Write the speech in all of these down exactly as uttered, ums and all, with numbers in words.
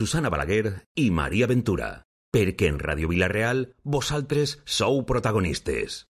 Susana Balaguer i Maria Ventura, perquè en Ràdio Vila-real vosaltres sou protagonistes.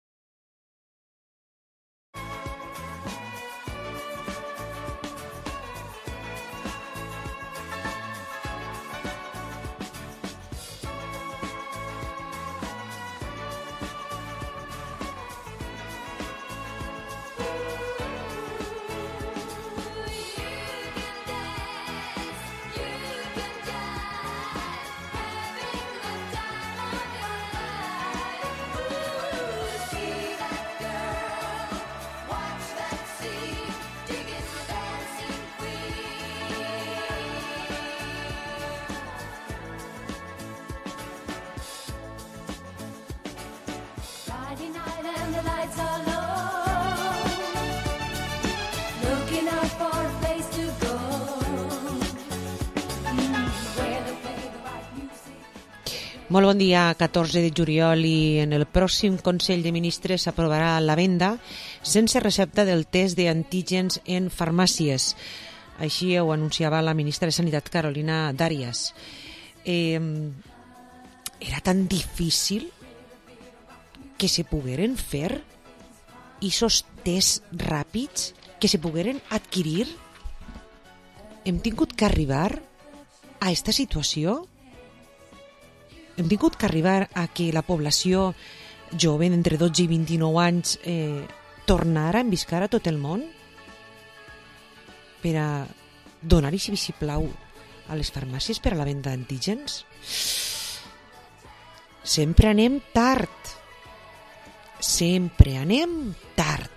Molt bon dia, catorze de juliol, i en el pròxim Consell de Ministres s'aprovarà la venda sense recepta del test d'antígens en farmàcies. Així ho anunciava la ministra de Sanitat, Carolina Darias. Eh, era tan difícil que se pogueren fer aquests tests ràpids, que se pogueren adquirir. Hem tingut que arribar a aquesta situació. Hem tingut que arribar a que la població jove d'entre dotze i vint-i-nou anys eh, tornara a enviscar a tot el món per a donar-hi, si plau, a les farmàcies per a la venda d'antígens. Sempre anem tard. Sempre anem tard.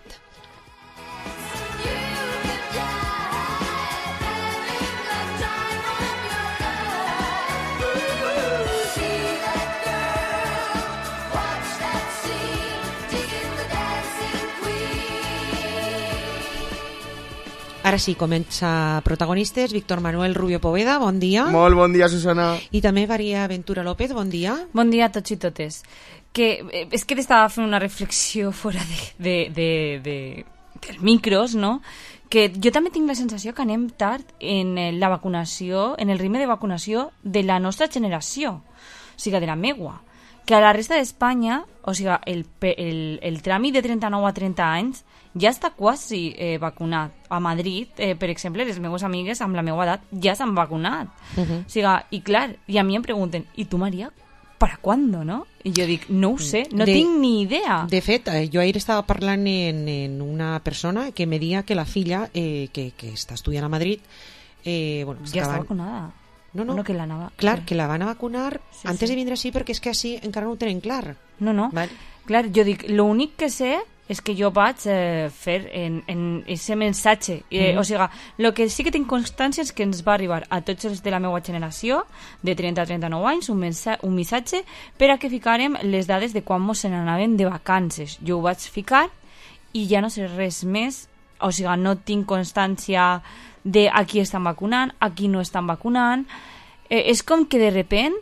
Ara sí, comença Protagonistes. Víctor Manuel Rubio Poveda, bon dia. Molt bon dia, Susana. I també Maria Ventura López, bon dia. Bon dia a tots i totes. Que, és que estava fent una reflexió fora de, de, de, de, dels micros, no? Que jo també tinc la sensació que anem tard en la vacunació, en el ritme de vacunació de la nostra generació, o sigui, de la meua. Que a la resta d'Espanya, o sigui, el, el, el tràmit de trenta-nou a trenta anys ja està quasi eh, vacunat. A Madrid, eh, per exemple, les meves amigues amb la meva edat ja s'han vacunat. Uh -huh. O sigui, i clar, i a mi em pregunten, i tu, Maria, ¿para cuándo, no? I jo dic, no ho sé, no de, tinc ni idea. De fet, jo ahir estava parlant en, en una persona que me deia que la filla, eh, que, que està estudiant a Madrid, eh, bueno, ja està vacunada. No, no, no que, la anava... clar, que la van a vacunar sí, antes sí. de vindre així, perquè és que així encara no ho tenen clar. No, no, vale. Clar, jo dic, l'únic que sé és que jo vaig eh, fer en, en ese mensatge. Eh, mm-hmm. O sigui, el que sí que tinc constància és que ens va arribar a tots els de la meva generació, de trenta a trenta-nou anys, un, mensa- un missatge per a que ficàrem les dades de quan mos se n'anaven de vacances. Jo ho vaig ficar i ja no sé res més. O sigui, no tinc constància de a qui estan vacunant, a qui no estan vacunant. Eh, és com que de repent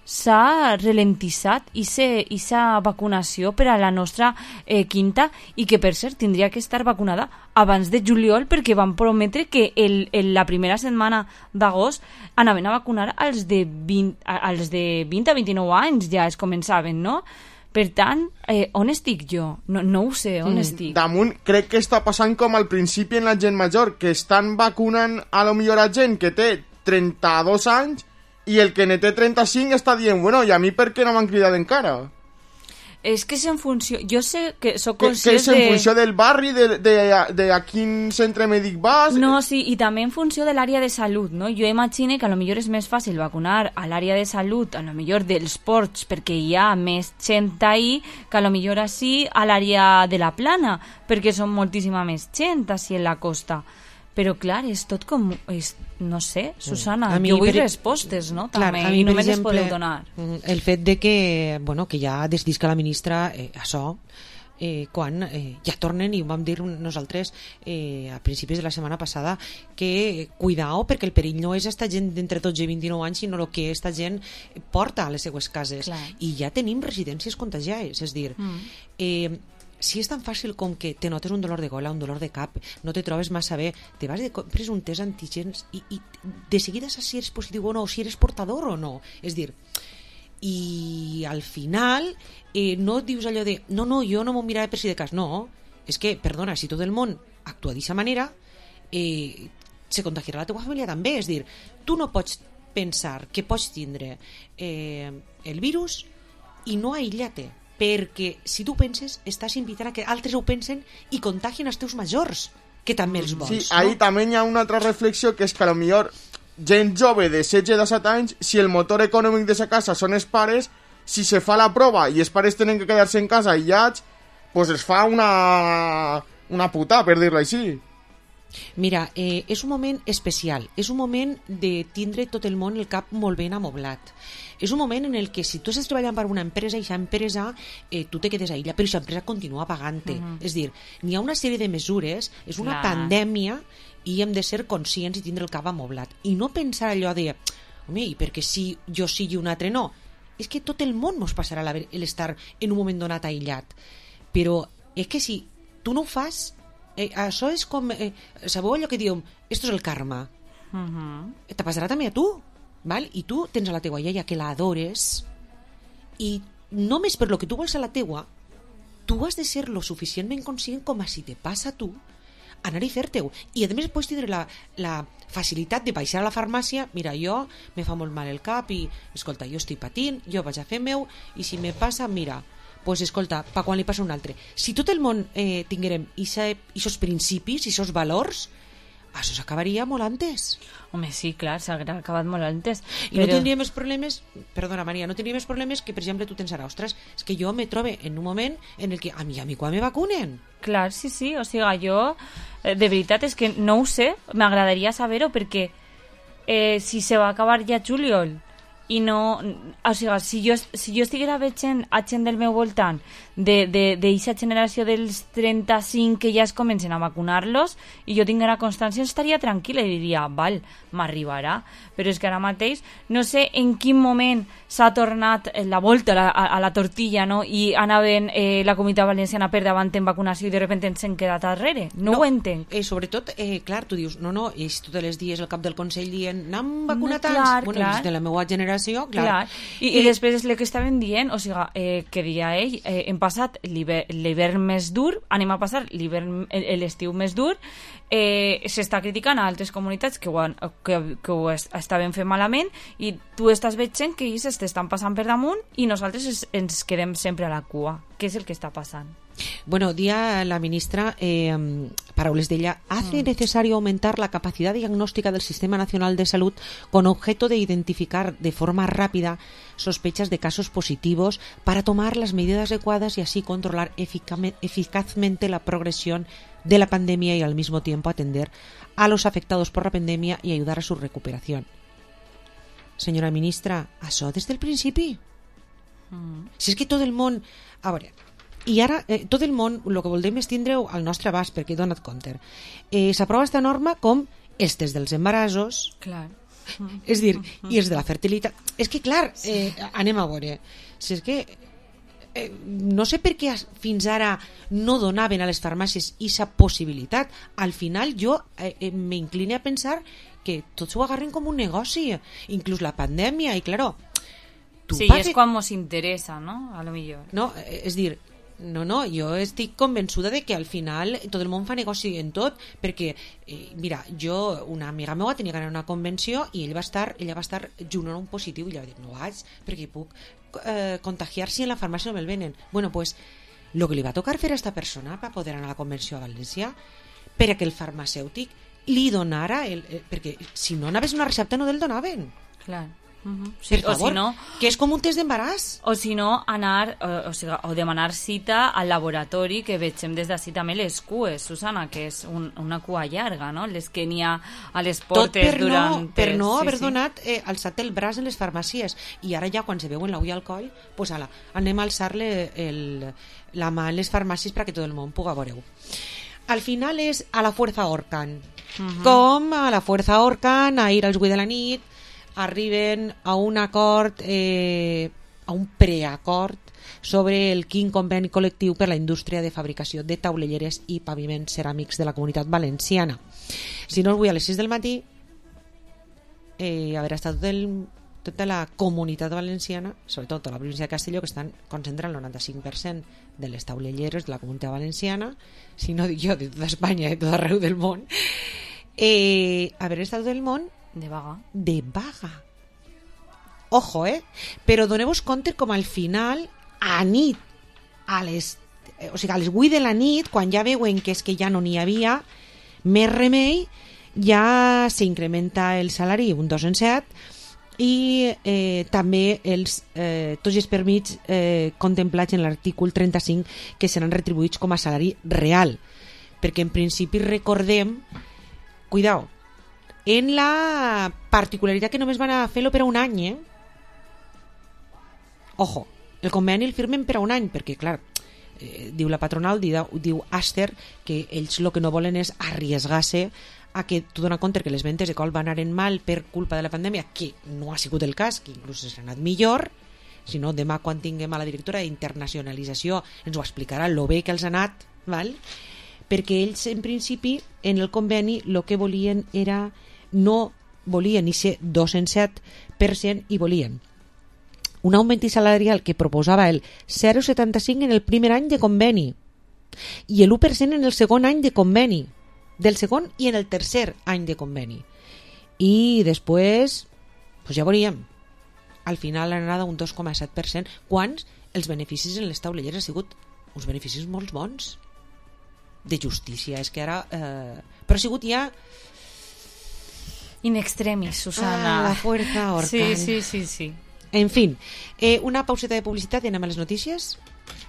s'ha ralentitzat aquesta vacunació per a la nostra eh, quinta, i que per cert tindria que estar vacunada abans de juliol, perquè van prometre que el, el, la primera setmana d'agost anaven a vacunar als de vint, als de vint a vint-i-nou anys, ja es començaven, no? Per tant, eh, on estic jo? No, no ho sé, on mm. estic? Damunt, crec que està passant com al principi en la gent major, que estan vacunant a lo millor a gent que té trenta-dos anys, i el que ne té trenta-cinc està dient, bueno, i a mi per què no m'han cridat encara? És que és en funció... Jo sé que soc que, conscient que és en de... funció del barri, de, de, de a quin centre mèdic vas... No, sí, i també en funció de l'àrea de salut, no? Jo imagino que a lo millor és més fàcil vacunar a l'àrea de salut, a lo millor dels ports, perquè hi ha més gent ahí, que a lo millor així a l'àrea de la plana, perquè són moltíssima més gent així en la costa. Però clar, és tot com... És, no sé, Susana, a mi, jo vull per... respostes, no? Clar, també, a mi, i només exemple, les podeu donar. El fet de que, bueno, que ja desdisca la ministra eh, això, eh, quan eh, ja tornen, i ho vam dir nosaltres eh, a principis de la setmana passada, que cuidao, perquè el perill no és esta gent d'entre dotze i vint-i-nou anys, sinó el que esta gent porta a les seues cases. Clar. I ja tenim residències contagiades, és dir, mm. eh, si és tan fàcil com que te notes un dolor de gola, un dolor de cap, no te trobes massa bé, te vas i compres un test antígens i, i de seguida saps si eres positiu o no, si eres portador o no. És dir, i al final eh, no dius allò de no, no, jo no m'ho miraré per si de cas. No, és que, perdona, si tot el món actua d'aquesta manera, eh, se contagiarà la teva família també. És dir, tu no pots pensar que pots tindre eh, el virus i no aïllar-te, perquè si tu penses estàs invitant a que altres ho pensen i contagien els teus majors, que també els vols. Sí, no? ahí també hi ha una altra reflexió, que és que a lo millor gent jove de setze a disset anys, si el motor econòmic de sa casa són els pares, si se fa la prova i els pares tenen que quedar-se en casa aïllats, pues es fa una, una puta, per dir-lo així. Mira, eh, és un moment especial, és un moment de tindre tot el món el cap molt ben amoblat. És un moment en el que si tu estàs treballant per una empresa i aquesta empresa eh, tu te quedes aïllat, però aquesta empresa continua pagant-te. Uh-huh. És dir, n'hi ha una sèrie de mesures, és una Clar. pandèmia i hem de ser conscients i tindre el cap amoblat. I no pensar allò de, home, i perquè si jo sigui un altre, no. És que tot el món mos passarà l'estar en un moment donat aïllat. Però és que si tu no ho fas, eh, això és com... Eh, sabeu allò que diuen, esto és el karma. Uh-huh. Te passarà també a tu, val? I tu tens a la teua iaia que la adores i només per lo que tu vols a la teua, tu has de ser lo suficientment conscient com a si te passa a tu, anar i fer-te-ho. I a més pots tindre la, la facilitat de baixar a la farmàcia, mira, jo me fa molt mal el cap i, escolta, jo estic patint, jo vaig a fer meu i si me passa, mira, pues escolta, pa quan li passa un altre. Si tot el món eh, tinguérem aquests principis, aquests valors, això s'acabaria molt antes. Home, sí, clar, s'ha acabat molt antes. I però... no tindríem els problemes, perdona Maria, no tindríem els problemes que, per exemple, tu tens ara. Ostres, és que jo me trobe en un moment en el que a mi, a mi quan me vacunen? Clar, sí, sí, o sigui, jo de veritat és que no ho sé, m'agradaria saber-ho perquè eh, si se va acabar ja juliol i no, o sigui, si jo, si jo estiguera veient a gent del meu voltant de, de, de eixa generació dels trenta-cinc que ja es comencen a vacunar-los i jo tinguera constància, estaria tranquil·la i diria, val, m'arribarà, però és que ara mateix no sé en quin moment s'ha tornat la volta a la, a la tortilla, no? I anaven eh, la Comunitat Valenciana per davant en vacunació i de repente ens hem quedat darrere, no, no ho entenc. Eh, sobretot, eh, clar, tu dius, no, no, és tots els dies el cap del Consell dient, n'hem vacunat no, tants, clar, bueno, clar. de la meva generació, clar. clar. I, I després és el que estaven dient, o sigui, eh, que diria ell, eh, hem passat l'hivern més dur, anem a passar l'estiu més dur, eh, s'està criticant a altres comunitats que ho, han, que, que ho est, estaven fent malament i tu estàs veient que ells s'estan passant per damunt i nosaltres es, ens quedem sempre a la cua. Què és el que està passant? Bueno, día la ministra, eh, paraules d'ella, hace necesario aumentar la capacidad diagnóstica del Sistema Nacional de Salud con objeto de identificar de forma rápida sospechas de casos positivos para tomar las medidas adecuadas y así controlar eficazmente la progresión de la pandemia y al mismo tiempo atender a los afectados por la pandemia y ayudar a su recuperación. Senyora ministra, això des del principi? Mm. Si és que tot el món... A veure, i ara eh, tot el món el que voldrem és tindre-ho al nostre abast, perquè dona't compte. Eh, S'aprova aquesta norma com els tests dels embarassos, clar. Mm. És dir, mm. i els de la fertilitat. És que, clar, eh, anem a veure, si és que eh, no sé per què fins ara no donaven a les farmàcies aquesta possibilitat. Al final jo eh, eh, m'incline a pensar que tots ho agarren com un negoci, inclús la pandèmia, i claro... Sí, és quan mos interessa, no? A lo millor. No, és dir, no, no, jo estic convençuda de que al final tot el món fa negoci en tot, perquè, eh, mira, jo, una amiga meva tenia que anar a una convenció i ell va estar, ella va estar junt en un positiu i ella va dir, no vaig, perquè puc eh, contagiar si en la farmàcia no me'l venen. Bueno, pues, lo que li va tocar fer a esta persona per poder anar a la convenció a València, perquè el farmacèutic li donara, el, eh, perquè si no anaves una recepta no te'l donaven. Clar. Uh-huh. Sí, per favor, o si no, que és com un test d'embaràs. O si no, anar o, o, sigui, o demanar cita al laboratori, que vegem des d'ací també les cues, Susana, que és un, una cua llarga, no? Les que n'hi ha a les portes tot per durant... No, per no sí, haver sí. donat eh, alçat el braç en les farmàcies. I ara ja, quan se veuen l'ull al coll, pues ala, anem a alçar-le el, la mà en les farmàcies perquè tot el món puga veure-ho. Al final és a la fuerza Orcan. Uh-huh. Com a la fuerza Orcan, a ir als vuit de la nit, arriben a un acord eh, a un preacord sobre el quin conveni col·lectiu per la indústria de fabricació de taulelleres i paviments ceràmics de la Comunitat Valenciana. Si no, avui a les sis del matí eh, haurà estat tot el, tota la Comunitat Valenciana, sobretot tota la província de Castelló, que estan concentrant el noranta-cinc per cent de les taulelleres de la Comunitat Valenciana, si no dic jo, de tota Espanya, de tot arreu del món, eh, haver estat tot el món de vaga. De vaga. Ojo, eh? Però doneu-vos compte com al final, a nit, a les, o sigui, a les vuit de la nit, quan ja veuen que és que ja no n'hi havia més remei, ja s'incrementa el salari un dos en set i eh, també els, eh, tots els permits eh, contemplats en l'artícul trenta-cinc que seran retribuïts com a salari real, perquè en principi recordem, cuidao, en la particularitat que només van a fer-lo per a un any, eh? Ojo, el conveni el firmen per a un any, perquè, clar, eh, diu la patronal, diu, diu Aster, que ells el que no volen és arriesgar-se a que tu dona compte que les ventes de col van anar en mal per culpa de la pandèmia, que no ha sigut el cas, que inclús s'ha anat millor, si no, demà quan tinguem a la directora d'internacionalització ens ho explicarà lo bé que els ha anat, val? Perquè ells, en principi, en el conveni, el que volien era, no volien ni ser dos coma set per cent i volien un augment salarial que proposava el zero coma setanta-cinc en el primer any de conveni i l'u per cent en el segon any de conveni, del segon i en el tercer any de conveni. I després, pues ja veuríem, al final l'anada un dos coma set per cent, quan els beneficis en les taulelleres han sigut uns beneficis molt bons de justícia. És que ara... Eh, però ha sigut ja... In extremis, Susana. Ah, la fuerza Orcan. Sí, sí, sí, sí. En fin, eh, una pauseta de publicitat i anem a les notícies.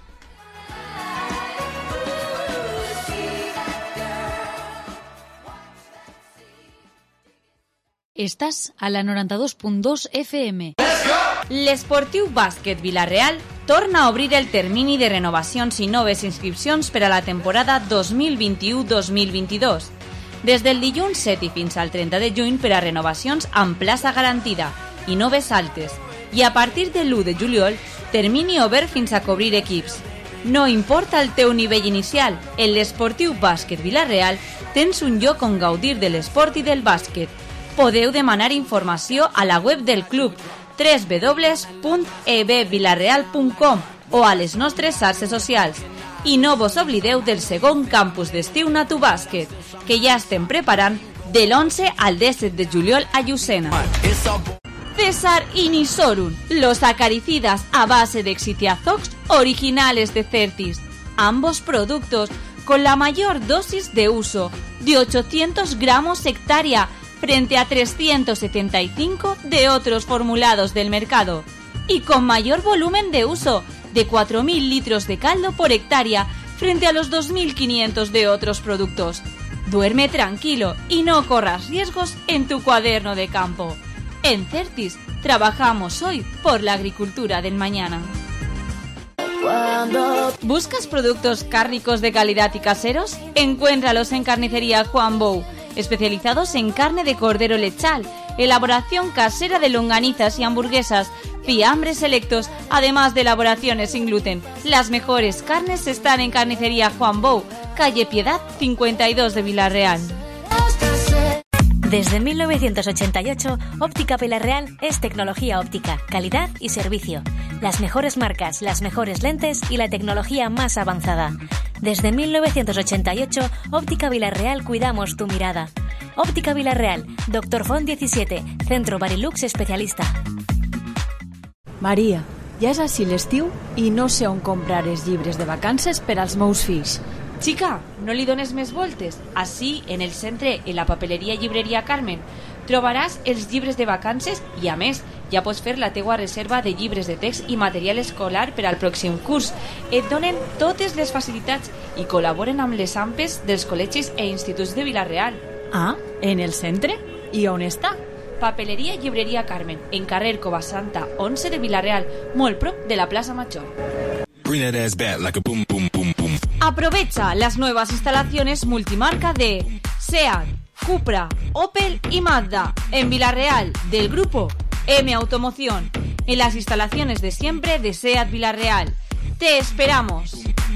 Estàs a la noranta-dos punt dos F M. L'Esportiu Bàsquet Vila-real torna a obrir el termini de renovacions i noves inscripcions per a la temporada dos mil vint-i-u dos mil vint-i-dos. Des del dilluns set i fins al trenta de juny per a renovacions amb plaça garantida i noves altes. I a partir de l'u de juliol, termini obert fins a cobrir equips. No importa el teu nivell inicial, en l'Esportiu Bàsquet Vila-real tens un lloc on gaudir de l'esport i del bàsquet. Podeu demanar informació a la web del club w w w punt e b vilareal punt com o a les nostres xarxes socials. I no vos oblideu del segon campus d'estiu Natu Bàsquet, que ja estem preparant de l'onze al disset de juliol a Llucena. César y Nisorun, los acaricidas a base de Xitiazox originales de Certis. Ambos productos con la mayor dosis de uso, de ochocientos gramos hectárea, frente a trescientos setenta y cinco de otros formulados del mercado. Y con mayor volumen de uso, de cuatro mil litros de caldo por hectárea, frente a los dos mil quinientos de otros productos. Duerme tranquilo y no corras riesgos en tu cuaderno de campo. En Certis, trabajamos hoy por la agricultura del mañana. ¿Buscas productos cárnicos de calidad y caseros? Encuéntralos en Carnicería Juan Bou, especializados en carne de cordero lechal, elaboración casera de longanizas y hamburguesas, fiambres selectos, además de elaboraciones sin gluten. Las mejores carnes están en Carnicería Juan Bou, calle Piedad cincuenta y dos de Vila-real. Desde mil novecientos ochenta y ocho, Óptica Vila-real es tecnología óptica, calidad y servicio. Las mejores marcas, las mejores lentes y la tecnología más avanzada. Desde mil novecientos ochenta y ocho, Óptica Vila-real cuidamos tu mirada. Óptica Vila-real, Doctor Font diecisiete, Centro Barilux especialista. Maria, ja és així l'estiu i no sé on comprar els llibres de vacances per als meus fills. Chica, no li dones més voltes. Així, en el centre, en la papeleria Llibreria Carmen, trobaràs els llibres de vacances i, a més, ja pots fer la teua reserva de llibres de text i material escolar per al pròxim curs. Et donen totes les facilitats i col·laboren amb les A M P Es dels col·legis e instituts de Vila-real. Ah, en el centre? I on està? Papeleria Llibreria Carmen, en carrer Covasanta onze de Vila-real, molt prop de la plaça Major. Aprovecha las nuevas instalaciones multimarca de SEAT, Cupra, Opel y Mazda en Vila-real del grupo M Automoción. en las instalaciones de siempre de SEAT Villarreal. ¡Te esperamos!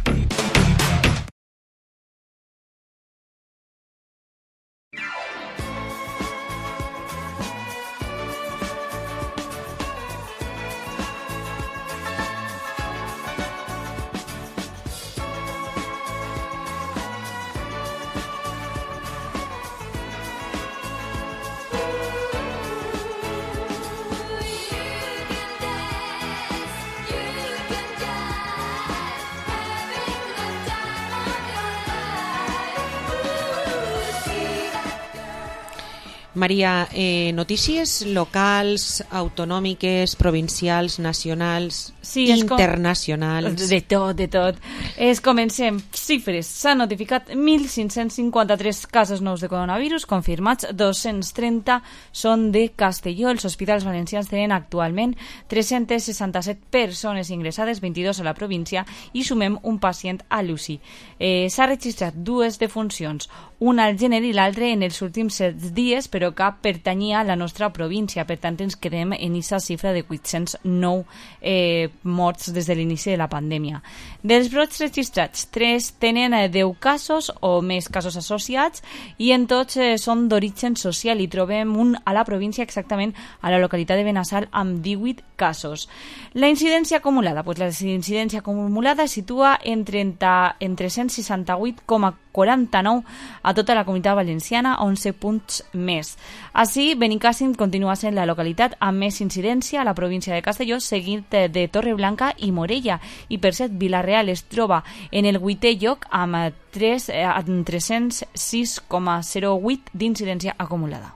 Maria, eh, notícies locals, autonòmiques, provincials, nacionals, sí, internacionals... Com... De tot, de tot. Es comencem. Xifres. S'han notificat mil cinc-cents cinquanta-tres casos nous de coronavirus confirmats, dos-cents trenta són de Castelló. Els hospitals valencians tenen actualment tres-cents seixanta-set persones ingressades, vint-i-dos a la província, i sumem un pacient a l'U C I. Eh, S'ha registrat dues defuncions, una al gener i l'altra en els últims set dies, però cap pertanyia a la nostra província. Per tant, ens quedem en aquesta xifra de vuit-cents nou eh, morts des de l'inici de la pandèmia. Dels brots registrats, tres tenen deu casos o més casos associats i en tots eh, són d'origen social. I trobem un a la província, exactament a la localitat de Benassal, amb divuit casos. La incidència acumulada, pues la incidència acumulada es situa en, trenta, en tres-cents seixanta-vuit coma quaranta-nou a tota la comunitat valenciana, onze punts més. Així, Benicàssim continua sent la localitat amb més incidència a la província de Castelló, seguit de Torreblanca i Morella. I per cert, Vila-real es troba en el vuitè lloc amb tres-cents sis coma zero vuit d'incidència acumulada.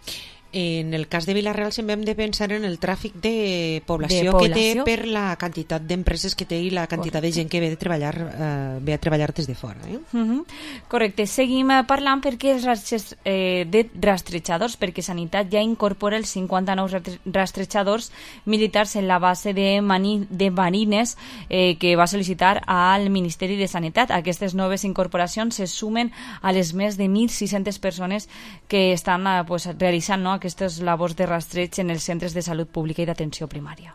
En el cas de Vila-real sempre hem de pensar en el tràfic de població, de població que té per la quantitat d'empreses que té i la quantitat de gent que ve, de treballar, eh, ve a treballar des de fora. Eh? Uh-huh. Correcte. Seguim parlant perquè els rastres, eh, de rastrejadors, perquè Sanitat ja incorpora els cinquanta-nou rastrejadors militars en la base de, mani, de Marines eh, que va sol·licitar al Ministeri de Sanitat. Aquestes noves incorporacions se sumen a les més de mil sis-centes persones que estan eh, pues, realitzant, no?, aquestes labors de rastreig en els centres de salut pública i d'atenció primària.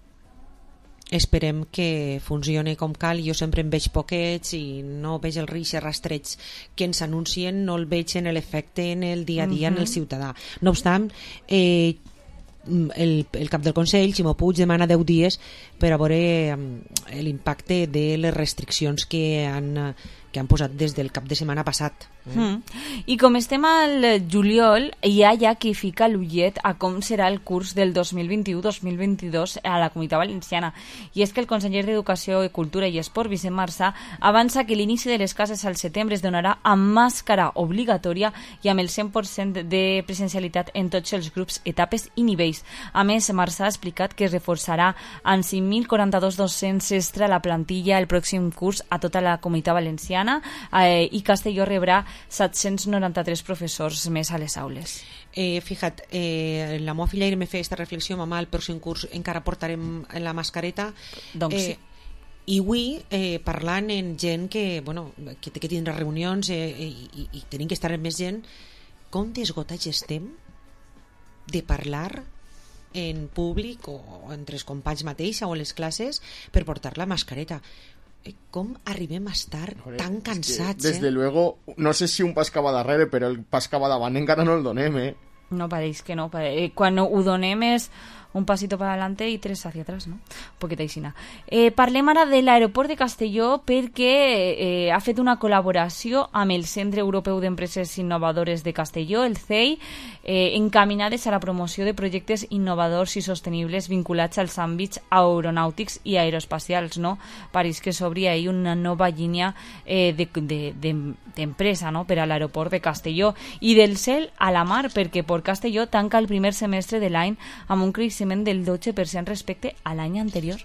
Esperem que funcioni com cal. Jo sempre en veig poquets i no veig el risc de rastreig que ens anuncien, no el veig en l'efecte en el dia a dia mm-hmm. en el ciutadà. No obstant, eh, el, el cap del Consell, Ximo Puig, demana deu dies per a veure eh, l'impacte de les restriccions que han que han posat des del cap de setmana passat. Eh? Mm. I com estem al juliol, hi ha ja qui fica l'ullet a com serà el curs del dos mil vint-i-u dos mil vint-i-dos a la Comunitat Valenciana. I és que el conseller d'Educació, Cultura i Esport, Vicent Marsà, avança que l'inici de les classes al setembre es donarà amb màscara obligatòria i amb el cent per cent de presencialitat en tots els grups, etapes i nivells. A més, Marsà ha explicat que es reforçarà amb cinc mil quaranta-dos docents extra la plantilla el pròxim curs a tota la Comunitat Valenciana, eh, i Castelló rebrà set-cents noranta-tres professors més a les aules. Eh, fija't, eh, la meva filla me feia aquesta reflexió: mamà, el pròxim curs encara portarem la mascareta. Doncs eh, sí. I avui, eh, parlant en gent que, bueno, que, que tindrà reunions eh, i, i, i tenim que estar amb més gent, com d'esgotats estem de parlar en públic o entre els companys mateixa o a les classes per portar la mascareta. Com arribem a estar Joder, tan cansats, es que, desde eh? luego, no sé si un pas cava darrere, però el pas cava davant encara no el donem, eh? No, pareix que no. Quan ho donem és un pasito para adelante i tres hacia atrás, no? Un poquet aixina. Eh, parlem ara de l'aeroport de Castelló perquè eh, ha fet una col·laboració amb el Centre Europeu d'Empreses Innovadores de Castelló, el C E I, eh, encaminades a la promoció de projectes innovadors i sostenibles vinculats als àmbits aeronàutics i aeroespacials, no? Pareix que s'obri ahir una nova línia eh, de, de, de, d'empresa, no?, per a l'aeroport de Castelló. I del cel a la mar, perquè Port Castelló tanca el primer semestre de l'any amb un creixement del dotze per cent respecte a l'any anterior.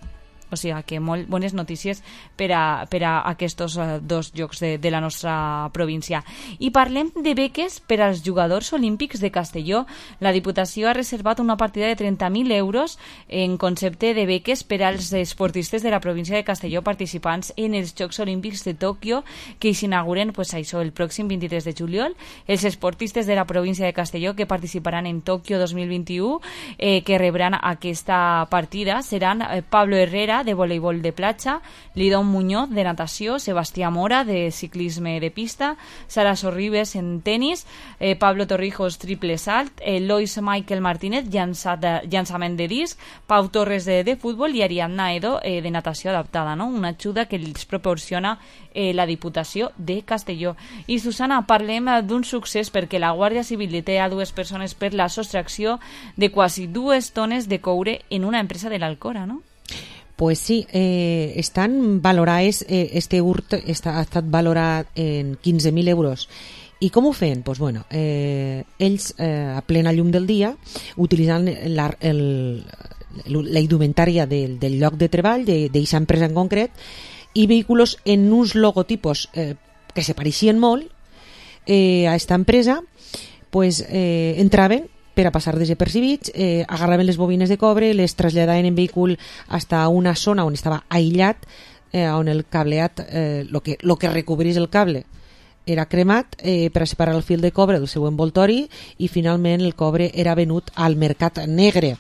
O sigui que molt bones notícies per a, per a aquests uh, dos llocs de, de la nostra província. I parlem de beques per als jugadors olímpics de Castelló. La Diputació ha reservat una partida de trenta mil euros en concepte de beques per als esportistes de la província de Castelló participants en els Jocs Olímpics de Tòquio, que s'inauguren pues, això, el pròxim vint-i-tres de juliol. Els esportistes de la província de Castelló que participaran en Tòquio dos mil vint-i-u, eh, que rebran aquesta partida, seran eh, Pablo Herrera, de voleibol de platja, Lidón Muñoz, de natació, Sebastià Mora, de ciclisme de pista, Sara Sorribes, en tenis, eh, Pablo Torrijos, triple salt, eh, Lois Michael Martínez, llançat de, llançament de disc, Pau Torres, de, de futbol, i Ariadna Edo, eh, de natació adaptada, no? Una ajuda que els proporciona eh, la Diputació de Castelló. I, Susana, parlem eh, d'un succés perquè la Guàrdia Civil deté a dues persones per la sostracció de quasi dues tones de coure en una empresa de l'Alcora, no? Pues sí, eh, estan valorades, eh, este hurt està, ha estat valorat en quinze mil euros. I com ho feien? Pues bueno, eh, ells, eh, a plena llum del dia, utilitzant la, el, la indumentària del, del lloc de treball d'aquesta empresa en concret, i vehicles en uns logotipos eh, que se pareixien molt eh, a aquesta empresa, pues, eh, entraven per a passar desapercibits, eh, agarraven les bobines de cobre, les traslladaven en vehícul fins a una zona on estava aïllat, eh, on el cableat, eh, lo que, lo que recobrís el cable era cremat eh, per a separar el fil de cobre del seu envoltori, i finalment el cobre era venut al mercat negre.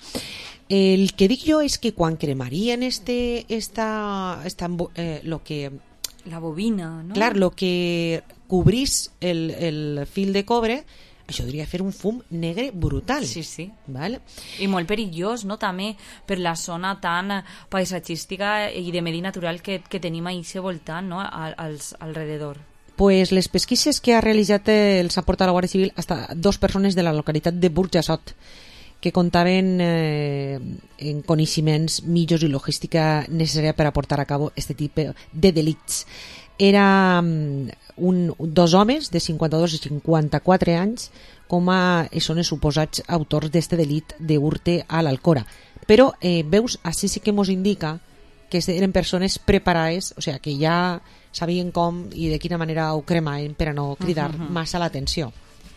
El que dic jo és que quan cremarien este, esta, esta, eh, lo que... La bobina, no? Clar, lo que cobrís el, el fil de cobre, això hauria de fer un fum negre brutal. Sí, sí. Vale? I molt perillós, no?, també per la zona tan paisatgística i de medi natural que, que tenim a aquest voltant, no?, als alrededor. Pues les pesquises que ha realitzat el s'ha portat a la Guàrdia Civil hasta dos persones de la localitat de Burjassot, que comptaven eh, en coneixements millors i logística necessària per a portar a cabo aquest tipus de delits. Era un, dos homes de cinquanta-dos i cinquanta-quatre anys com a són els suposats autors d'aquest delit d'hurte a l'Alcora. Però eh, veus, així sí que mos indica que eren persones preparades, o sigui, que ja sabien com i de quina manera ho cremaven per a no cridar uh-huh. massa l'atenció.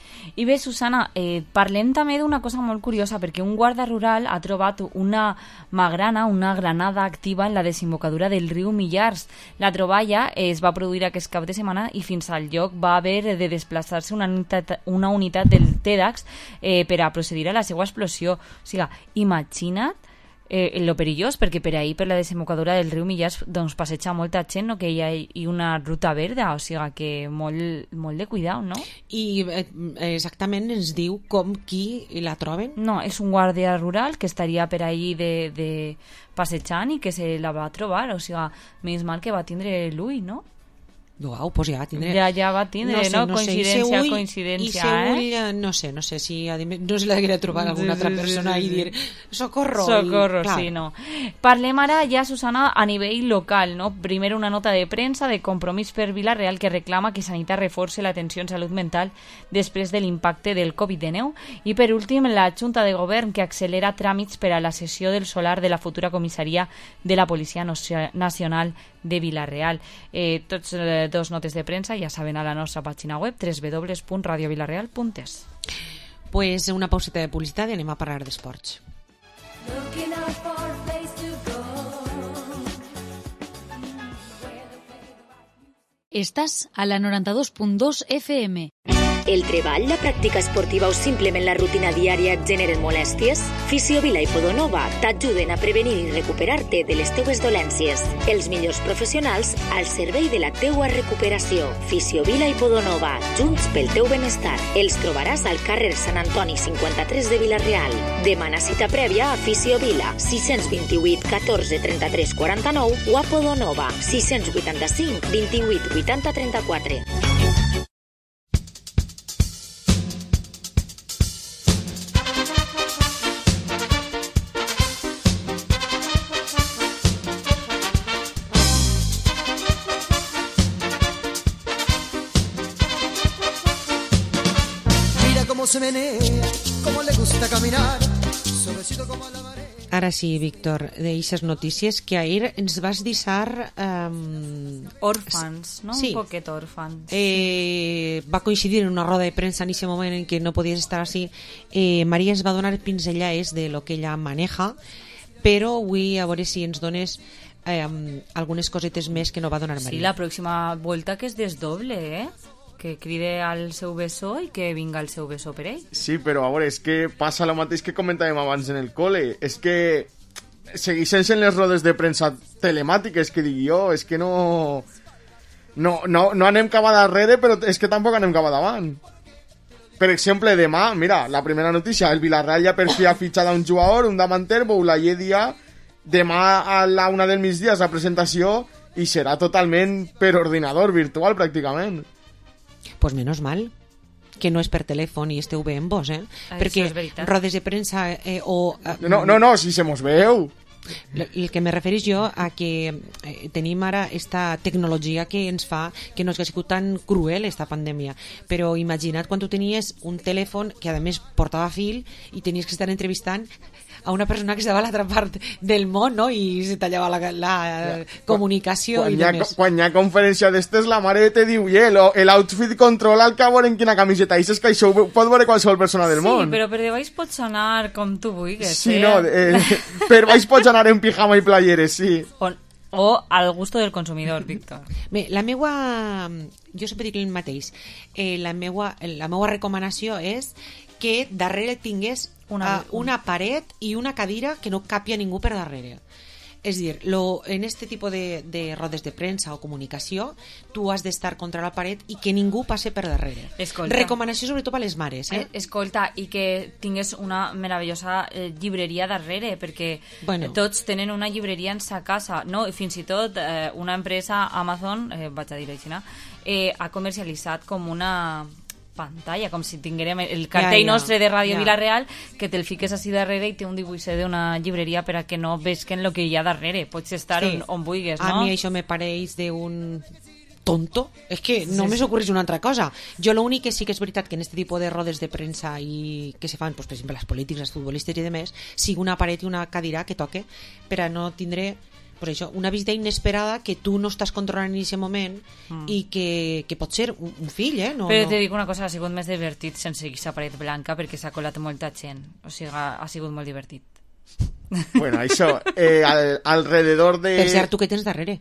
I bé, Susana, eh, parlem també d'una cosa molt curiosa, perquè un guarda rural ha trobat una magrana, una granada activa en la desembocadura del riu Millars. La troballa es va produir aquest cap de setmana i fins al lloc va haver de desplaçar-se una unitat, una unitat del TEDx eh, per a procedir a la seva explosió. O sigui, imagina't Eh, lo perillós, perquè per ahir, per la desembocadura del riu Millars, doncs passeja molta gent, no?, que hi ha i una ruta verda, o sigui que molt, molt de cuidado, no? I eh, exactament ens diu com, qui la troben? No, és un guàrdia rural que estaria per ahir de, de passejant i que se la va trobar, o sigui, menys mal que va tindre l'ull, no? Uau, pues ja va tindre... Ja, ja va tindre, no? Sé, no? no coincidència, sé, ull, coincidència, eh? Ull, no sé, no sé si no se l'haguera trobat alguna altra persona sí, sí, sí. i dir socorro. Socorro, i, clar. sí, no. Parlem ara ja, Susana, a nivell local, no? Primer una nota de premsa de Compromís per Vila-real que reclama que Sanitat reforce l'atenció en salut mental després de l'impacte del covid dinou. I per últim, la Junta de Govern que accelera tràmits per a la cessió del solar de la futura comissaria de la Policia Nacional de Vila-real. Eh, tots eh, dos notes de premsa ja saben a la nostra pàgina web w w w punt radio vilareal punt es. Pues una pauseta de publicitat i anem a parlar d'esports. Estàs a la noranta-dos punt dos F M. El treball, la pràctica esportiva o simplement la rutina diària et generen molèsties? Fisiovila i Podonova t'ajuden a prevenir i recuperar-te de les teues dolències. Els millors professionals al servei de la teua recuperació. Fisiovila i Podonova, junts pel teu benestar. Els trobaràs al carrer Sant Antoni cinquanta-tres de Vila-real. Demana cita prèvia a Fisiovila, sis vint-i-vuit catorze trenta-tres quaranta-nou o a Podonova, sis vuitanta-cinc vint-i-vuit vuitanta trenta-quatre. Se menea, como le gusta caminar, suavecito como la Ara sí, Víctor, d'eixes notícies que ahir ens vas deixar... Um, Orphans, no? Sí. Un poquet orphans. Eh, va coincidir en una roda de premsa en aquest moment en què no podies estar així. Eh, Maria es va donar pinzellades de lo que ella maneja, però avui a veure si ens dones eh, algunes cosetes més que no va donar Maria. Sí, la pròxima volta que es desdoble, eh? Que cride al seu bessó i que vinga el seu bessó per ell. Sí, però a veure, és que passa el mateix que comentàvem abans en el col·le. És que segueixen sent les rodes de premsa telemàtiques, que digui jo, és que no... No, no, no anem cap a darrere, però és que tampoc anem cap a davant. Per exemple, demà, mira, la primera notícia, el Villarreal ja per fi ha fitxat un jugador, un davanter, Boulaye Dia, demà a la una del migdia és la presentació i serà totalment per ordinador virtual, pràcticament. Pues menos mal que no és per telèfon i esteu bé en vos, eh? Ai, perquè sí, rodes de premsa eh, o... Eh, No, no, no, si se mos veu. El que me referís jo a que eh, tenim ara esta tecnologia que ens fa que no hagi sigut tan cruel esta pandèmia, però imagina't quan tu tenies un telèfon que a més portava fil i tenies que estar entrevistant a una persona que estava a l'altra part del món, no? I se tallava la, la ja. comunicació quan, i quan demés. Hi ha, quan hi ha conferència d'estes, la mare te diu, i l'outfit controla el que a veure en quina camiseta, i és que això ho pot veure qualsevol persona del sí, món. Sí, però per debaix pots anar com tu vulguis. Sí, eh? no, eh, per baix pots anar en pijama i playeres, sí. O, o al gusto del consumidor, Víctor. Bé, la meua... Jo sempre dic el mateix. Eh, la, meua, la meua recomanació és que darrere tingués una, uh, una paret i una cadira que no capia ningú per darrere. És dir, lo, en este tipus de, de rodes de premsa o comunicació, tu has d'estar contra la paret i que ningú passe per darrere. Escolta. Recomanació sobretot per les mares. Eh? Eh, escolta, i que tingués una meravellosa eh, llibreria darrere, perquè bueno. tots tenen una llibreria en sa casa, no? I fins i tot eh, una empresa, Amazon, eh, vaig a dir així, eh, ha comercialitzat com una pantalla, com si tinguérem el cartell ja, ja, nostre de Ràdio ja. Vilareal, que te'l fiques així darrere i té un dibuixet d'una llibreria per a que no vesquen el que hi ha darrere. Pots estar sí. on, on vulguis, no? A mi això me pareix d'un tonto. És que no sí, me s'ocorreix una altra cosa. Jo l'únic que sí que és veritat que en este tipus de rodes de premsa i que se fan, pues, per exemple, les polítics, els futbolistes i demés, sigui una paret i una cadira que toque per a no tindre pues això, una visita inesperada que tu no estàs controlant en aquest moment mm. i que, que pot ser un, un fill, eh? No, Però no. te dic una cosa, ha sigut més divertit sense aquesta paret blanca perquè s'ha colat molta gent. O sigui, ha, ha sigut molt divertit. Bueno, això, eh, al, alrededor de... Per cert, tu què tens darrere?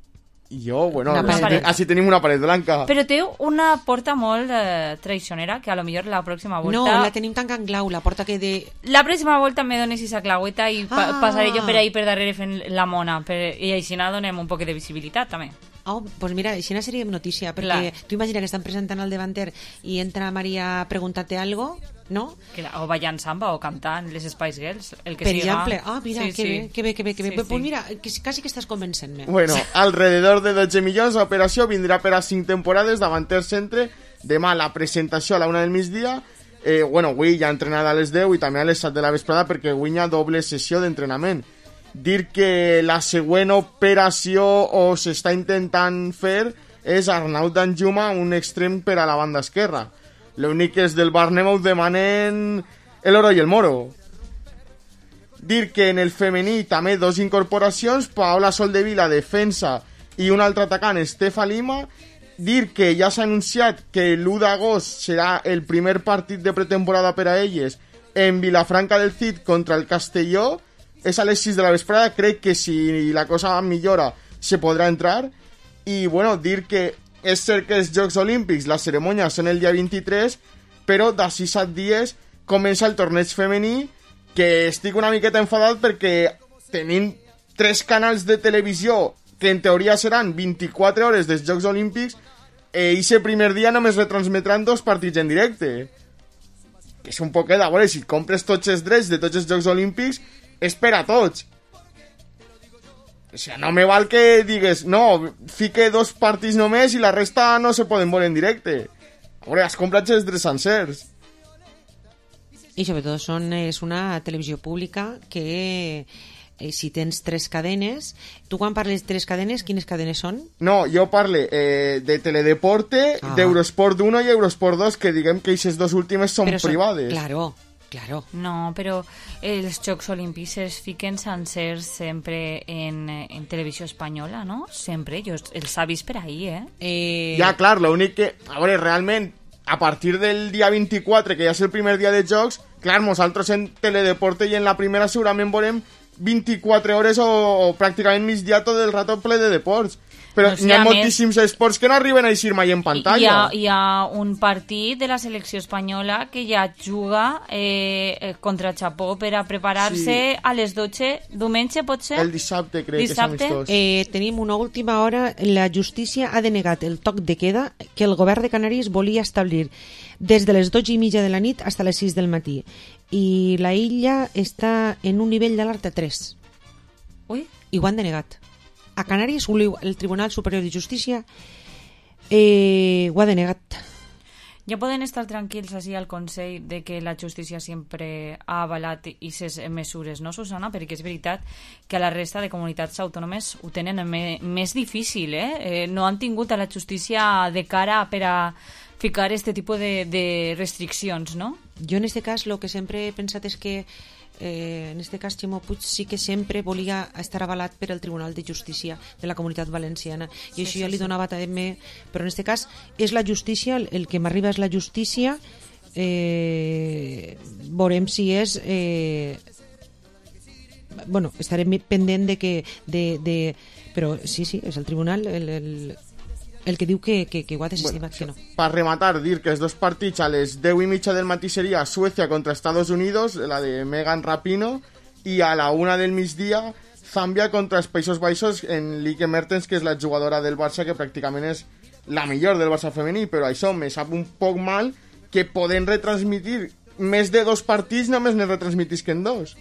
Jo, bueno, paret. així tenim una paret blanca. Però té una porta molt eh, traicionera, que a lo millor la pròxima volta... No, la tenim tan en clau, la porta que de... La pròxima volta me dones esa claueta i pa ah. passaré jo per ahí per darrere fent la mona, per... i així donem un poc de visibilitat, també. Oh, pues mira, així seria notícia, perquè Clar. tu imagina que estan presentant al davanter i entra Maria a preguntar-te algo, no? O ballant samba o cantant les Spice Girls, el que per siga. exemple, ah, mira, sí, que, sí. Bé, que bé, que bé, que bé. Sí, pues sí. mira, que, quasi que estàs convencent-me. Bueno, alrededor de dotze milions, l'operació vindrà per a cinc temporades davanter centre. Demà la presentació a la una del migdia. Eh, bueno, avui ja ha entrenat a les deu i també a les set de la vesprada perquè avui hi ha doble sessió d'entrenament. Dir que la següent operació o s'està intentant fer és Arnau Danjuma, un extrem per a la banda esquerra. L'únic és del Barnemouth demanen el oro i el moro. Dir que en el femení també dos incorporacions, Paola Soldevila, defensa, i un altre atacant, Estefa Lima. Dir que ja s'ha anunciat que l'u d'agost serà el primer partit de pretemporada per a elles en Vilafranca del Cid contra el Castelló. És a les sis de la vesprada, crec que si la cosa millora se podrà entrar. I bueno, dir que és cert que els Jocs Olímpics, la cerimònia són el dia vint-i-tres, però d'ací set dies comença el torneig femení, que estic una miqueta enfadat perquè tenim tres canals de televisió que en teoria seran vint-i-quatre hores dels Jocs Olímpics i aquest primer dia només retransmetran dos partits en directe. Que és un poquet, a veure, si compres tots els drets de tots els Jocs Olímpics és per a tots. O sigui, no me val que digues no, fique dos partits només i la resta no se poden veure en directe. A veure, has comprat els drets sencers. I sobretot són, és una televisió pública que eh, si tens tres cadenes, tu quan parles de tres cadenes, quines cadenes són? No, jo parle eh, de Teledeporte, ah. d'Eurosport uno i Eurosport dos, que diguem que aquestes dues últimes són Però privades. Claro, Claro. No, però els Jocs Olímpics es fiquen sencers sempre en, en televisió espanyola, no? Sempre, jo els ha vist per ahí, eh? eh... Ja, clar, l'únic que... A veure, realment, a partir del dia vint-i-quatre, que ja és el primer dia de Jocs, clar, nosaltres en Teledeporte i en la primera segurament veurem vint-i-quatre hores o, o pràcticament migdia tot el rato ple de deports. Però No sé, hi ha a moltíssims esports que no arriben a eixir mai en Hi pantalla. ha, hi ha un partit de la selecció espanyola que ja juga eh, eh, contra Japó per a preparar-se Sí. a les dotze, diumenge pot ser? El dissabte, crec Dissabte? que és amistós. Eh, tenim una última hora. La justícia ha denegat el toc de queda que el govern de Canàries volia establir des de les dotze i mitja de la nit fins a les sis del matí. I la illa està en un nivell d'alerta tres. Ui, I ho han denegat. A Canàries el Tribunal Superior de Justícia eh, ho ha denegat. ja poden estar tranquils així al Consell de que la justícia sempre ha avalat aquestes mesures, no, Susana? Perquè és veritat que a la resta de comunitats autònomes ho tenen me, més difícil, eh? eh? No han tingut a la justícia de cara per a ficar este tipus de, de restriccions, no? Jo en este cas el que sempre he pensat és que eh, en este cas Ximo Puig sí que sempre volia estar avalat per el Tribunal de Justícia de la Comunitat Valenciana i Sí, això sí, jo li sí. donava també, però en este cas és la justícia, el que m'arriba és la justícia, eh, veurem si és eh, bueno, estarem pendent de que de, de, però sí, sí, és el tribunal el, el, el que diu que, que, que ho ha desestimat, Bueno, que no. Per rematar, dir que els dos partits a les deu i mitja del matí seria Suècia contra Estados Unidos, la de Megan Rapinoe, i a la una del migdia Zàmbia contra els Països Baixos en Lieke Mertens, que és la jugadora del Barça, que pràcticament és la millor del Barça femení, però això me sap un poc mal que poden retransmitir més de dos partits, només ne retransmitisquen dos.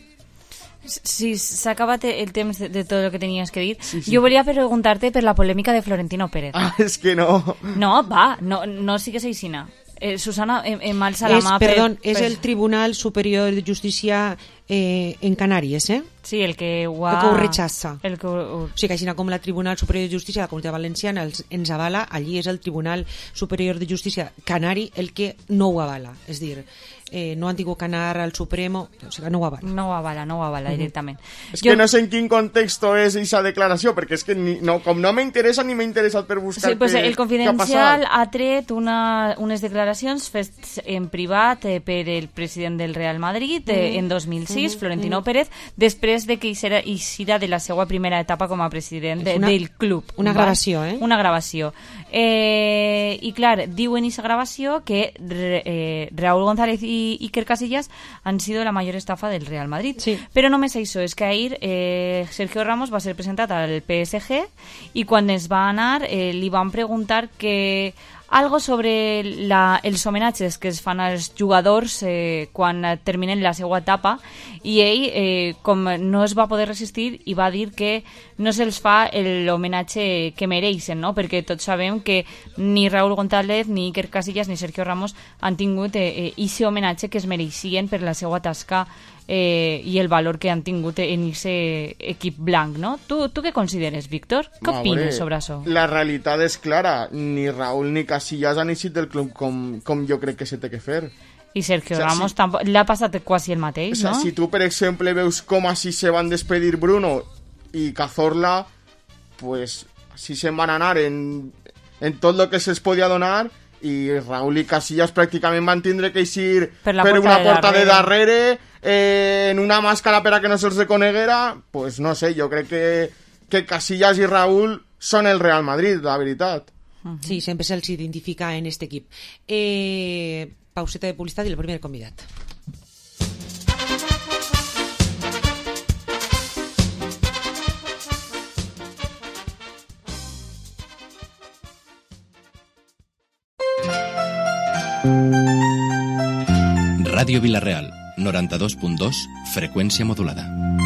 Sí, s'ha acabat el temps de, de tot el que tenies que dir. Sí, sí. Jo volia preguntar-te per la polèmica de Florentino Pérez. Ah, és que no. No, va, no, no sigues aixina. Eh, Susana, em, em alça la És, mà perdó, per, és per... el Tribunal Superior de Justícia eh, en Canàries, eh? Sí, el que ho ha... El que ho rechaça. El que ho... O sigui que així com la Tribunal Superior de Justícia de la Comunitat Valenciana els, ens avala, allí és el Tribunal Superior de Justícia canari el que no ho avala. És dir, eh, no han tingut que anar al Supremo, o sigui que no ho avala. No ho avala, no ho avala uh -huh. directament. És jo... que no sé en quin context és aquesta declaració, perquè és que ni, no, com no m'interessa ni m'he interessat per buscar sí, pues què, el Confidencial ha, ha tret una, unes declaracions fetes en privat eh, per el president del Real Madrid eh, mm. en dos mil sis, mm. Florentino mm. Pérez, després de que hiciera de la seva primera etapa com a president de, una, del club. Una gravació, eh? Una gravació. Eh, I clar, diu en aquesta gravació que eh, Raúl González i Iker Casillas han sido la mayor estafa del Real Madrid. Sí. Però només això, és que ahir eh, Sergio Ramos va ser presentat al P S G i quan es va anar eh, li van preguntar que algo sobre la, els homenatges que es fan als jugadors eh, quan terminen la seva etapa i ell, eh, com no es va poder resistir, i va dir que no se'ls fa l'homenatge que mereixen, no? Perquè tots sabem que ni Raúl González, ni Iker Casillas, ni Sergio Ramos han tingut eh, eh, homenatge que es mereixien per la seva tasca eh, i el valor que han tingut en aquest equip blanc, no? Tu, tu què consideres, Víctor? Què opines sobre això? La realitat és clara. Ni Raúl ni Casillas han eixit del club com, com jo crec que se té que fer. I Sergio o sea, Ramos si, tampoc, l'ha passat quasi el mateix, o sea, no? Si tu, per exemple, veus com així se van despedir Bruno i Cazorla, pues així se'n van anar en, en tot el que se'ls podia donar, i Raúl i Casillas pràcticament van tindre que eixir per, per porta una de porta darrere. de darrere, eh, en una màscara per a que no se'ls reconeguera. Pues no sé, jo crec que, que Casillas i Raúl són el Real Madrid, la veritat. Uh-huh. Sí, sempre se'ls identifica en este equip. Eh, pauseta de publicitat i el primer convidat. Ràdio Vila-real, noranta-dos punt dos, freqüència modulada.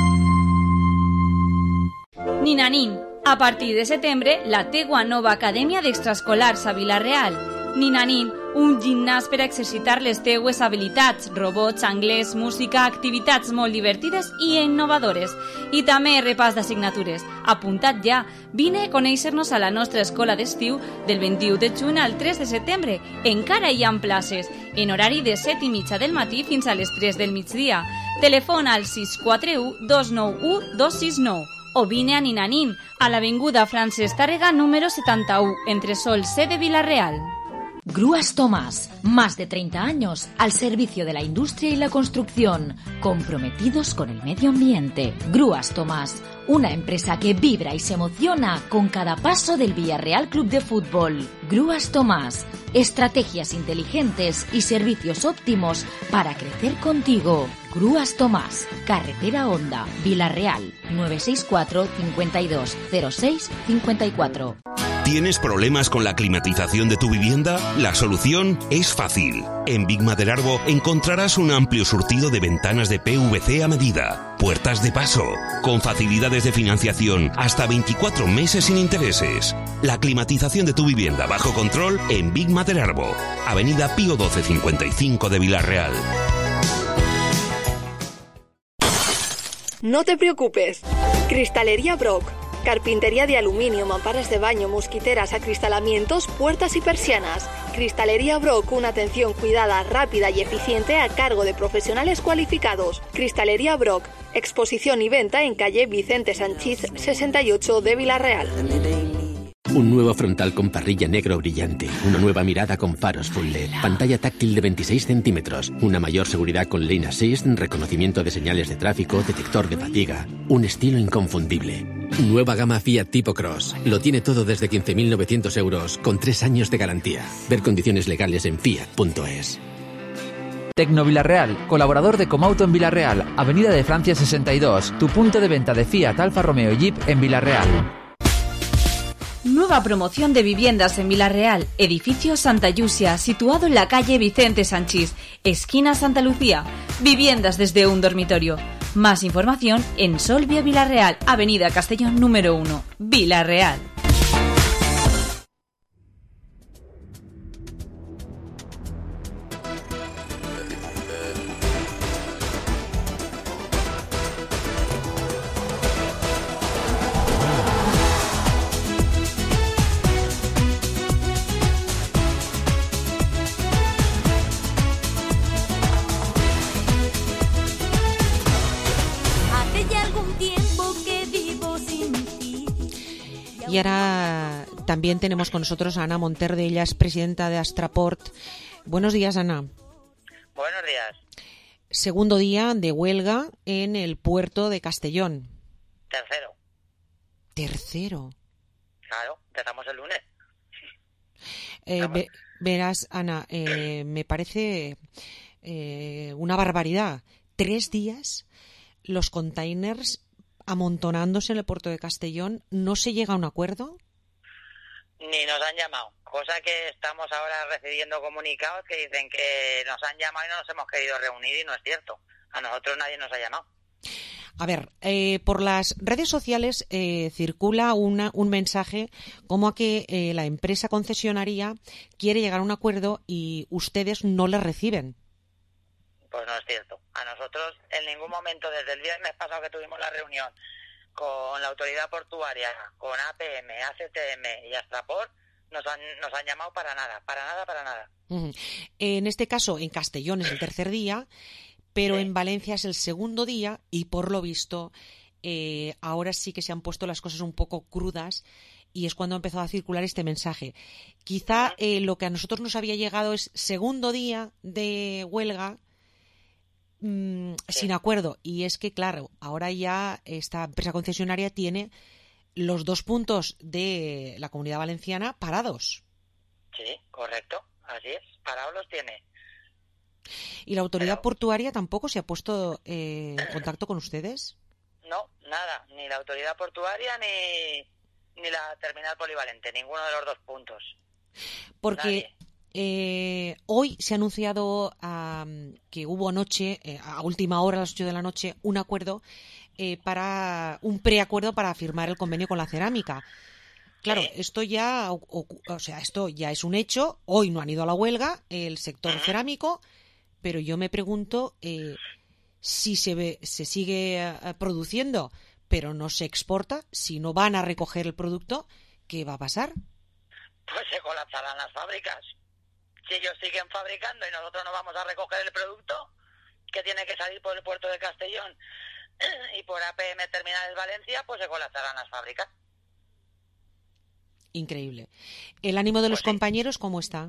Ninanín, a partir de setembre, la teua nova acadèmia d'extraescolars a Vila-real. Ninanín, Un gimnàs per a exercitar les teues habilitats, robots, anglès, música, activitats molt divertides i innovadores. I també repàs d'assignatures. Apuntat ja. Vine a conèixer-nos a la nostra escola d'estiu del vint-i-u de juny al tres de setembre. Encara hi ha places, en horari de set i mitja del matí fins a les tres del migdia. Telefona al sis quatre u dos nou u dos sis nou o vine a Ninanín, a l'avinguda Francesc Tàrrega número setanta-u, entre Sol C de Vila-real. Grúas Tomás, más de treinta años al servicio de la industria y la construcción, comprometidos con el medio ambiente. Grúas Tomás, una empresa que vibra y se emociona con cada paso del Villarreal Club de Fútbol. Grúas Tomás, estrategias inteligentes y servicios óptimos para crecer contigo. Grúas Tomás, Carretera Honda, Vila-real, nueve seis cuatro, cincuenta y dos, cero seis, cincuenta y cuatro. ¿Tienes problemas con la climatización de tu vivienda? La solución es fácil. En Big Maderarbo encontrarás un amplio surtido de ventanas de P V C a medida, puertas de paso, con facilidades de financiación hasta veinticuatro meses sin intereses. La climatización de tu vivienda bajo control en Big Maderarbo, Avenida Pío doce cincuenta y cinco de Vila-real. No te preocupes. Cristalería Brock. Carpintería de aluminio, mamparas de baño, mosquiteras, acristalamientos, puertas y persianas. Cristalería Brock, una atención cuidada, rápida y eficiente a cargo de profesionales cualificados. Cristalería Brock, exposición y venta en calle Vicente Sanchís sesenta y ocho de Vila-real. Un nuevo frontal con parrilla negro brillante, una nueva mirada con faros full L E D, pantalla táctil de veintiséis centímetros, una mayor seguridad con Lane Assist, reconocimiento de señales de tráfico, detector de fatiga, un estilo inconfundible. Nueva gama Fiat Tipo Cross. Lo tiene todo desde quince mil novecientos euros, con tres años de garantía. Ver condiciones legales en fiat punto es. Tecno Vila-real, colaborador de Comauto en Vila-real, Avenida de Francia sesenta y dos, tu punto de venta de Fiat, Alfa Romeo y Jeep en Vila-real. Nueva promoción de viviendas en Vila-real, edificio Santa Llucia, situado en la calle Vicente Sanchís, esquina Santa Lucía. Viviendas desde un dormitorio. Más información en Solvia Vila-real, Avenida Castellón número uno, Vila-real. Y ahora también tenemos con nosotros a Ana Monterde, ella es presidenta de Astraport. Buenos días, Ana. Buenos días. Segundo día de huelga en el puerto de Castellón. Tercero. Tercero. Claro, empezamos el lunes. Eh, ve, verás, Ana, eh, me parece eh, una barbaridad. Tres días los containers amontonándose en el puerto de Castellón, ¿no se llega a un acuerdo? Ni nos han llamado, cosa que estamos ahora recibiendo comunicados que dicen que nos han llamado y no nos hemos querido reunir y no es cierto. A nosotros nadie nos ha llamado. A ver, eh, por las redes sociales eh, circula una, un mensaje como a que eh, la empresa concesionaria quiere llegar a un acuerdo y ustedes no le reciben. Pues no es cierto. A nosotros en ningún momento, desde el viernes pasado que tuvimos la reunión con la autoridad portuaria, con A P M, A C T M y Astraport, nos han, nos han llamado para nada, para nada, para nada. Uh-huh. En este caso, en Castellón es el tercer día, pero sí. En Valencia es el segundo día y por lo visto eh, ahora sí que se han puesto las cosas un poco crudas y es cuando ha empezado a circular este mensaje. Quizá eh, lo que a nosotros nos había llegado es segundo día de huelga, Mm, sí. sin acuerdo, y es que claro, ahora ya esta empresa concesionaria tiene los dos puntos de la Comunidad Valenciana parados. Sí, correcto, así es, parados los tiene. ¿Y la autoridad Pero... portuaria tampoco se ha puesto eh, en contacto con ustedes? No, nada, ni la autoridad portuaria ni, ni la terminal polivalente, ninguno de los dos puntos. Porque Nadie. Eh, hoy se ha anunciado um, que hubo anoche, eh, a última hora, a las ocho de la noche, un acuerdo eh, para un preacuerdo para firmar el convenio con la cerámica, Claro, ¿Sí? esto ya, o, o, o sea, esto ya es un hecho. Hoy no han ido a la huelga el sector uh-huh. cerámico, pero yo me pregunto eh, si se ve, se sigue uh, produciendo, pero no se exporta, si no van a recoger el producto, ¿qué va a pasar? Pues se colapsarán las fábricas. Si ellos siguen fabricando y nosotros no vamos a recoger el producto, que tiene que salir por el puerto de Castellón y por A P M Terminales Valencia, pues se colapsarán las fábricas. Increíble. ¿El ánimo de los pues sí. compañeros cómo está?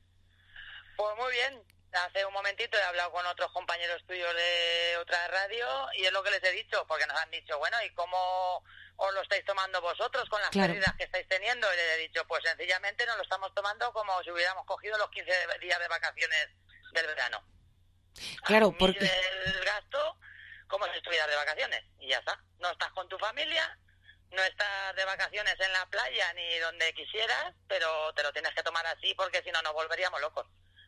Pues muy bien. Hace un momentito he hablado con otros compañeros tuyos de otra radio y es lo que les he dicho, porque nos han dicho, bueno, ¿y cómo os lo estáis tomando vosotros con las claro. pérdidas que estáis teniendo? Y les he dicho, pues sencillamente nos lo estamos tomando como si hubiéramos cogido los quince días de vacaciones del verano. Claro, Asumir porque el gasto como si estuvieras de vacaciones y ya está. No estás con tu familia, no estás de vacaciones en la playa ni donde quisieras, pero te lo tienes que tomar así porque si no nos volveríamos locos.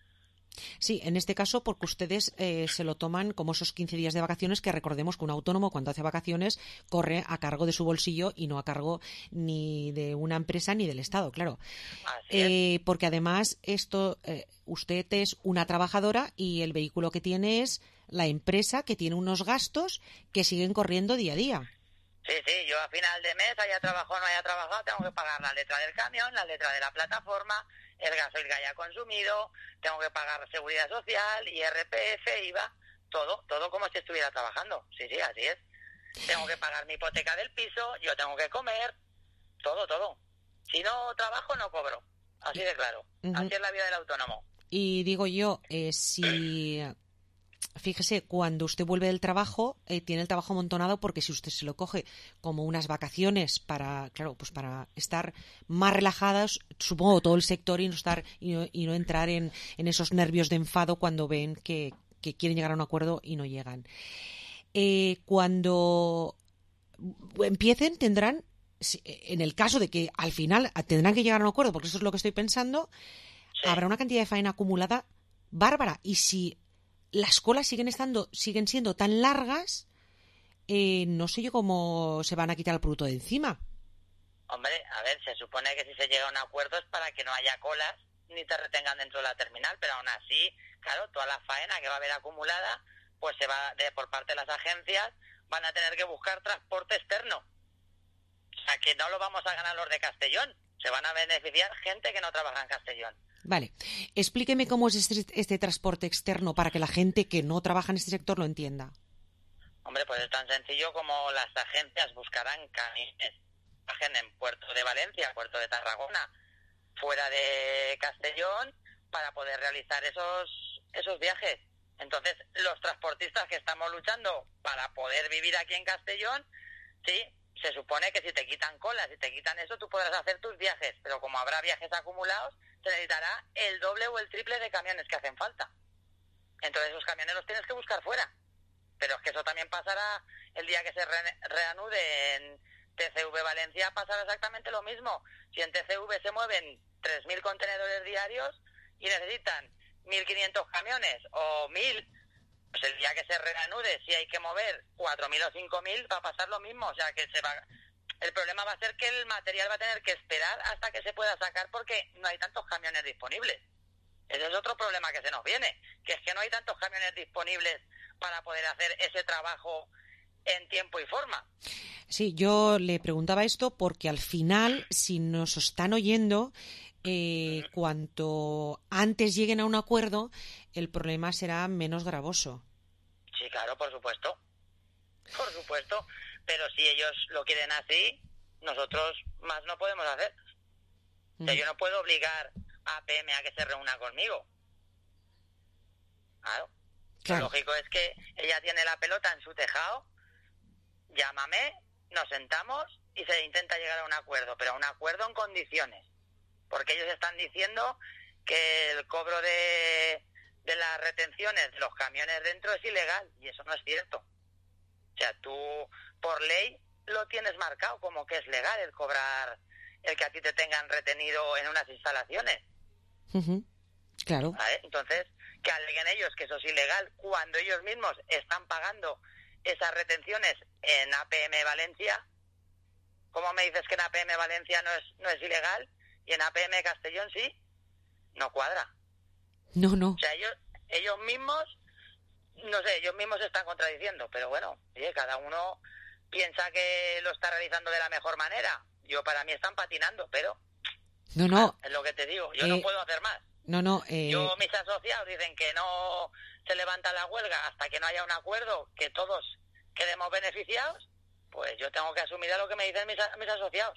Sí, en este caso porque ustedes eh, se lo toman como esos quince días de vacaciones, que recordemos que un autónomo cuando hace vacaciones corre a cargo de su bolsillo y no a cargo ni de una empresa ni del Estado, claro. Eh, porque además esto eh, usted es una trabajadora y el vehículo que tiene es la empresa, que tiene unos gastos que siguen corriendo día a día. Sí, sí, yo a final de mes, haya trabajado o no haya trabajado, tengo que pagar la letra del camión, la letra de la plataforma, el gasoil que haya consumido, tengo que pagar seguridad social, I R P F, I V A, todo, todo como si estuviera trabajando. Sí, sí, así es. Tengo que pagar mi hipoteca del piso, yo tengo que comer, todo, todo. Si no trabajo, no cobro. Así de claro. Uh-huh. Así es la vida del autónomo. Y digo yo, eh, si... Fíjese, cuando usted vuelve del trabajo, eh, tiene el trabajo amontonado porque si usted se lo coge como unas vacaciones para, claro, pues para estar más relajadas, supongo todo el sector y no estar y no, y no entrar en, en esos nervios de enfado cuando ven que, que quieren llegar a un acuerdo y no llegan. Eh, cuando empiecen tendrán, en el caso de que al final tendrán que llegar a un acuerdo, porque eso es lo que estoy pensando, sí. Habrá una cantidad de faena acumulada bárbara y si las colas siguen estando, siguen siendo tan largas, eh, no sé yo cómo se van a quitar el producto de encima. Hombre, a ver, se supone que si se llega a un acuerdo es para que no haya colas ni te retengan dentro de la terminal, pero aún así, claro, toda la faena que va a haber acumulada, pues se va de por parte de las agencias, van a tener que buscar transporte externo. O sea, que no lo vamos a ganar los de Castellón, se van a beneficiar gente que no trabaja en Castellón. Vale, explíqueme cómo es este, este transporte externo para que la gente que no trabaja en este sector lo entienda. Hombre, pues es tan sencillo como las agencias buscarán camiones en Puerto de Valencia, Puerto de Tarragona, fuera de Castellón, para poder realizar esos, esos viajes. Entonces, los transportistas que estamos luchando para poder vivir aquí en Castellón, sí, se supone que si te quitan colas, si te quitan eso, tú podrás hacer tus viajes, pero como habrá viajes acumulados, se necesitará el doble o el triple de camiones que hacen falta. Entonces esos camiones los tienes que buscar fuera. Pero es que eso también pasará el día que se re- reanude en T C V Valencia, pasará exactamente lo mismo. Si en T C V se mueven tres mil contenedores diarios y necesitan mil quinientos camiones o mil, pues el día que se reanude, si hay que mover cuatro mil o cinco mil, va a pasar lo mismo. O sea, que se va... El problema va a ser que el material va a tener que esperar hasta que se pueda sacar porque no hay tantos camiones disponibles. Ese es otro problema que se nos viene, que es que no hay tantos camiones disponibles para poder hacer ese trabajo en tiempo y forma. Sí, yo le preguntaba esto porque al final, si nos están oyendo, eh, cuanto antes lleguen a un acuerdo, el problema será menos gravoso. Sí, claro, por supuesto. Por supuesto. Pero si ellos lo quieren así, nosotros más no podemos hacer. O sea, yo no puedo obligar a A P M a que se reúna conmigo. Claro. Claro. Lo lógico es que ella tiene la pelota en su tejado, llámame, nos sentamos y se intenta llegar a un acuerdo, pero a un acuerdo en condiciones. Porque ellos están diciendo que el cobro de, de las retenciones de los camiones dentro es ilegal, y eso no es cierto. O sea, tú por ley lo tienes marcado como que es legal el cobrar, el que a ti te tengan retenido en unas instalaciones. Uh-huh. Claro. ¿Vale? Entonces, que aleguen ellos que eso es ilegal cuando ellos mismos están pagando esas retenciones en A P M Valencia, ¿Cómo me dices que en A P M Valencia no es, no es ilegal y en A P M Castellón sí? No cuadra. No, no. O sea, ellos, ellos mismos, no sé, ellos mismos se están contradiciendo, pero bueno, oye, cada uno piensa que lo está realizando de la mejor manera. Yo, para mí, están patinando, pero... No, no. Es lo que te digo, yo eh, no puedo hacer más. No, no. Eh... Yo, mis asociados dicen que no se levanta la huelga hasta que no haya un acuerdo, que todos quedemos beneficiados, pues yo tengo que asumir a lo que me dicen mis, mis asociados.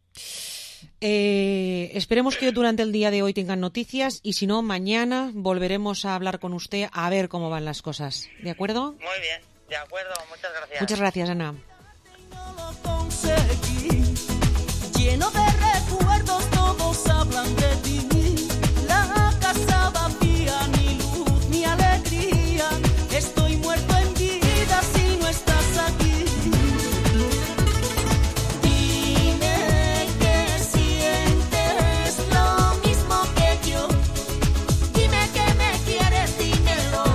Eh, esperemos que durante el día de hoy tengan noticias y si no, mañana volveremos a hablar con usted a ver cómo van las cosas. ¿De acuerdo? Muy bien, de acuerdo. Muchas gracias. Muchas gracias, Ana. Lleno de recuerdos, todos hablan de ti. La casa vacía, ni luz, ni alegría. Estoy muerto en vida si no estás aquí. Dime que sientes lo mismo que yo. Dime que me quieres, dímelo.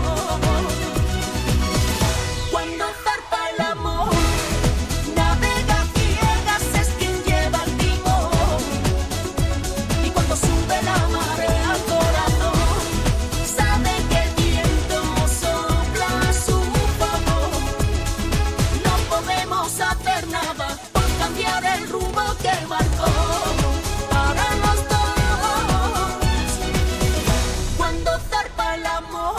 Cuando zarpa el amor, navega ciegas, es quien lleva el timón. Y cuando sube la marea al corazón, sabe que el viento sopla a su favor. No podemos hacer nada por cambiar el rumbo que marcó para los dos. Cuando zarpa el amor.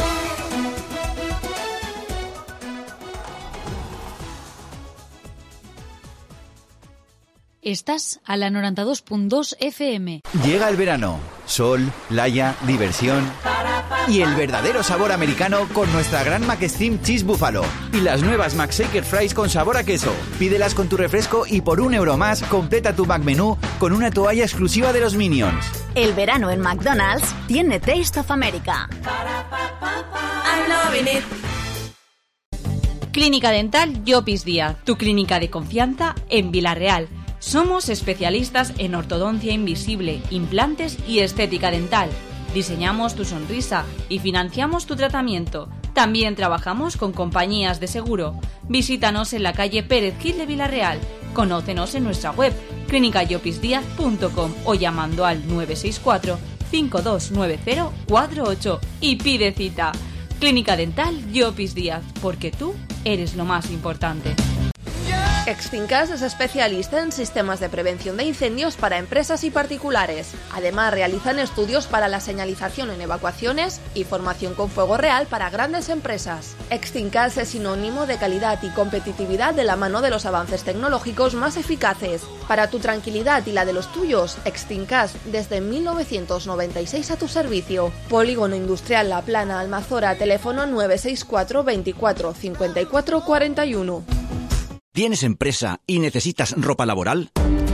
Estás a la noventa y dos punto dos F M. Llega el verano. Sol, playa, diversión y el verdadero sabor americano con nuestra gran Mac Steam Cheese Buffalo y las nuevas Mac Shaker Fries con sabor a queso. Pídelas con tu refresco y por un euro más completa tu Mac Menú con una toalla exclusiva de los Minions. El verano en McDonald's tiene Taste of America. I'm loving it. Clínica Dental Llopis Díaz, tu clínica de confianza en Vila-real. Somos especialistas en ortodoncia invisible, implantes y estética dental. Diseñamos tu sonrisa y financiamos tu tratamiento. También trabajamos con compañías de seguro. Visítanos en la calle Pérez Gil de Vila-real. Conócenos en nuestra web clínica llopis díaz punto com o llamando al nueve seis cuatro, cinco dos nueve cero, cuatro ocho y pide cita. Clínica Dental Llopis Díaz, porque tú eres lo más importante. Extincas es especialista en sistemas de prevención de incendios para empresas y particulares. Además, realizan estudios para la señalización en evacuaciones y formación con fuego real para grandes empresas. Extincas es sinónimo de calidad y competitividad de la mano de los avances tecnológicos más eficaces. Para tu tranquilidad y la de los tuyos, Extincas desde mil novecientos noventa y seis a tu servicio. Polígono Industrial La Plana, Almazora, teléfono nueve seis cuatro, veinticuatro, cincuenta y cuatro, cuarenta y uno. ¿Tienes empresa y necesitas ropa laboral?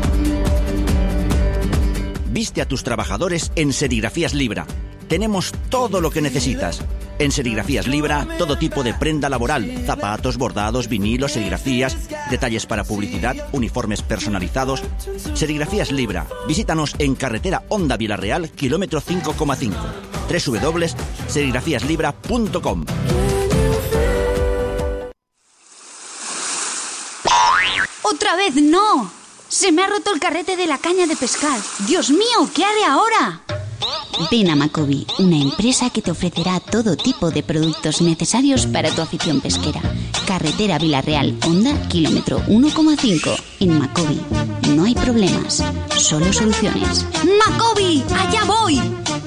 Viste a tus trabajadores en Serigrafías Libra. Tenemos todo lo que necesitas. En Serigrafías Libra, todo tipo de prenda laboral, zapatos, bordados, vinilos, serigrafías, detalles para publicidad, uniformes personalizados. Serigrafías Libra. Visítanos en carretera Honda Vila-real, kilómetro cinco coma cinco. doble u doble u doble u punto serigrafías libra punto com. ¡Otra vez no! ¡Se me ha roto el carrete de la caña de pescar! ¡Dios mío! ¿Qué haré ahora? Ven a Macobi, una empresa que te ofrecerá todo tipo de productos necesarios para tu afición pesquera. Carretera Vila-real, Honda, kilómetro uno coma cinco. En Macobi no hay problemas, solo soluciones. ¡Macobi! ¡Allá voy!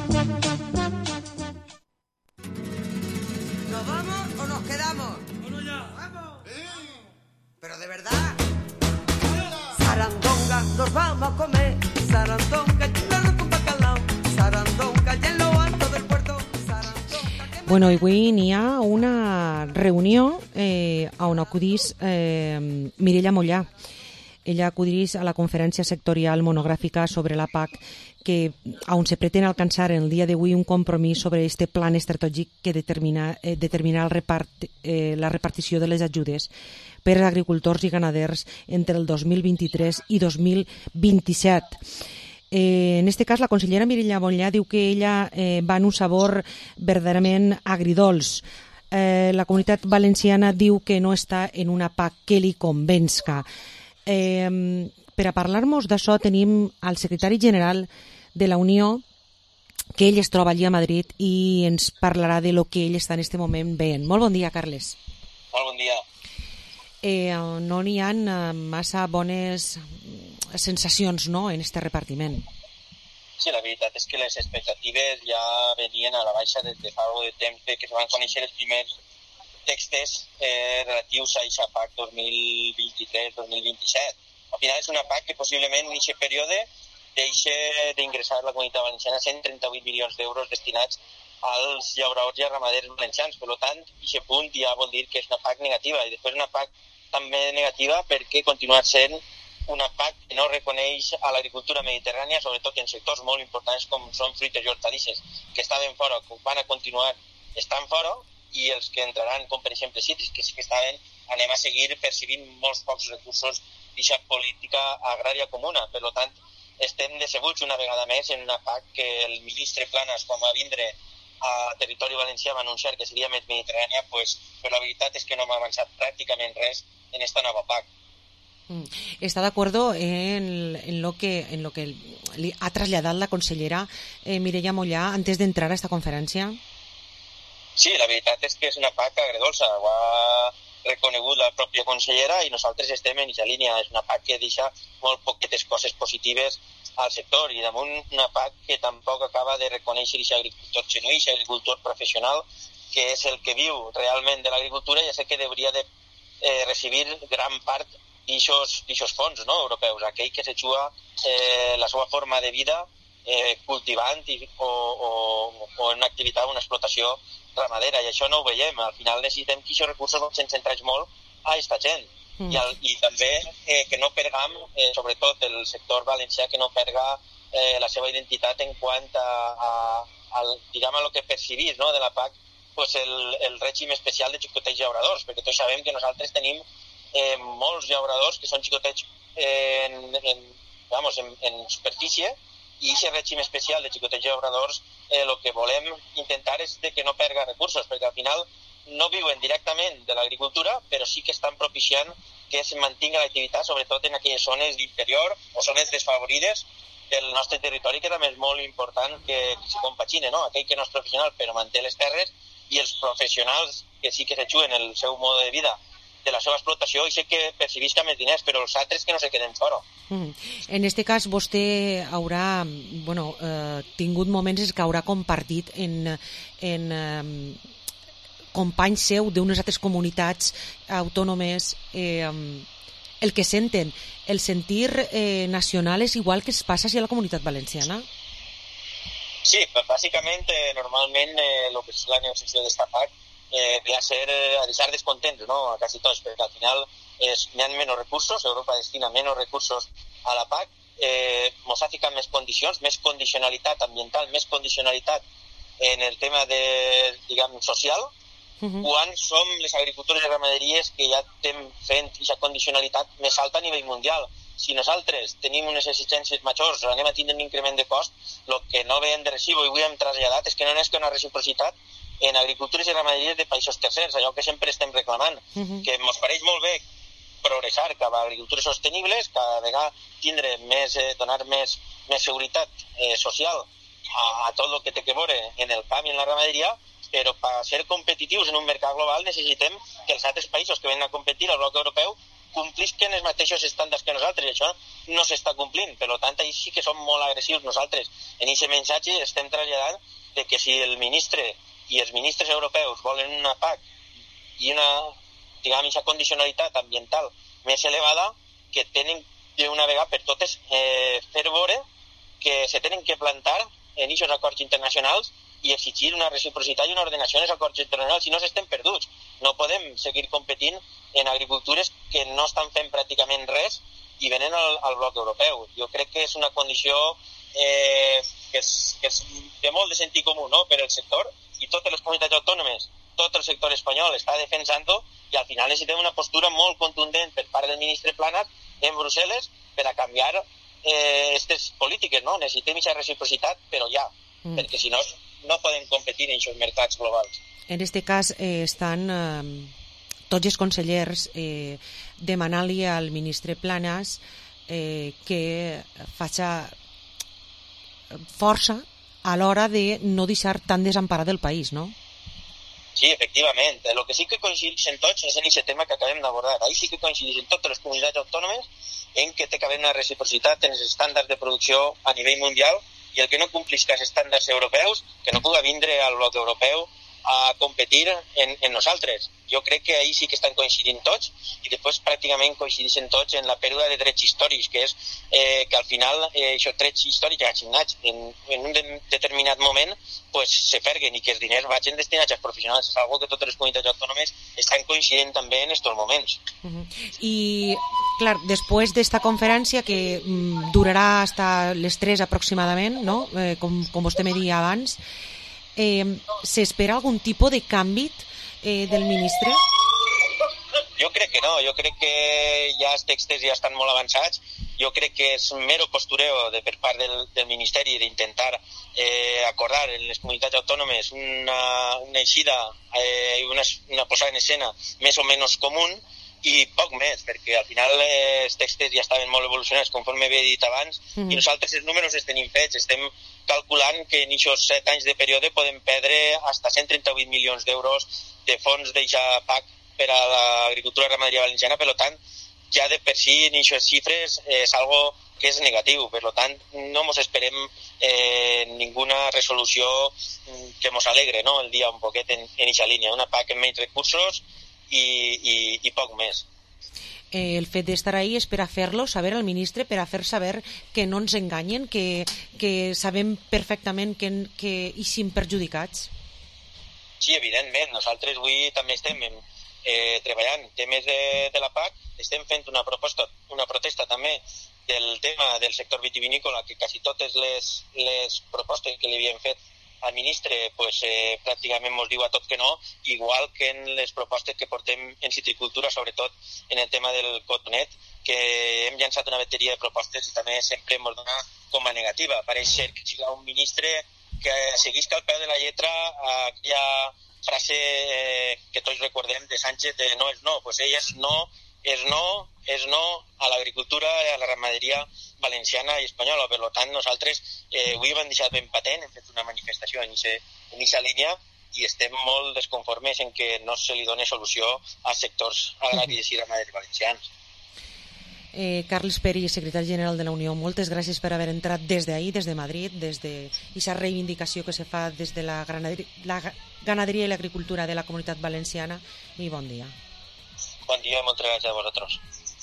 ¿Nos vamos o nos quedamos? ¡Bueno ya! ¡Vamos! ¿Pero de verdad? Sarandonga, nos vamos a comer. Sarandonga, lleno con bacalao. Sarandonga, en lo alto del puerto. Bueno, avui n'hi ha una reunió eh, on acudís eh, Mireia Mollà. Ella acudís a la conferència sectorial monogràfica sobre la P A C, que, on se pretén alcançar en el dia d'avui un compromís sobre este plan estratègic que determina, eh, determina el repart, eh, la repartició de les ajudes per als agricultors i ganaders entre el dos mil vint-i-tres i dos mil vint-i-set. Eh, en este cas, la consellera Mireia Mollà diu que ella eh, va en un sabor verdaderament agridolç. Eh, la comunitat valenciana diu que no està en una P A C que li convença. Eh, per a parlar-nos d'això tenim el secretari general de la Unió, que ell es troba allí a Madrid i ens parlarà de lo que ell està en aquest moment veient. Molt bon dia, Carles. Molt bon dia. Eh, no n'hi ha massa bones sensacions, no?, en este repartiment. Sí, la veritat és que les expectatives ja venien a la baixa des de fa algo de temps que es van conèixer els primers textos eh, relatius a aquesta P A C dos mil vint-i-tres dos mil vint-i-set. Al final és una P A C que possiblement en aquest període deixa d'ingressar a la Comunitat Valenciana cent trenta-vuit milions d'euros destinats als llauradors i ramaders valencians. Per tant, aquest punt ja vol dir que és una P A C negativa. I després una P A C també negativa perquè continua sent una P A C que no reconeix a l'agricultura mediterrània, sobretot en sectors molt importants com són fruites i hortalisses, que estaven fora, que van a continuar estant fora, i els que entraran, com per exemple cítrics, que sí que estaven, anem a seguir percibint molts pocs recursos d'aquesta política agrària comuna. Per tant, estem decebuts una vegada més en una P A C que el ministre Planas, quan va vindre a territori valencià, va anunciar que seria més mediterrània, pues, però la veritat és que no m'ha avançat pràcticament res en esta nova P A C. ¿Está de acuerdo en, en, lo que, en lo que li ha traslladat la consellera eh, Mireia Mollà antes d'entrar a esta conferència? Sí, la veritat és que és una P A C agredolça. Ho ha reconegut la pròpia consellera i nosaltres estem en aquesta línia. És una P A C que deixa molt poquetes coses positives al sector i damunt una P A C que tampoc acaba de reconèixer aquest agricultor genuí, aquest agricultor professional, que és el que viu realment de l'agricultura i és el que hauria de eh, recibir gran part d'aquests fons, no, europeus, aquell que se juga eh, la seva forma de vida eh, cultivant i, o, o, o en una activitat, una explotació ramadera, i això no ho veiem. Al final necessitem que aquests recursos ens centrats molt a aquesta gent. Mm. I, el, i també eh, que no perdam, eh, sobretot el sector valencià, que no perga eh, la seva identitat en quant a, a, a, diguem, a lo que percibís, no, de la P A C, pues el, el règim especial de xicotets llauradors, perquè tots sabem que nosaltres tenim Eh, molts llauradors que són xicotets en, en, vamos, en, en superfície, i aquest règim especial de xicotets llauradors el eh, que volem intentar és de que no perga recursos, perquè al final no viuen directament de l'agricultura, però sí que estan propiciant que es mantinga l'activitat, sobretot en aquelles zones d'interior o zones desfavorides del nostre territori, que també és molt important que, que se compagine, no? Aquell que no és professional però manté les terres, i els professionals que sí que se juguen el seu mode de vida de la seva explotació, i sé que percibisca més diners, però els altres que no se queden fora. Mm. En este cas, vostè haurà bueno, eh, tingut moments en què haurà compartit en, en eh, companys seu d'unes altres comunitats autònomes eh, el que senten. El sentir eh, nacional és igual que es passa a la comunitat valenciana? Sí, bàsicament, eh, normalment, eh, el que és la negociació d'esta P A C Eh, ve a ser eh, a deixar descontents, no?, a quasi tots, perquè al final n'hi ha menys recursos, Europa destina menys recursos a la P A C, eh, mos ha ficat més condicions, més condicionalitat ambiental, més condicionalitat en el tema de, diguem, social, uh-huh. quan som les agricultures i ramaderies que ja estem fent aquesta condicionalitat més alta a nivell mundial. Si nosaltres tenim unes exigències majors, anem a tindre un increment de cost, el que no veiem de recibo i avui hem traslladat és que no és que una reciprocitat en agricultures i ramaderies de països tercers, allò que sempre estem reclamant, uh-huh. que ens pareix molt bé progressar cap a agricultures sostenibles, cada vegada tindre més, eh, donar més, més seguretat eh, social a, a tot el que té que veure en el camp i en la ramaderia, però per ser competitius en un mercat global necessitem que els altres països que venen a competir al bloc europeu complisquen els mateixos estàndards que nosaltres, i això no s'està complint. Per tant, ahí sí que som molt agressius nosaltres. En aquest missatge estem traslladant de que si el ministre i els ministres europeus volen una P A C i una, diguem, aquesta condicionalitat ambiental més elevada, que tenen d'una vegada per totes eh, fer veure que se tenen que plantar en aquests acords internacionals i exigir una reciprocitat i una ordenació en els acords internacionals, si no s'estem perduts. No podem seguir competint en agricultures que no estan fent pràcticament res i venen al, al bloc europeu. Jo crec que és una condició eh, que, és, que és de molt de sentit comú, no?, per al sector, i totes les comunitats autònomes, tot el sector espanyol està defensant-ho, i al final necessitem una postura molt contundent per part del ministre Planas en Brussel·les per a canviar aquestes eh, polítiques, no? Necessitem aquesta reciprocitat, però ja, mm. perquè si no, no podem competir en aquests mercats globals. En este cas eh, estan eh, tots els consellers eh, demanant-li al ministre Planas eh, que faci força a l'hora de no deixar tan desemparat el país, no? Sí, efectivament. El que sí que coincideixen tots és en aquest tema que acabem d'abordar. Ahí sí que coincideixen totes les comunitats autònomes en que té que haver una reciprocitat en els estàndards de producció a nivell mundial i el que no complisca els estàndards europeus, que no pugui vindre al bloc europeu a competir en, en nosaltres. Jo crec que ahí sí que estan coincidint tots i després pràcticament coincideixen tots en la pèrdua de drets històrics, que és eh, que al final eh, aquests drets històrics assignats en, en un de, determinat moment pues, se perguen i que els diners vagin destinats als professionals. És algo que totes les comunitats autònomes estan coincidint també en aquests moments. Uh-huh. I, clar, després d'esta conferència que mm, durarà hasta les tres aproximadament, no? eh, com, com vostè me deia abans, Eh, s'espera algun tipus de canvi eh, del ministre? Jo crec que no, jo crec que ja els textos ja estan molt avançats. Jo crec que és mero postureo de per part del, del Ministeri d'intentar eh, acordar en les comunitats autònomes una, una eixida i eh, una, una posada en escena més o menys comú i poc més, perquè al final eh, els textos ja estaven molt evolucionats conforme havia dit abans mm. i nosaltres els números els tenim fets, estem calculant que en aquests set anys de període podem perdre fins cent trenta-vuit milions d'euros de fons d'eixa P A C per a l'agricultura i ramaderia valenciana, per tant, ja de per si en aquestes xifres eh, és algo que és negatiu, per tant, no ens esperem eh, ninguna resolució que ens alegre, no?, el dia un poquet en aquesta línia, una P A C amb menys recursos i, i, i poc més. Eh, el fet d'estar ahí és per a fer-lo saber al ministre, per a fer saber que no ens enganyen, que, que sabem perfectament que, que hi sim perjudicats. Sí, evidentment. Nosaltres avui també estem eh, treballant temes de, de la P A C, estem fent una proposta, una protesta també del tema del sector vitivinícola, que quasi totes les, les propostes que li havien fet al ministre pues, eh, pràcticament ens diu a tot que no, igual que en les propostes que portem en citricultura, sobretot en el tema del cotonet, que hem llançat una bateria de propostes i també sempre ens dona com a negativa. Pareix ser que sigui un ministre que seguisca al peu de la lletra aquella frase eh, que tots recordem de Sánchez de no és no, pues ell és no, és no, és no a l'agricultura, a la ramaderia valenciana i espanyola. Per tant, nosaltres eh, avui hem deixat ben patent, hem fet una manifestació en aquesta línia i estem molt desconformes en que no se li doni solució a sectors agraris i ramaders valencians. Eh, Carles Peri, secretari general de la Unió, moltes gràcies per haver entrat des d'ahir, des de Madrid, des d'aquesta reivindicació que se fa des de la ganaderia, la ganaderia i l'agricultura de la comunitat valenciana, i bon dia. Bon dia i moltes gràcies a vosaltres.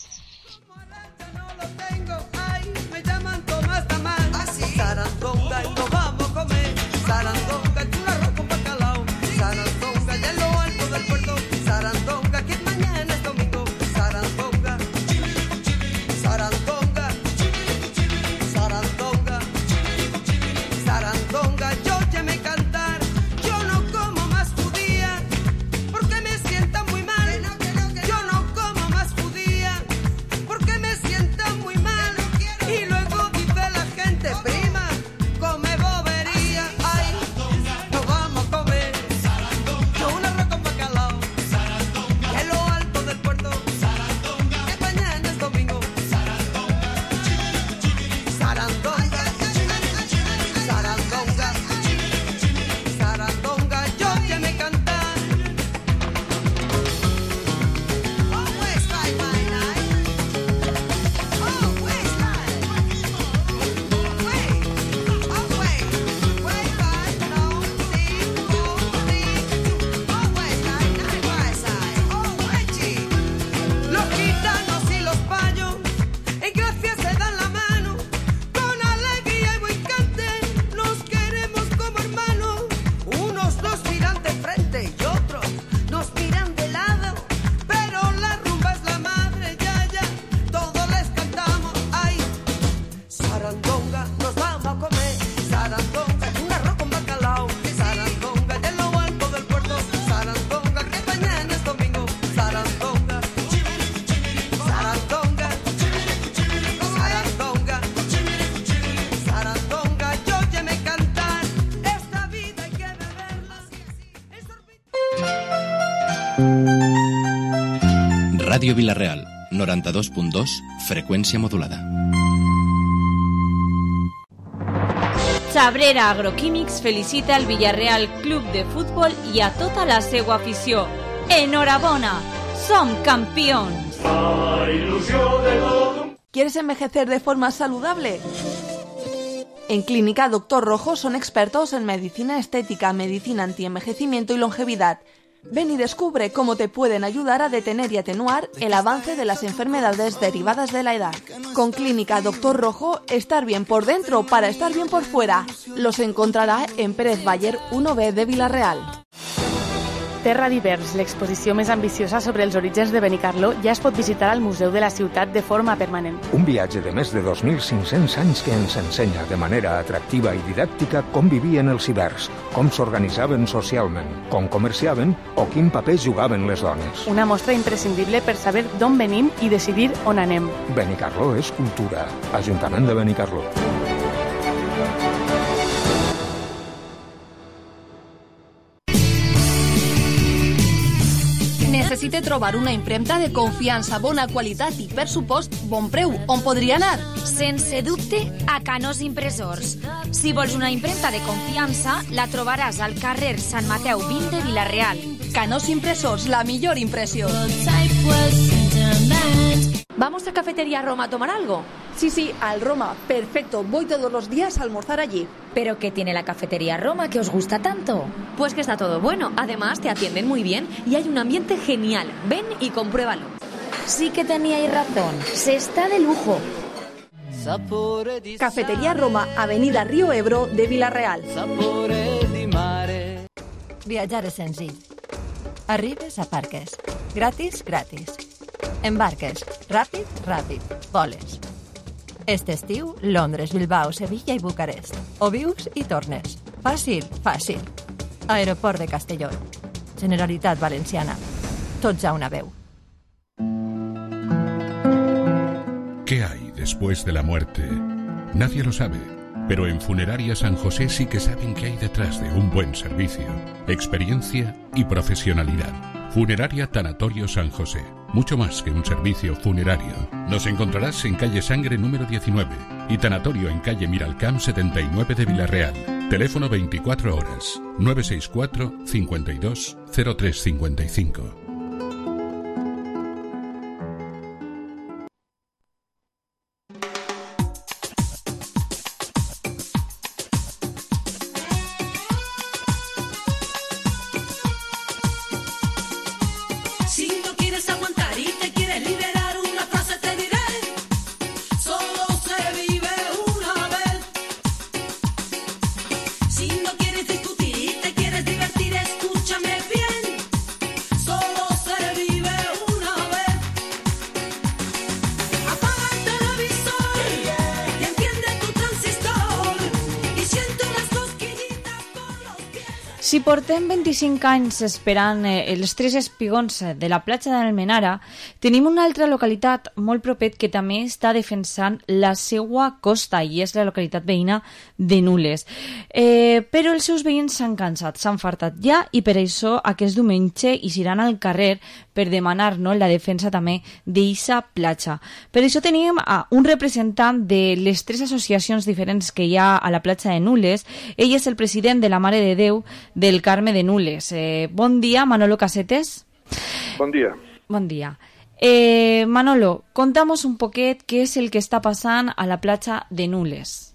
Me llaman Tomás Tamán, Sarandonga y nos vamos a comer. Sarandonga es un arroz con bacalao. Sarandonga ya en lo alto del puerto. Sarandonga que mañana es domingo. Sarandonga, Sarandonga, Sarandonga, Sarandonga. Yo ya me cantar. Yo no como más judía porque me sienta muy mal. Yo no como más judía porque me sienta muy mal. Y luego dice la gente, prima, come bobería. Ay, nos vamos a comer yo un arroz con bacalao. Y en lo alto del puerto, que mañana es domingo. Sarandonga, Sarandonga, Sarandonga, yo ya me cantar. Oh, West Side, my night. Oh, West Side. Los gitanos y los payos en gracia se dan la mano, con alegría y buen cante, nos queremos como hermanos. Unos nos miran de frente y otros nos miran de lado, pero la rumba es la madre, ya, ya, todos les cantamos. Ay, Sarandonga, nos vamos a comer. Sarandonga, un arroz con bacalao. Sarandonga, ya en lo alto del puerto. Sarandonga, que mañana es domingo. Sarandonga, Sarandonga, Sarandonga, Sarandonga, yo ya me cantar. Esta vida hay que beberla así, así. Radio Villarreal, noranta-dos punt dos, freqüència modulada. Cabrera Agroquímics felicita al Villarreal Club de Futbol i a tota la seva afició. Enhorabona, som campions! ¿Quieres envejecer de forma saludable? En Clínica Doctor Rojo son expertos en medicina estética, medicina antienvejecimiento y longevidad. Ven y descubre cómo te pueden ayudar a detener y atenuar el avance de las enfermedades derivadas de la edad. Con Clínica Doctor Rojo, estar bien por dentro para estar bien por fuera. Los encontrará en Pérez Bayer uno B de Vila-real. Terra d'Hivers, l'exposició més ambiciosa sobre els orígens de Benicarló, ja es pot visitar al Museu de la Ciutat de forma permanent. Un viatge de més de dos mil cinc-cents anys que ens ensenya de manera atractiva i didàctica com vivien els ibers, com s'organitzaven socialment, com comerciaven o quin paper jugaven les dones. Una mostra imprescindible per saber d'on venim i decidir on anem. Benicarló és cultura. Ajuntament de Benicarló. Necessite trobar una impremta de confiança, bona qualitat i, per supost, bon preu. On podria anar? Sense dubte, a Canós Impressors. Si vols una impremta de confiança, la trobaràs al carrer Sant Mateu vint de Vila-real. Canós Impressors, la millor impressió. ¿Vamos a Cafetería Roma a tomar algo? Sí, sí, al Roma. Perfecto, voy todos los días a almorzar allí. ¿Pero qué tiene la Cafetería Roma que os gusta tanto? Pues que está todo bueno. Además, te atienden muy bien y hay un ambiente genial. Ven y compruébalo. Sí que teníais razón. Se está de lujo. Cafetería Roma, Avenida Río Ebro de Vila-real. Viatjar és senzill. Arribes, aparques. Gratis, gratis. Embarques. Ràpid, ràpid. Voles. Este estiu, Londres, Bilbao, Sevilla i Bucarest. O vius i tornes. Fàcil, fàcil. Aeroport de Castelló. Generalitat Valenciana. Tots a una veu. ¿Qué hay después de la muerte? Nadie lo sabe, pero en Funeraria San José sí que saben qué hay detrás de un buen servicio, experiencia y profesionalidad. Funeraria Tanatorio San José, mucho más que un servicio funerario. Nos encontrarás en calle Sangre número diecinueve y Tanatorio en calle Miralcamp setenta y nueve de Vila-real. Teléfono veinticuatro horas, nueve seis cuatro, cincuenta y dos, cero tres cincuenta y cinco. Si portem vint-i-cinc anys esperant eh, els tres espigons de la platja d'Almenara, tenim una altra localitat molt propet que també està defensant la seua costa i és la localitat veïna de Nules. Eh, però els seus veïns s'han cansat, s'han fartat ja i per això aquest diumenge hi iran al carrer per demanar no, la defensa també d'eixa platja. Per això tenim a un representant de les tres associacions diferents que hi ha a la platja de Nules. Ell és el president de la Mare de Déu del Carme de Nules. Eh, bon dia, Manolo Casetes. Bon dia. Bon dia. Eh, Manolo, contamos un poquet què és el que està passant a la platja de Nules.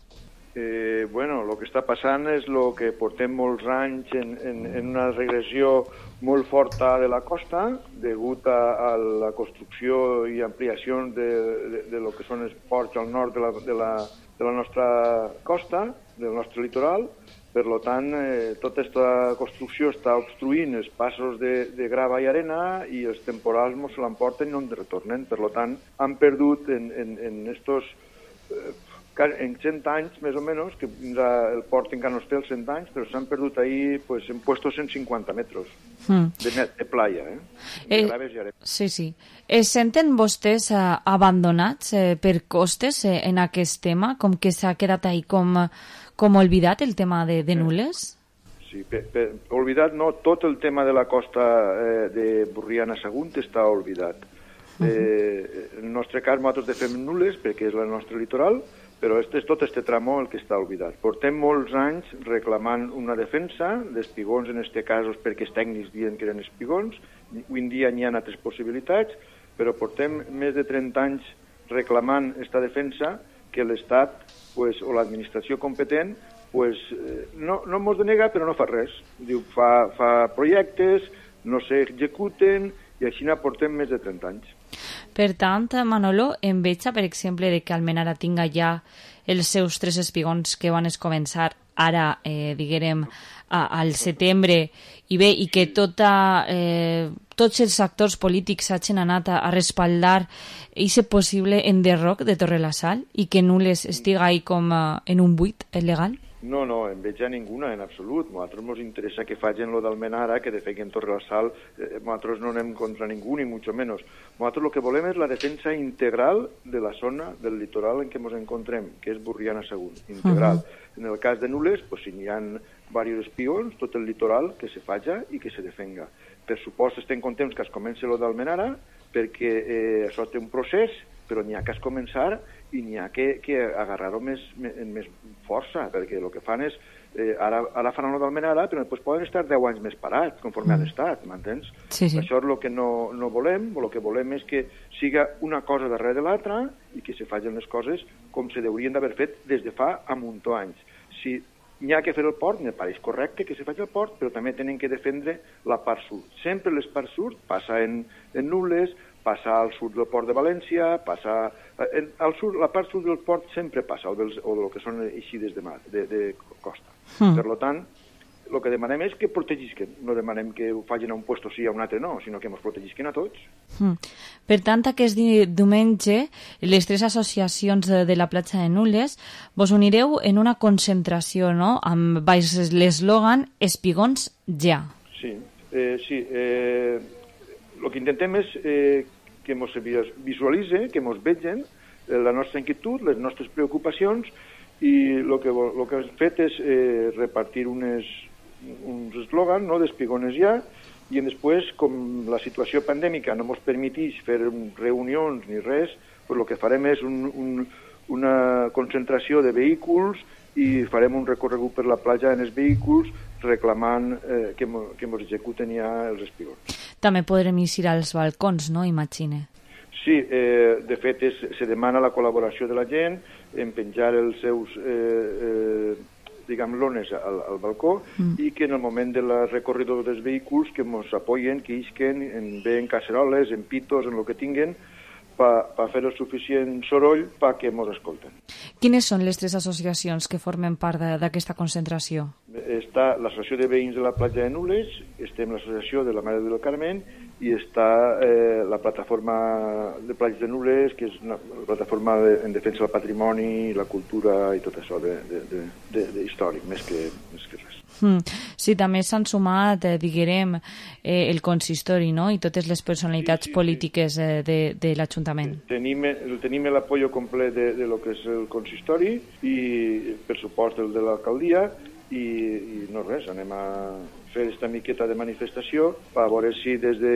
Eh, bueno, el que està passant és el que portem molts anys en, en, en una regressió molt forta de la costa, degut a, a la construcció i ampliació de, de, de lo que són els ports al nord de la, de la, de la nostra costa, del nostre litoral. Per tant, eh, tota aquesta construcció està obstruint els passos de, de grava i arena i els temporals no se l'emporten i no en retornen. Per tant, han perdut en, en, en estos eh, en cent anys, més o menys, que el port encara no té els cent anys, però s'han perdut ahí pues, en puestos cent cinquanta metres mm. de, net, de playa, eh? De eh, graves i arena. Sí, sí. Es senten vostès eh, abandonats eh, per costes eh, en aquest tema, com que s'ha quedat ahí com, com olvidat el tema de, de Nules? Sí, per, per, oblidat no, tot el tema de la costa eh, de Burriana Sagunt està oblidat. Eh, en el nostre cas, nosaltres defem Nules, perquè és el nostre litoral, però este és tot este tramo el que està oblidat. Portem molts anys reclamant una defensa d'espigons, en este casos perquè els tècnics diuen que eren espigons. Avui en dia n'hi ha altres possibilitats, però portem més de trenta anys reclamant esta defensa que l'Estat pues, o l'administració competent pues, no, no mos denega, però no fa res. Diu, fa, fa projectes, no s'executen, i així n'aportem més de trenta anys. Per tant, Manolo, en veig, per exemple, de que Almenara tinga ja els seus tres espigons que van començar ara, eh, diguem, a, al setembre, i bé, i que tota, eh, tots els actors polítics hagin anat a, a respaldar aquest possible enderroc de Torrelasal i que Nules estiga ahí com uh, en un buit legal? No, no, en veig a ninguna, en absolut. A nosaltres ens interessa que facin lo d'Almenara, que defensen Torrelasal. Eh, nosaltres no anem contra ningú, ni mucho menos. Nosaltres el que volem és la defensa integral de la zona del litoral en què ens encontrem, que és Burriana Sagunt, integral. Uh -huh. En el cas de Nules, pues, si n'hi ha diversos espions, tot el litoral que se faci i que se defenga. Per supost, estem contents que es comenci lo d'Almenara, perquè eh, això té un procés, però n'hi ha que es començar i n'hi ha que, que agarrar-ho més, més, més força, perquè el que fan és, eh, ara, ara faran lo d'Almenara, però després poden estar deu anys més parats, conforme mm. han estat, m'entens? Sí, sí. Això és el que no, no volem, el que volem és que siga una cosa darrere de l'altra i que se facin les coses com se deurien d'haver fet des de fa a muntó anys. Si n'hi ha que fer el port, me pareix correcte que se faci el port, però també tenen que defendre la part sud. Sempre les parts sud passa en, en Nules, passa al sud del port de València, passa... En, al sud, la part sud del port sempre passa, o, dels, o del que són eixides de, mar, de, de costa. Mm. Per tant, el que demanem és que protegisquen. No demanem que ho facin a un puesto sí, a un altre no, sinó que ens protegisquen a tots. Mm. Per tant, aquest diumenge, les tres associacions de, de la platja de Nules vos unireu en una concentració, no?, amb baix l'eslògan Espigons ja. Sí, eh, sí. Eh, el que intentem és eh, que ens visualitze, que ens vegin eh, la nostra inquietud, les nostres preocupacions, i el que, lo que hem fet és eh, repartir unes, uns eslògans, no?, d'Espigones ja, i després, com la situació pandèmica no ens permeteix fer reunions ni res, pues el que farem és un, un, una concentració de vehicles i farem un recorregut per la platja en els vehicles reclamant eh, que, que ens executen ja els espigons. També podrem ir als balcons, no?, imagine. Sí, eh, de fet es, se demana la col·laboració de la gent en penjar els seus eh, eh, diguem, lones al, al balcó mm. i que en el moment del recorrido dels vehicles que ens apoyen, que isquen en, bé en caceroles, en pitos, en el que tinguen, per pa fer el suficient soroll perquè ens escolten. Quines són les tres associacions que formen part d'aquesta concentració? Està l'Associació de Veïns de la Platja de Nules, estem l'Associació de la Mare del Carmen i està eh, la plataforma de platges de Nules, que és una plataforma de, en defensa del patrimoni, la cultura i tot això de, de, de, de, de històric, més que, més que res. Mm. Sí, també s'han sumat, eh, diguem, eh, el consistori, no?, i totes les personalitats sí, sí, polítiques eh, de, de l'Ajuntament. Tenim, tenim l'apoyo complet de, de lo que és el consistori i, per supost, el de l'alcaldia i, i no res, anem a fer esta miqueta de manifestació per veure si des de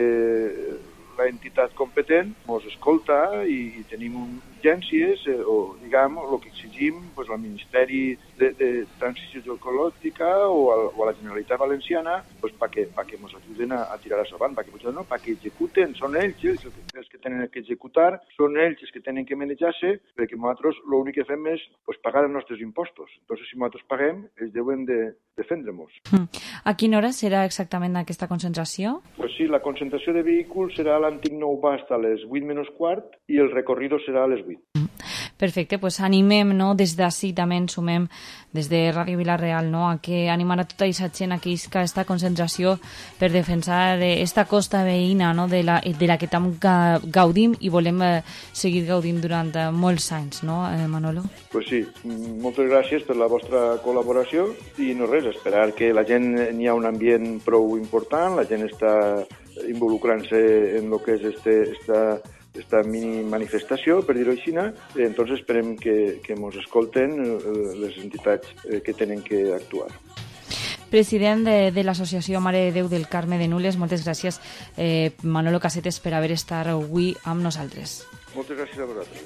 l'entitat competent ens escolta i, i tenim urgències eh, o, diguem, el que exigim pues, al Ministeri de, de Transició Ecològica o, al, o a la Generalitat Valenciana pues, perquè pa que ens ajuden a, a tirar això avant, perquè, no, perquè executen, són ells els, els que tenen que executar, són ells els que tenen que manejar-se, perquè nosaltres l'únic que fem és pues, pagar els nostres impostos. Entonces, si nosaltres paguem, ells deuen de defendre-nos. A quina hora serà exactament aquesta concentració? Pues sí, la concentració de vehicles serà a l'antic Nou Bast a les vuit menys quart i el recorrido serà a les vuit. Perfecte, pues animem, no?, des d'ací també ens sumem des de Ràdio Vila-real, no?, a que animar a tota aquesta gent a que isca aquesta concentració per defensar aquesta costa veïna, no?, de la, de la que tant gaudim i volem eh, seguir gaudint durant eh, molts anys, no, eh, Manolo? Pues sí, moltes gràcies per la vostra col·laboració i no res, esperar que la gent n'hi ha un ambient prou important, la gent està involucrant-se en el que és este, esta esta mini manifestació, per dir-ho així, entonces esperem que, que ens escolten les entitats que tenen que actuar. president de, de l'Associació Mare de Déu del Carme de Nules. Moltes gràcies, eh, Manolo Casetes, per haver estat avui amb nosaltres. Moltes gràcies a vosaltres.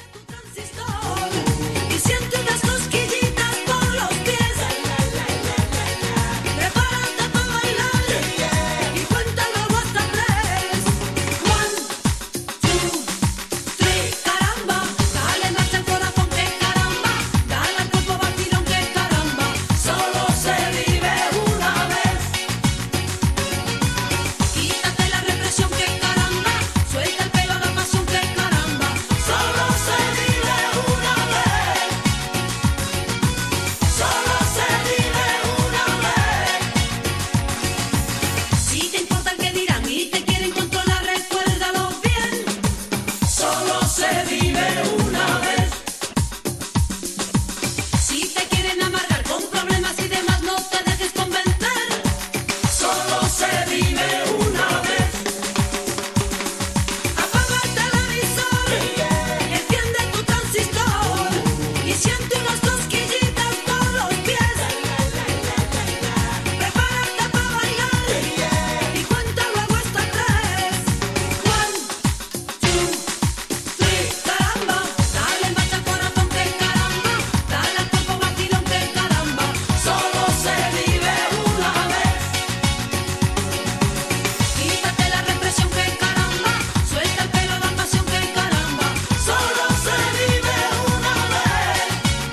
Y siento unas cosquillitas por los pies. Prepárate para bailar y cuenta luego hasta tres. One, two, three, caramba. Dale marcha al corazón que caramba. Dale al cuerpo vacilón que caramba. Solo se vive una vez. Quítate la represión que caramba. Suelta el pelo a la pasión que caramba. Solo se vive una vez. Solo se vive una vez. Si te importa el que dirán y te quieren controlar, recuérdalo bien. Solo se vive una vez. Si te quieren amargar con problemas y demás, no te dejes convencer. Solo se vive una vez. Apaga el televisor, enciende tu transistor y siente unas cosquillitas por los pies. Prepárate para bailar y cuenta luego hasta tres. One, two, three, caramba. Dale marcha al corazón que caramba. Dale al cuerpo vacilón que caramba. Solo se vive una vez. Quítate la represión que caramba. Suelta el pelo a la pasión que caramba. Solo se vive una vez.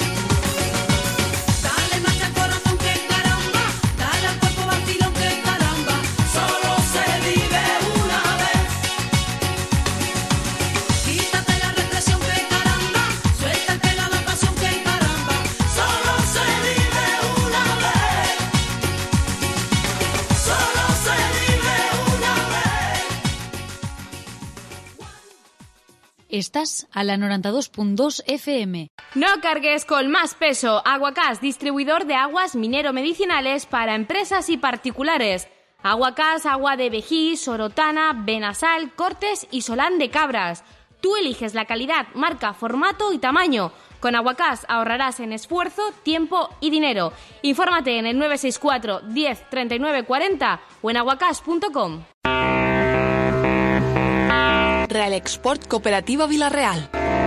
Dale marcha al corazón que caramba. Dale al cuerpo vacilón que caramba. Solo se vive una vez. Quítate la represión que caramba. Suelta el pelo a la pasión que caramba. Solo se vive una vez. Solo se vive una vez. Estás a la noventa y dos punto dos F M. No cargues con más peso. Aguacás, distribuidor de aguas minero-medicinales para empresas y particulares. Aguacás, agua de Vejí, Sorotana, Benasal, Cortes y Solán de Cabras. Tú eliges la calidad, marca, formato y tamaño. Con Aguacás ahorrarás en esfuerzo, tiempo y dinero. Infórmate en el nueve seis cuatro, diez, treinta y nueve, cuarenta o en aguacás punto com. Real Export Cooperativa Villarreal.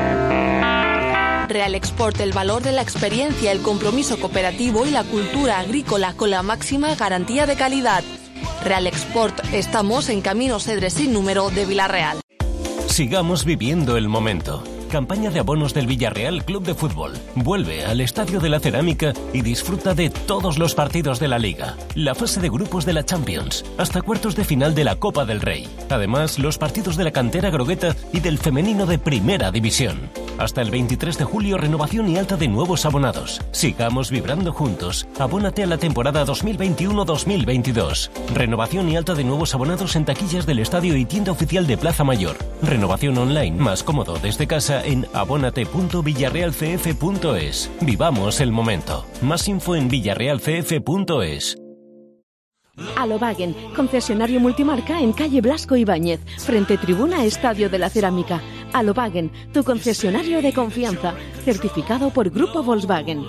Real Export, el valor de la experiencia, el compromiso cooperativo y la cultura agrícola con la máxima garantía de calidad. Real Export, estamos en Camino Cedres sin número de Villarreal. Sigamos viviendo el momento. Campaña de abonos del Villarreal Club de Fútbol. Vuelve al Estadio de la Cerámica y disfruta de todos los partidos de la Liga, la fase de grupos de la Champions, hasta cuartos de final de la Copa del Rey. Además, los partidos de la cantera grogueta y del femenino de Primera División. Hasta el veintitrés de julio, renovación y alta de nuevos abonados. Sigamos vibrando juntos. Abónate a la temporada dos mil veintiuno dos mil veintidós. Renovación y alta de nuevos abonados en taquillas del estadio y tienda oficial de Plaza Mayor. Renovación online más cómodo desde casa en abónate punto villarreal c f punto es. Vivamos el momento. Más info en villarreal c f punto es. Alobagen, concesionario multimarca en calle Blasco Ibáñez, frente tribuna Estadio de la Cerámica. Alobagen, tu concesionario de confianza, certificado por Grupo Volkswagen.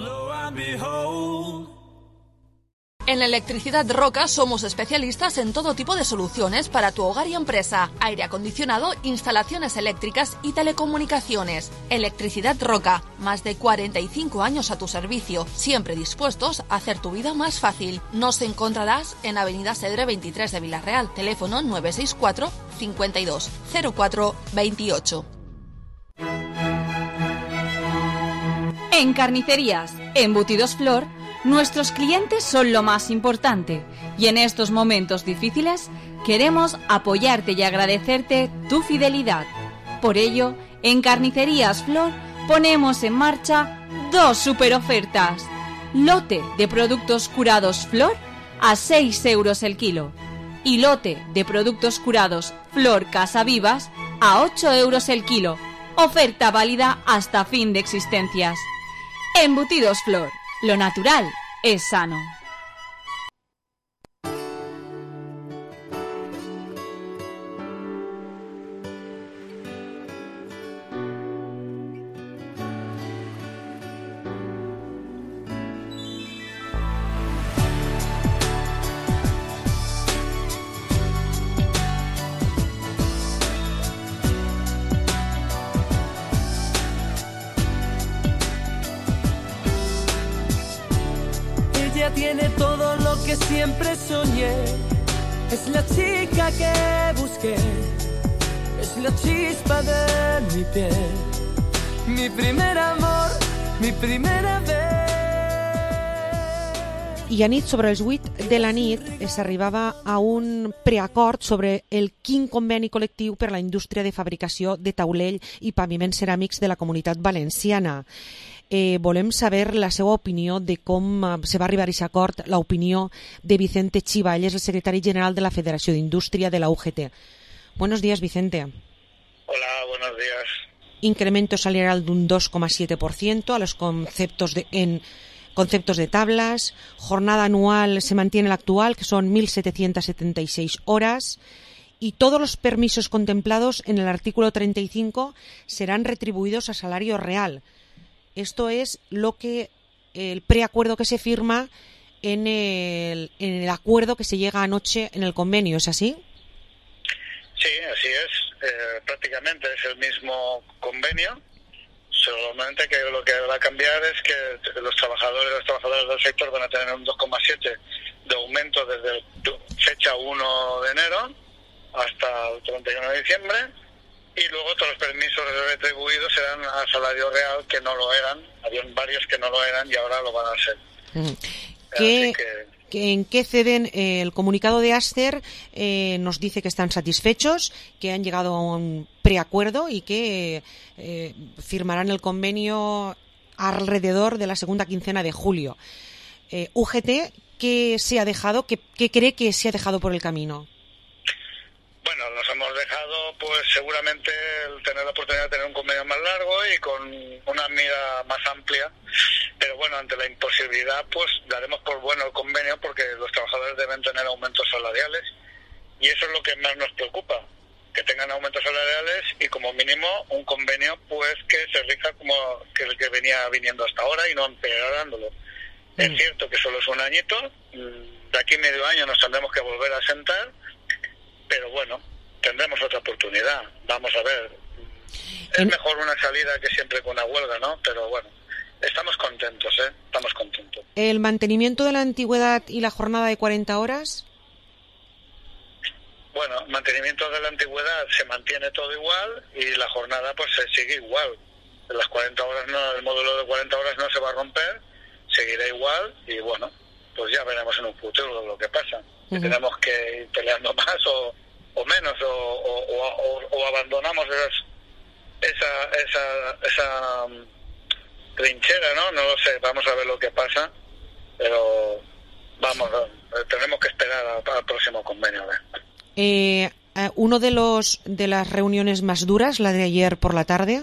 En Electricidad Roca somos especialistas en todo tipo de soluciones para tu hogar y empresa. Aire acondicionado, instalaciones eléctricas y telecomunicaciones. Electricidad Roca, más de cuarenta y cinco años a tu servicio, siempre dispuestos a hacer tu vida más fácil. Nos encontrarás en Avenida Cedre veintitrés de Villarreal, teléfono nueve seis cuatro, cincuenta y dos, cero cuatro, veintiocho. En Carnicerías Embutidos Flor, nuestros clientes son lo más importante y en estos momentos difíciles queremos apoyarte y agradecerte tu fidelidad. Por ello, en Carnicerías Flor ponemos en marcha dos super ofertas. Lote de productos curados Flor a seis euros el kilo y lote de productos curados Flor Casa Vivas a ocho euros el kilo. Oferta válida hasta fin de existencias. Embutidos Flor. Lo natural es sano. Ella tiene todo lo que siempre soñé. Es la chica que busqué. Es la chispa de mi piel. Mi primer amor, mi primera vez. I a nit, sobre els vuit de la nit, s'arribava a un preacord sobre el quin conveni col·lectiu per la indústria de fabricació de taulell i paviments ceràmics de la Comunitat Valenciana. Eh, volem saber la seva opinió de com eh, se va arribar a aquest acord, l'opinió de Vicente Chivalles, el secretari general de la Federació d'Indústria de la U G T. Buenos días, Vicente. Hola, buenos días. Incremento salarial de un dos coma siete por ciento a los conceptos de, en conceptos de tablas, jornada anual se mantiene la actual, que son mil setecientas setenta y seis horas, y todos los permisos contemplados en el artículo treinta y cinco serán retribuidos a salario real. Esto es lo que el preacuerdo que se firma en el, en el acuerdo que se llega anoche en el convenio, ¿es así? Sí, así es. Eh, prácticamente es el mismo convenio. Solamente que lo que va a cambiar es que los trabajadores los trabajadores del sector van a tener un dos coma siete de aumento desde fecha uno de enero hasta el treinta y uno de diciembre, y luego todos los permisos retribuidos serán a salario real, que no lo eran. Habían varios que no lo eran y ahora lo van a ser. ¿Qué, que... que ¿En qué ceden? Eh, el comunicado de Aster eh, nos dice que están satisfechos, que han llegado a un preacuerdo y que eh, firmarán el convenio alrededor de la segunda quincena de julio. Eh, U G T, ¿qué se ha dejado? ¿Qué, qué cree que se ha dejado por el camino? Bueno, nos hemos dejado, pues seguramente el tener la oportunidad de tener un convenio más largo y con una mira más amplia, pero bueno, ante la imposibilidad, pues daremos por bueno el convenio, porque los trabajadores deben tener aumentos salariales, y eso es lo que más nos preocupa, que tengan aumentos salariales y como mínimo un convenio pues que se rija como que el que venía viniendo hasta ahora y no empeorándolo. Mm. Es cierto que solo es un añito, de aquí medio año nos tendremos que volver a sentar, pero bueno, tendremos otra oportunidad. Vamos a ver. Es en... mejor una salida que siempre con una huelga, ¿no? Pero bueno, estamos contentos, ¿eh? Estamos contentos. ¿El mantenimiento de la antigüedad y la jornada de cuarenta horas? Bueno, mantenimiento de la antigüedad se mantiene todo igual y la jornada pues se sigue igual. Las cuarenta horas, no, el módulo de cuarenta horas no se va a romper, seguirá igual y bueno, pues ya veremos en un futuro lo que pasa. Si tenemos que ir peleando más o, o menos o, o, o, o abandonamos esas, esa esa esa um, trinchera, ¿no? No lo sé, vamos a ver lo que pasa, pero vamos, tenemos que esperar al, al próximo convenio. A ver. Eh, uno de los de las reuniones más duras, la de ayer por la tarde.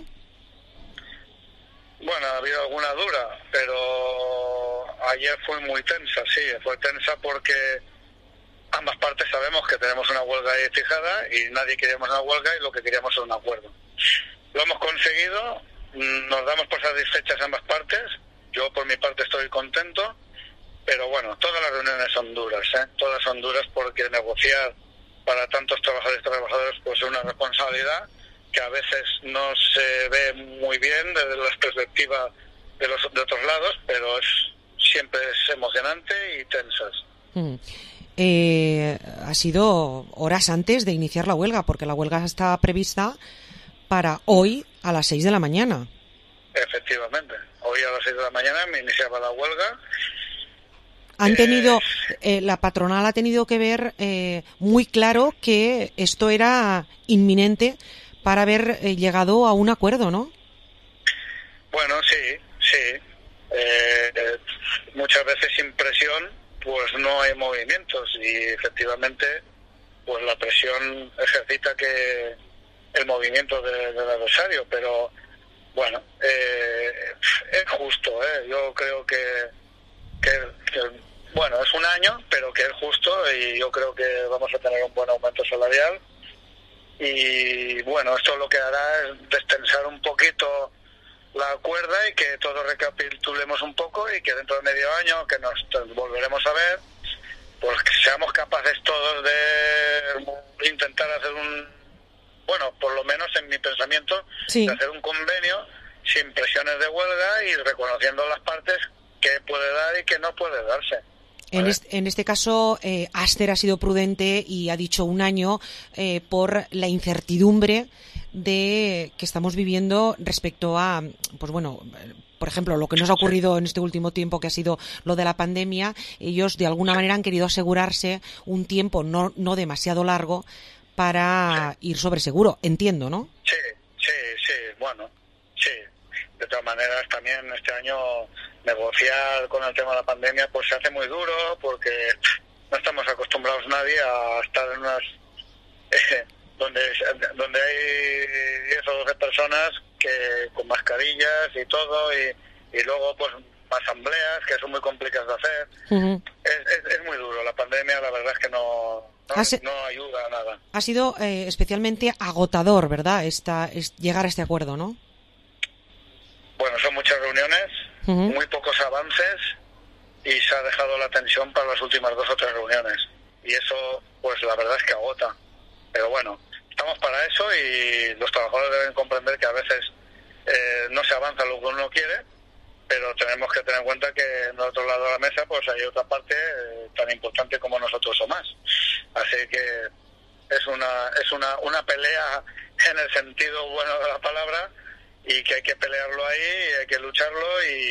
Bueno, ha habido alguna dura, pero ayer fue muy tensa, sí, fue tensa porque ambas partes sabemos que tenemos una huelga ahí fijada y nadie queríamos una huelga y lo que queríamos es un acuerdo. Lo hemos conseguido, nos damos por satisfechas ambas partes, yo por mi parte estoy contento, pero bueno, todas las reuniones son duras, ¿eh? Todas son duras porque negociar para tantos trabajadores y trabajadoras pues es una responsabilidad que a veces no se ve muy bien desde la perspectiva de los de otros lados, pero es siempre es emocionante y tensas. Mm. Eh, ha sido horas antes de iniciar la huelga, porque la huelga está prevista para hoy a las seis de la mañana. Efectivamente, hoy a las seis de la mañana me iniciaba la huelga. Han tenido, eh, la patronal ha tenido que ver eh, muy claro que esto era inminente para haber eh, llegado a un acuerdo, ¿no? Bueno, sí, sí. Eh, eh, muchas veces sin presión pues no hay movimientos y efectivamente pues la presión ejercita que el movimiento de, del adversario, pero bueno, eh, es justo, ¿eh? Yo creo que, que, que bueno, es un año, pero que es justo y yo creo que vamos a tener un buen aumento salarial y bueno, esto lo que hará es destensar un poquito la cuerda y que todos recapitulemos un poco y que dentro de medio año que nos volveremos a ver, pues que seamos capaces todos de intentar hacer un, bueno, por lo menos en mi pensamiento, sí, de hacer un convenio sin presiones de huelga y reconociendo las partes qué puede dar y qué no puede darse. En este, en este caso, eh, Aster ha sido prudente y ha dicho un año eh, por la incertidumbre de que estamos viviendo respecto a, pues bueno, por ejemplo, lo que nos ha ocurrido en este último tiempo, que ha sido lo de la pandemia. Ellos de alguna manera han querido asegurarse un tiempo no, no demasiado largo para ir sobre seguro, entiendo, ¿no? Sí, sí, sí, bueno, sí. De todas maneras, también este año negociar con el tema de la pandemia pues se hace muy duro, porque no estamos acostumbrados nadie a estar en unas eh, donde donde hay diez o doce personas que con mascarillas y todo, y, y luego pues asambleas que son muy complicadas de hacer. Uh-huh. es, es, es muy duro. La pandemia, la verdad es que no no, se... no ayuda a nada. Ha sido eh, especialmente agotador, ¿verdad? Esta, es llegar a este acuerdo, ¿no? Bueno, son muchas reuniones, uh-huh. muy pocos avances, y se ha dejado la tensión para las últimas dos o tres reuniones. Y eso, pues la verdad es que agota. Pero bueno, estamos para eso, y los trabajadores deben comprender que a veces eh, no se avanza lo que uno quiere, pero tenemos que tener en cuenta que en el otro lado de la mesa pues hay otra parte eh, tan importante como nosotros o más. Así que es una es una, una pelea en el sentido bueno de la palabra, y que hay que pelearlo ahí, y hay que lucharlo,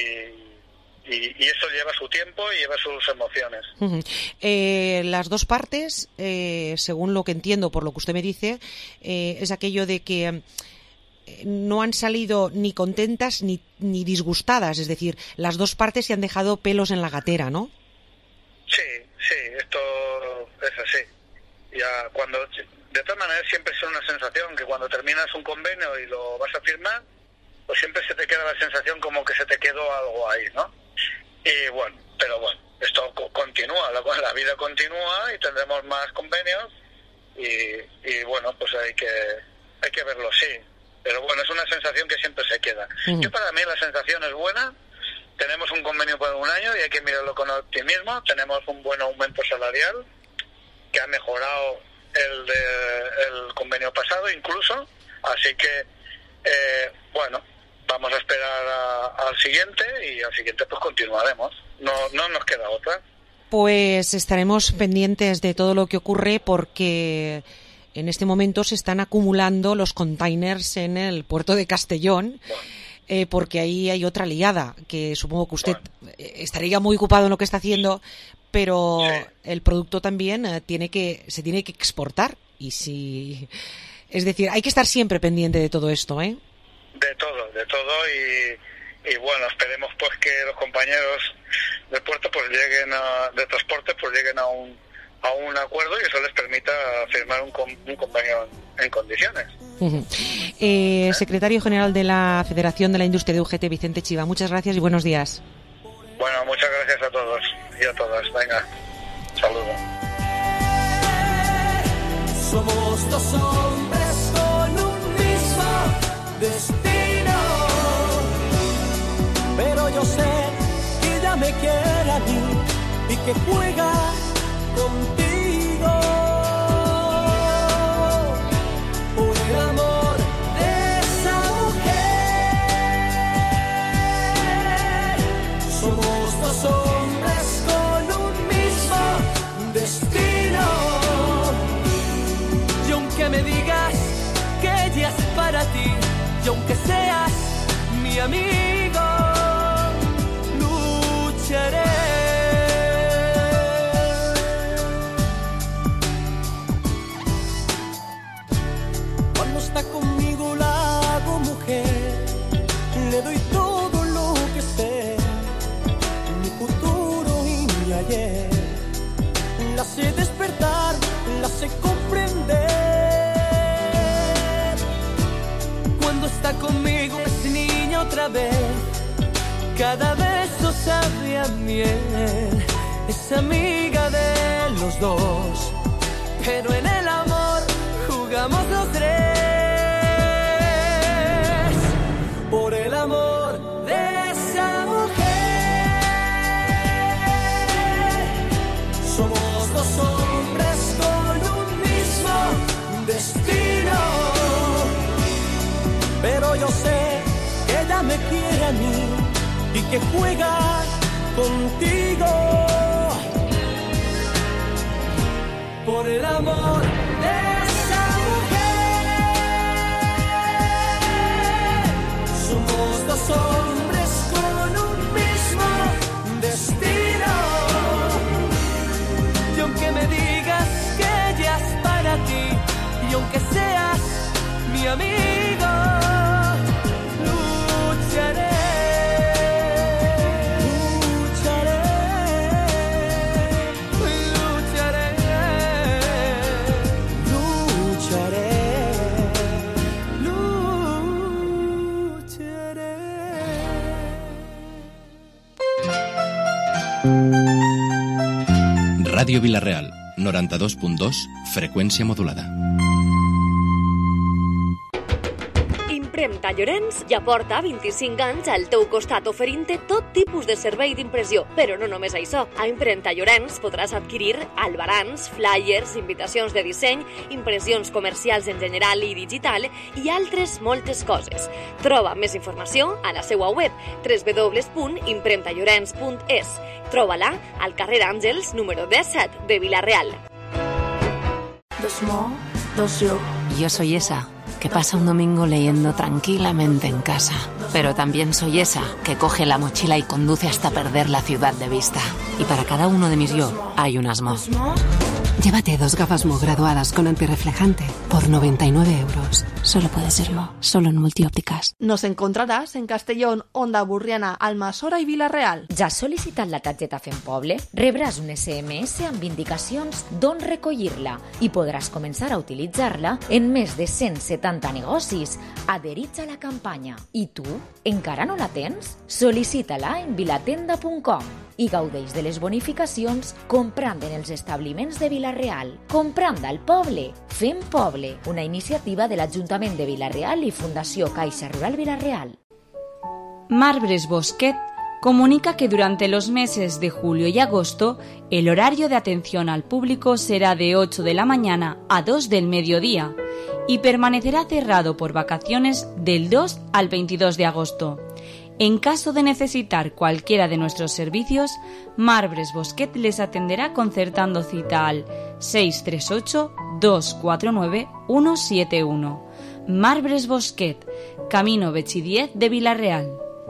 y, y, y eso lleva su tiempo y lleva sus emociones. Uh-huh. Eh, las dos partes, eh, según lo que entiendo por lo que usted me dice, eh, es aquello de que no han salido ni contentas ni, ni disgustadas, es decir, las dos partes se han dejado pelos en la gatera, ¿no? Sí, sí, esto es así. Ya cuando, de todas maneras, siempre es una sensación que cuando terminas un convenio y lo vas a firmar, pues siempre se te queda la sensación como que se te quedó algo ahí, ¿no? Y bueno, pero bueno, esto co- continúa, la, la vida continúa y tendremos más convenios, y, y bueno, pues hay que hay que verlo así. Pero bueno, es una sensación que siempre se queda. Uh-huh. Yo, para mí, la sensación es buena. Tenemos un convenio por un año y hay que mirarlo con optimismo. Tenemos un buen aumento salarial que ha mejorado el de, el convenio pasado incluso. Así que, eh, bueno, vamos a esperar a, al siguiente, y al siguiente pues continuaremos. No, no nos queda otra. Pues estaremos pendientes de todo lo que ocurre, porque en este momento se están acumulando los containers en el puerto de Castellón, eh, porque ahí hay otra liada, que supongo que usted bueno. estaría muy ocupado en lo que está haciendo, pero sí. el producto también eh, tiene que se tiene que exportar, y si es decir, hay que estar siempre pendiente de todo esto, ¿eh? De todo, de todo, y, y bueno, esperemos pues que los compañeros del puerto pues lleguen a, de transporte pues lleguen a un a un acuerdo, y eso les permita firmar un, un convenio en condiciones. Uh-huh. Eh, secretario General de la Federación de la Industria de U G T, Vicente Chiva, muchas gracias y buenos días. Bueno, muchas gracias a todos y a todas. Venga, saludos. Somos dos hombres con un mismo destino, pero yo sé que ella me quiere a mí y que juega contigo por el amor de esa mujer. Somos dos hombres con un mismo destino, y aunque me digas que ella es para ti, y aunque seas mi amigo, lucharé. Está conmigo, la hago mujer, le doy todo lo que sé, mi futuro y mi ayer, la sé despertar, la sé comprender. Cuando está conmigo es niña otra vez, cada beso sabe a miel, es amiga de los dos, pero en el amor jugamos los tres. Por el amor de esa mujer, somos dos hombres con un mismo destino, pero yo sé que ella me quiere a mí y que juega contigo. Por el amor de esa mujer, somos dos hombres con un mismo destino. Y aunque me digas que ella es para ti, y aunque seas mi amigo, lucharé. Ràdio Vila-real, noranta-dos punt dos, freqüència modulada. Impremta Llorenç ja porta vint-i-cinc anys al teu costat oferint-te tot tipus de servei d'impressió. Però no només això. A Impremta Llorenç podràs adquirir albarans, flyers, invitacions de disseny, impressions comercials en general i digital i altres moltes coses. Troba més informació a la seva web w w w punt impremta llorenç punt es. Troba-la al carrer Àngels, número disset de Vila-real. Dos mo, dos yo. Yo soy esa que pasa un domingo leyendo tranquilamente en casa. Pero también soy esa que coge la mochila y conduce hasta perder la ciudad de vista. Y para cada uno de mis yo hay unas mo. Llévate dos gafas Mo graduadas con antirreflejante por noventa y nueve euros. Solo puede ser Mo, solo en Multiópticas. Nos encontrarás en Castellón, Onda Burriana, Almassora i Vila-real. Ja has sol·licitat la targeta Fem Poble? Rebràs un esse eme esse amb indicacions d'on recollir-la i podràs començar a utilitzar-la en més de cent setanta negocis adherits a la campanya. I tu, encara no la tens? Sol·licita-la en vilatenda punt com i gaudeix de les bonificacions comprant en els establiments de Vila-real. Comprant al poble. Fem Poble, una iniciativa de l'Ajuntament de Vila-real i Fundació Caixa Rural Vila-real. Marbres Bosquet comunica que durante los meses de julio y agosto el horario de atención al público será de ocho de la mañana a dos del mediodía y permanecerá cerrado por vacaciones del dos al veintidós de agosto. En caso de necesitar cualquiera de nuestros servicios, Marbres Bosquet les atenderá concertando cita al seis tres ocho, dos cuatro nueve, uno siete uno. Marbres Bosquet, Camino Bechidiez de Vila-real.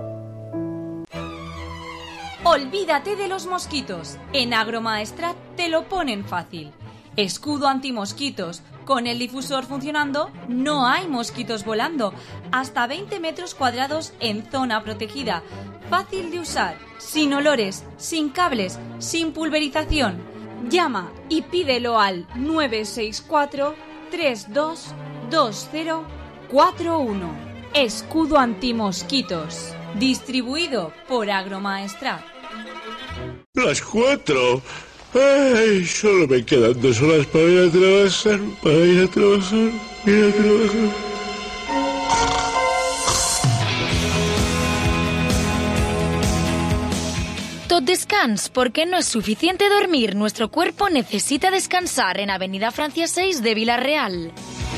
Olvídate de los mosquitos. En Agromaestrat te lo ponen fácil. Escudo antimosquitos. Con el difusor funcionando, no hay mosquitos volando. Hasta veinte metros cuadrados en zona protegida. Fácil de usar, sin olores, sin cables, sin pulverización. Llama y pídelo al nueve seis cuatro, tres dos dos cero cuatro uno. Escudo antimosquitos. Distribuido por Agromaestrat. Las cuatro. Ay, solo me quedan dos horas para ir a trabajar, para ir a trabajar, ir a trabajar. Tot descans, porque no es suficiente dormir. Nuestro cuerpo necesita descansar en Avenida Francia seis de Vila-real.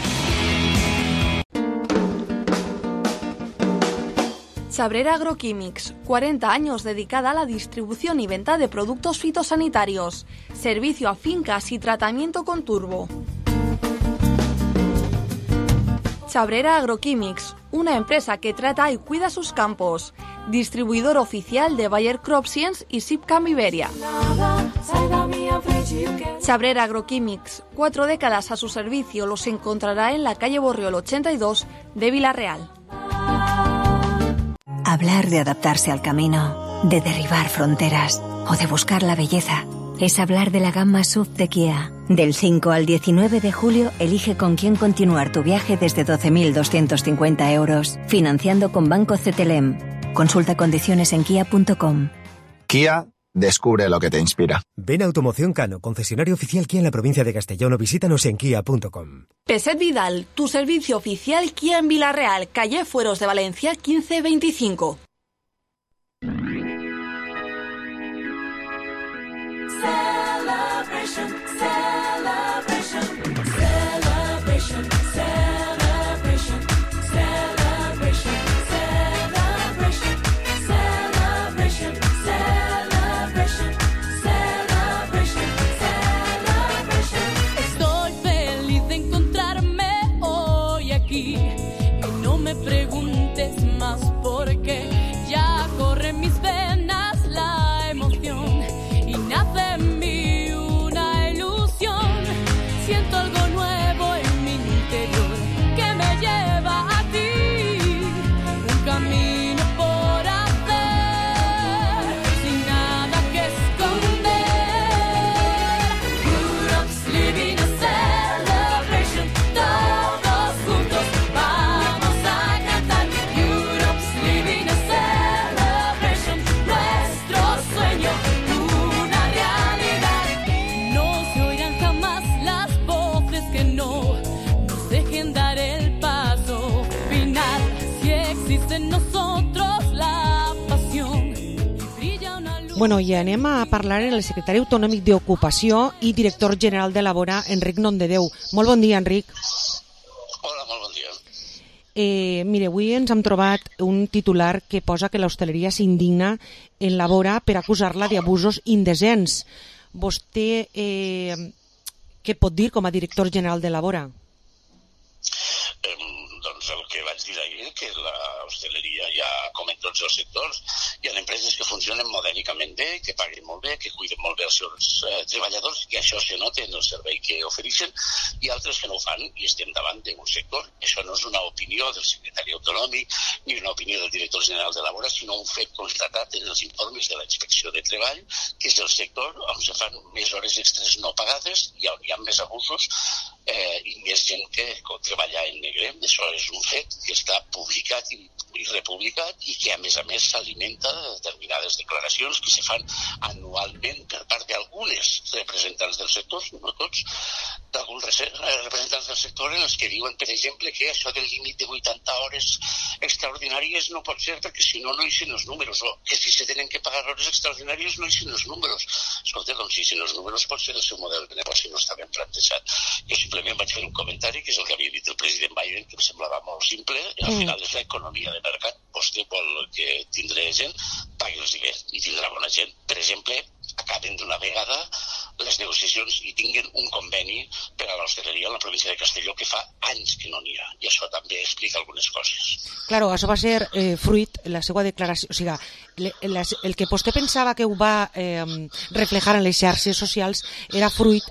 Chabrera Agroquímics, cuarenta años dedicada a la distribución y venta de productos fitosanitarios, servicio a fincas y tratamiento con turbo. Chabrera Agroquímics, una empresa que trata y cuida sus campos, distribuidor oficial de Bayer CropScience y Sipcam Iberia. Chabrera Agroquímics, cuatro décadas a su servicio, los encontrará en la calle Borriol ochenta y dos de Vila-real. Hablar de adaptarse al camino, de derribar fronteras o de buscar la belleza es hablar de la gama S U V de Kia. Del cinco al diecinueve de julio, elige con quién continuar tu viaje desde doce mil doscientos cincuenta euros, financiando con Banco C T L E M. Consulta condiciones en kia punto com. Kia, descubre lo que te inspira. Ven a Automoción Cano, concesionario oficial Kia en la provincia de Castellón, o visítanos en kia punto com. Peset Vidal, tu servicio oficial Kia en Vila-real, calle Fueros de Valencia quince veinticinco. Celebration, celebration, celebration, celebration, celebration, celebration, celebration, celebration. Bueno, i anem a parlar amb el secretari autonòmic d'Ocupació i director general de Labora, Enric Nondedeu. Molt bon dia, Enric. Hola, molt bon dia. Eh, mire, avui ens hem trobat un titular que posa que l'hostaleria s'indigna en Labora per acusar-la d'abusos indecents. Vostè eh, què pot dir com a director general de Labora? Eh, doncs el que vaig dir ahir, que l'hostaleria ja, com en tots els sectors, hi ha empreses que funcionen modèlicament bé, que paguen molt bé, que cuiden molt bé els seus eh, treballadors, i això se nota en el servei que ofereixen, i altres que no ho fan, i estem davant d'un sector. Això no és una opinió del secretari autonòmic ni una opinió del director general de Labora, sinó un fet constatat en els informes de la Inspecció de Treball, que és el sector on se fan més hores extres no pagades i on hi ha més abusos eh, i més gent que treballa en negre. Això és un fet que està publicat i, i republicat i que a més a més s'alimenta de determinades declaracions que se fan anualment per part d'algunes representants del sector, no tots, d'alguns representants del sector en els que diuen, per exemple, que això del límit de vuitanta hores extraordinàries no pot ser perquè si no no hi són els números, o que si se tenen que pagar hores extraordinàries no hi són els números. Escolta, doncs si hi són els números pot ser el seu model de negoci no està ben plantejat. Jo simplement vaig fer un comentari, que és el que havia dit el president Biden, que em semblava molt simple, i al final és l'economia de mercat. Vostè vol que tindrà gent, pagui-los bé, i tindrà bona gent. Per exemple, acaben d'una vegada les negociacions i tinguen un conveni per a l'hostaleria en la província de Castelló que fa anys que no n'hi ha, i això també explica algunes coses. Claro, això va ser eh, fruit, la seva declaració, o sigui, le, les, el que vostè pensava que ho va eh, reflejar en les xarxes socials era fruit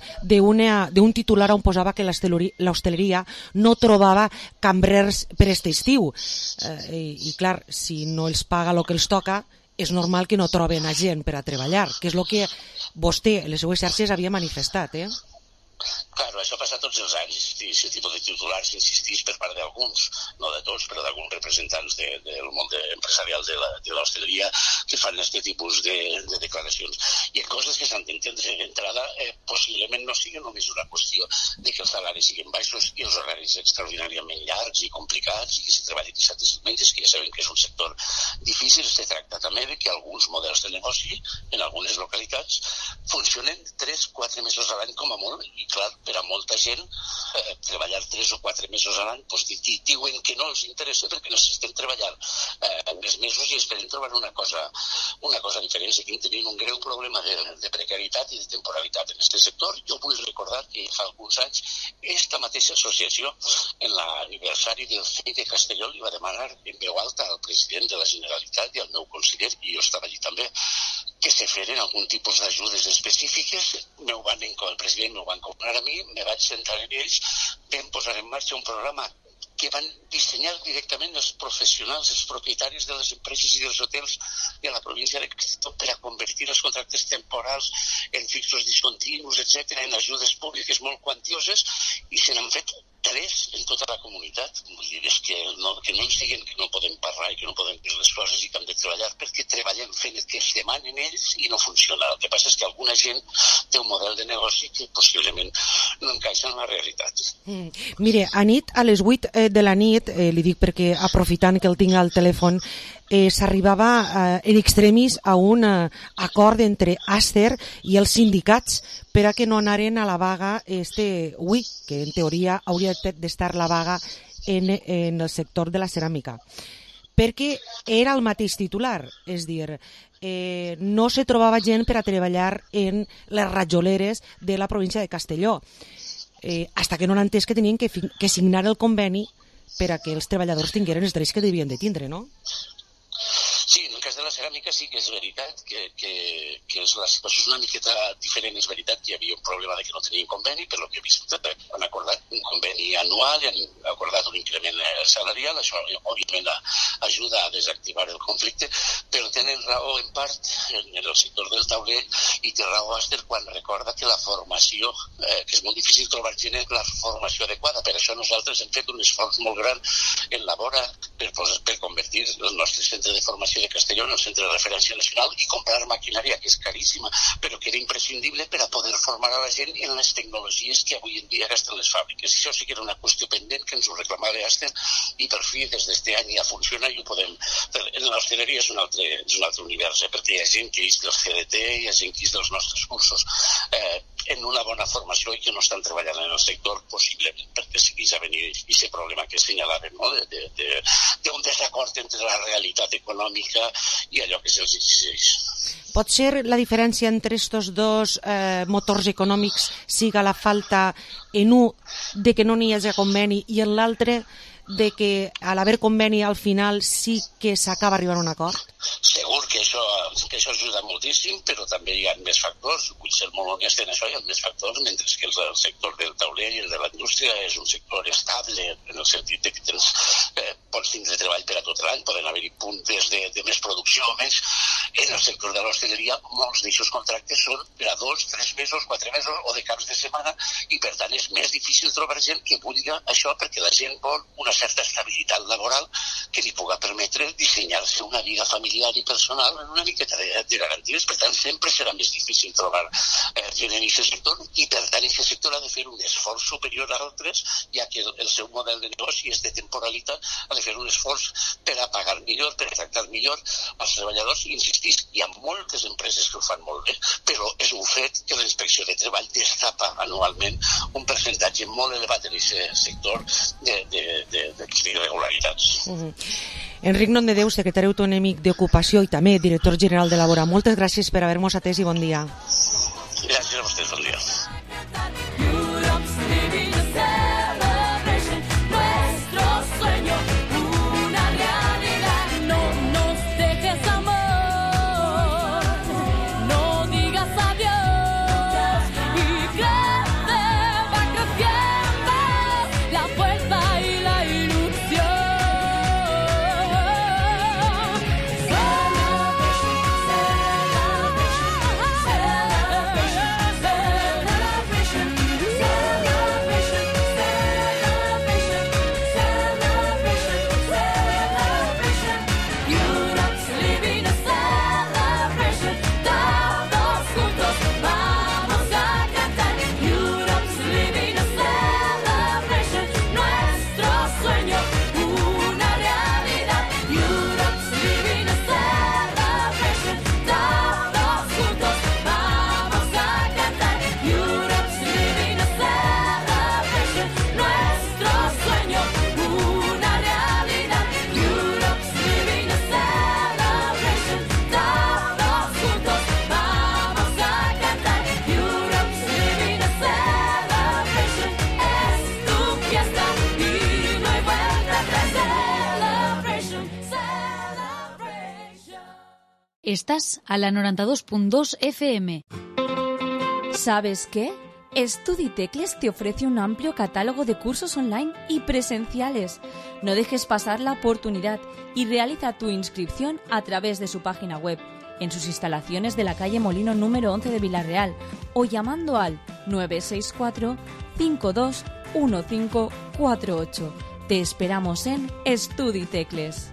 d'un titular on posava que l'hostaleria no trobava cambrers per aquest estiu. Eh, i, I clar, si no els paga el que els toca, és normal que no troben a gent per a treballar, que és el que vostè, en les seues xarxes, havia manifestat, eh? Claro, això passa tots els anys, aquest tipus de titulars insistís per part d'alguns, no de tots, però d'alguns representants de, del món de, empresarial de l'hostaleria que fan aquest tipus de, de declaracions. I en coses que s'han d'entendre d'entrada, eh, possiblement no sigui només una qüestió de que els salaris siguin baixos i els horaris extraordinàriament llargs i complicats i que se treballi dissabtes i diumenges, que ja sabem que és un sector difícil. Es tracta també de que alguns models de negoci en algunes localitats funcionen tres o quatre mesos a l'any com a molt, i clar, per a molta gent eh, treballar tres o quatre mesos a l'any doncs, diuen que no els interessa perquè necessitem treballar eh, més mesos i esperen trobar una cosa una cosa diferent. Seguim tenint un greu problema de, de precarietat i de temporalitat en aquest sector. Jo vull recordar que fa alguns anys esta mateixa associació en l'aniversari del C I de Castelló li va demanar en veu alta al president de la Generalitat i al meu conseller, i jo estava allí també, que se feren algun tipus d'ajudes específiques. M'ho van, el president m'ho van comprar a mi, me vaig sentar en ells, vam posar en marxa un programa que van dissenyar directament els professionals, els propietaris de les empreses i dels hotels de la província de Castelló per a convertir els contractes temporals en fixos discontinus, etcètera, en ajudes públiques molt quantioses, i se n'han fet tres en tota la comunitat. Vull dir, és que no, que no ens diguen que no podem parlar i que no podem dir les coses i que hem de treballar, perquè treballem fent el que es demanen ells i no funciona. El que passa és que alguna gent té un model de negoci que possiblement no encaixa en la realitat. Mm. Mire, a nit, a les vuit eh, de la nit, eh, li dic perquè aprofitant que el tinc al telèfon, eh, s'arribava eh, en extremis a un eh, acord entre Aster i els sindicats per a que no anaren a la vaga este avui, que en teoria hauria d'estar la vaga en, en el sector de la ceràmica. Perquè era el mateix titular, és dir, eh, no se trobava gent per a treballar en les rajoleres de la província de Castelló, eh, hasta que no han entès que tenien que, que signar el conveni per a que els treballadors tingueren els drets que devien de tindre, no? Sí, en el cas de la ceràmica sí que és veritat que, que, que és la situació és una miqueta diferent. És veritat que hi havia un problema de que no tenien conveni, per lo que he vist han acordat un conveni anual i han acordat un increment salarial. Això òbviament ajuda a desactivar el conflicte, però tenen raó en part en el sector del taulell, i té raó Aster quan recorda que la formació, eh, que és molt difícil trobar gent en la formació adequada. Per això nosaltres hem fet un esforç molt gran en Labora per, per convertir el nostre centre de formació de Castelló en el centre de referència nacional i comprar maquinària que és caríssima, però que era imprescindible per a poder formar a la gent en les tecnologies que avui en dia gasten les fàbriques. Això sí que era una qüestió pendent que ens ho reclamava Aster, i per fi des d'este any ja funciona i ho podem fer. En l'hostaleria és un altre, és un un altre univers, eh? perquè hi ha gent que és del C D T, hi ha gent que és dels nostres cursos, eh, en una bona formació i que no estan treballant en el sector, possiblement perquè seguís havent aquest problema que assenyalaven, no? de, de, de, d'un desacord entre la realitat econòmica i allò que se'ls exigeix. Pot ser la diferència entre estos dos eh, motors econòmics siga la falta en un de que no n'hi hagi conveni i en l'altre de que a l'haver conveni al final sí que s'acaba arribant a un acord? Segur que això, que això ajuda moltíssim, però també hi ha més factors. Vull ser molt honest en això, hi ha més factors, mentre que el sector del tauler i el de la indústria és un sector estable, en el sentit que tens, eh, pots tindre treball per a tot l'any, poden haver-hi puntes de, de més producció o més. En el sector de l'hostaleria, molts d'aixòs contractes són per a dos, tres mesos, quatre mesos o de caps de setmana, i per tant és més difícil trobar gent que vulgui això, perquè la gent vol una certa estabilitat laboral que li puga permetre dissenyar-se una vida familiar i personal en una miqueta de, de garanties. Per tant, sempre serà més difícil trobar eh, gent en aquest sector, i per tant aquest sector ha de fer un esforç superior a altres, ja que el, el seu model de negoci és de temporalitat, ha de fer un esforç per a pagar millor, per a tractar millor als treballadors. I insistís, hi ha moltes empreses que ho fan molt bé, però és un fet que la inspecció de treball destapa anualment un percentatge molt elevat en aquest sector de, de, de d'irregularitats. Uh -huh. Enric Nondedeu, secretari autonòmic d'Ocupació i també director general de Labora, moltes gràcies per haver-nos atès i bon dia. Gràcies a vostès, bon dia. Estás a la noventa y dos punto dos F M. ¿Sabes qué? Estuditecles te ofrece un amplio catálogo de cursos online y presenciales. No dejes pasar la oportunidad y realiza tu inscripción a través de su página web, en sus instalaciones de la calle Molino número once de Vilarreal, o llamando al nueve seis cuatro, cinco dos uno cinco cuatro ocho. Te esperamos en Estuditecles.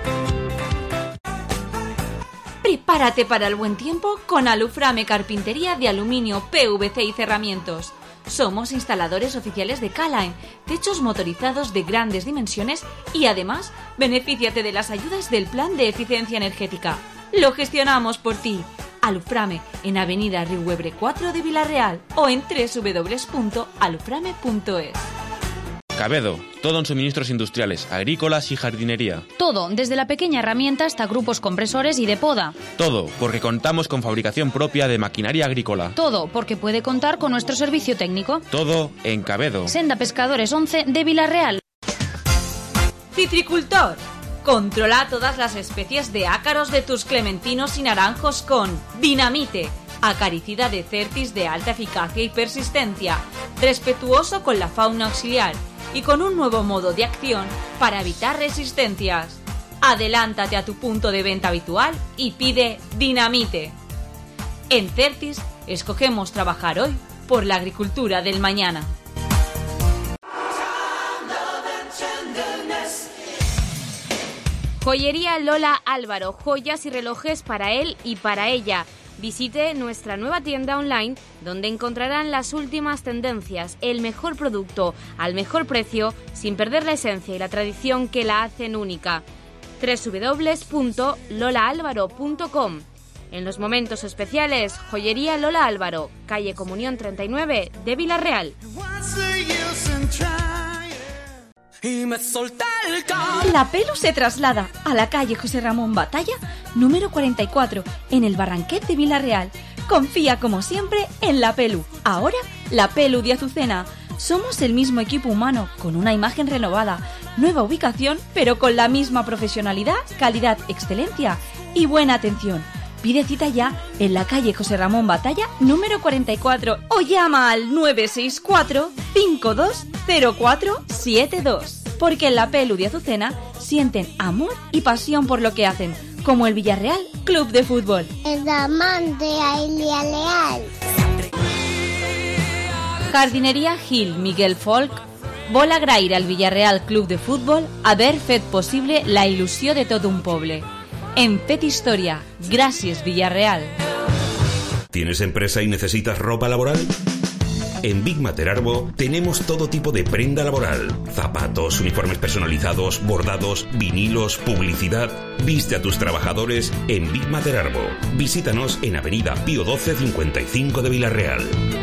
Prepárate para el buen tiempo con Aluframe Carpintería de Aluminio, P V C y Cerramientos. Somos instaladores oficiales de K-Line, techos motorizados de grandes dimensiones, y además, benefíciate de las ayudas del Plan de Eficiencia Energética. Lo gestionamos por ti. Aluframe, en Avenida Riuebre cuatro de Vilarreal, o en doble u doble u doble u punto aluframe punto es. Cabedo, todo en suministros industriales, agrícolas y jardinería. Todo, desde la pequeña herramienta hasta grupos compresores y de poda. Todo, porque contamos con fabricación propia de maquinaria agrícola. Todo, porque puede contar con nuestro servicio técnico. Todo en Cabedo. Senda Pescadores once de Vilarreal. Citricultor. Controla todas las especies de ácaros de tus clementinos y naranjos con Dinamite, acaricida de Certis de alta eficacia y persistencia, respetuoso con la fauna auxiliar y con un nuevo modo de acción para evitar resistencias. Adelántate a tu punto de venta habitual y pide Dinamite. En Certis escogemos trabajar hoy por la agricultura del mañana. Joyería Lola Álvaro, joyas y relojes para él y para ella. Visite nuestra nueva tienda online, donde encontrarán las últimas tendencias, el mejor producto al mejor precio, sin perder la esencia y la tradición que la hacen única. doble u doble u doble u punto lola álvaro punto com. En los momentos especiales, Joyería Lola Álvaro, calle Comunión treinta y nueve de Villarreal. La Pelu se traslada a la calle José Ramón Batalla, número cuarenta y cuatro, en el Barranquet de Villarreal. Confía como siempre en La Pelu. Ahora, La Pelu de Azucena. Somos el mismo equipo humano, con una imagen renovada, nueva ubicación, pero con la misma profesionalidad, calidad, excelencia y buena atención. Pide cita ya en la calle José Ramón Batalla, número cuarenta y cuatro, o llama al nueve seis cuatro, cinco dos cero cuatro siete dos. Porque en La Pelu de Azucena sienten amor y pasión por lo que hacen, como el Villarreal Club de Fútbol. El amante a Elia Leal. Jardineria Gil Miguel Folk vol agrair al Villarreal Club de Fútbol haver fet possible la il·lusió de tot un poble. En Fet Historia, gracias Villarreal. ¿Tienes empresa y necesitas ropa laboral? En Big Materarbo tenemos todo tipo de prenda laboral: zapatos, uniformes personalizados, bordados, vinilos, publicidad. Viste a tus trabajadores en Big Materarbo. Visítanos en Avenida Pío doce cincuenta y cinco de Villarreal.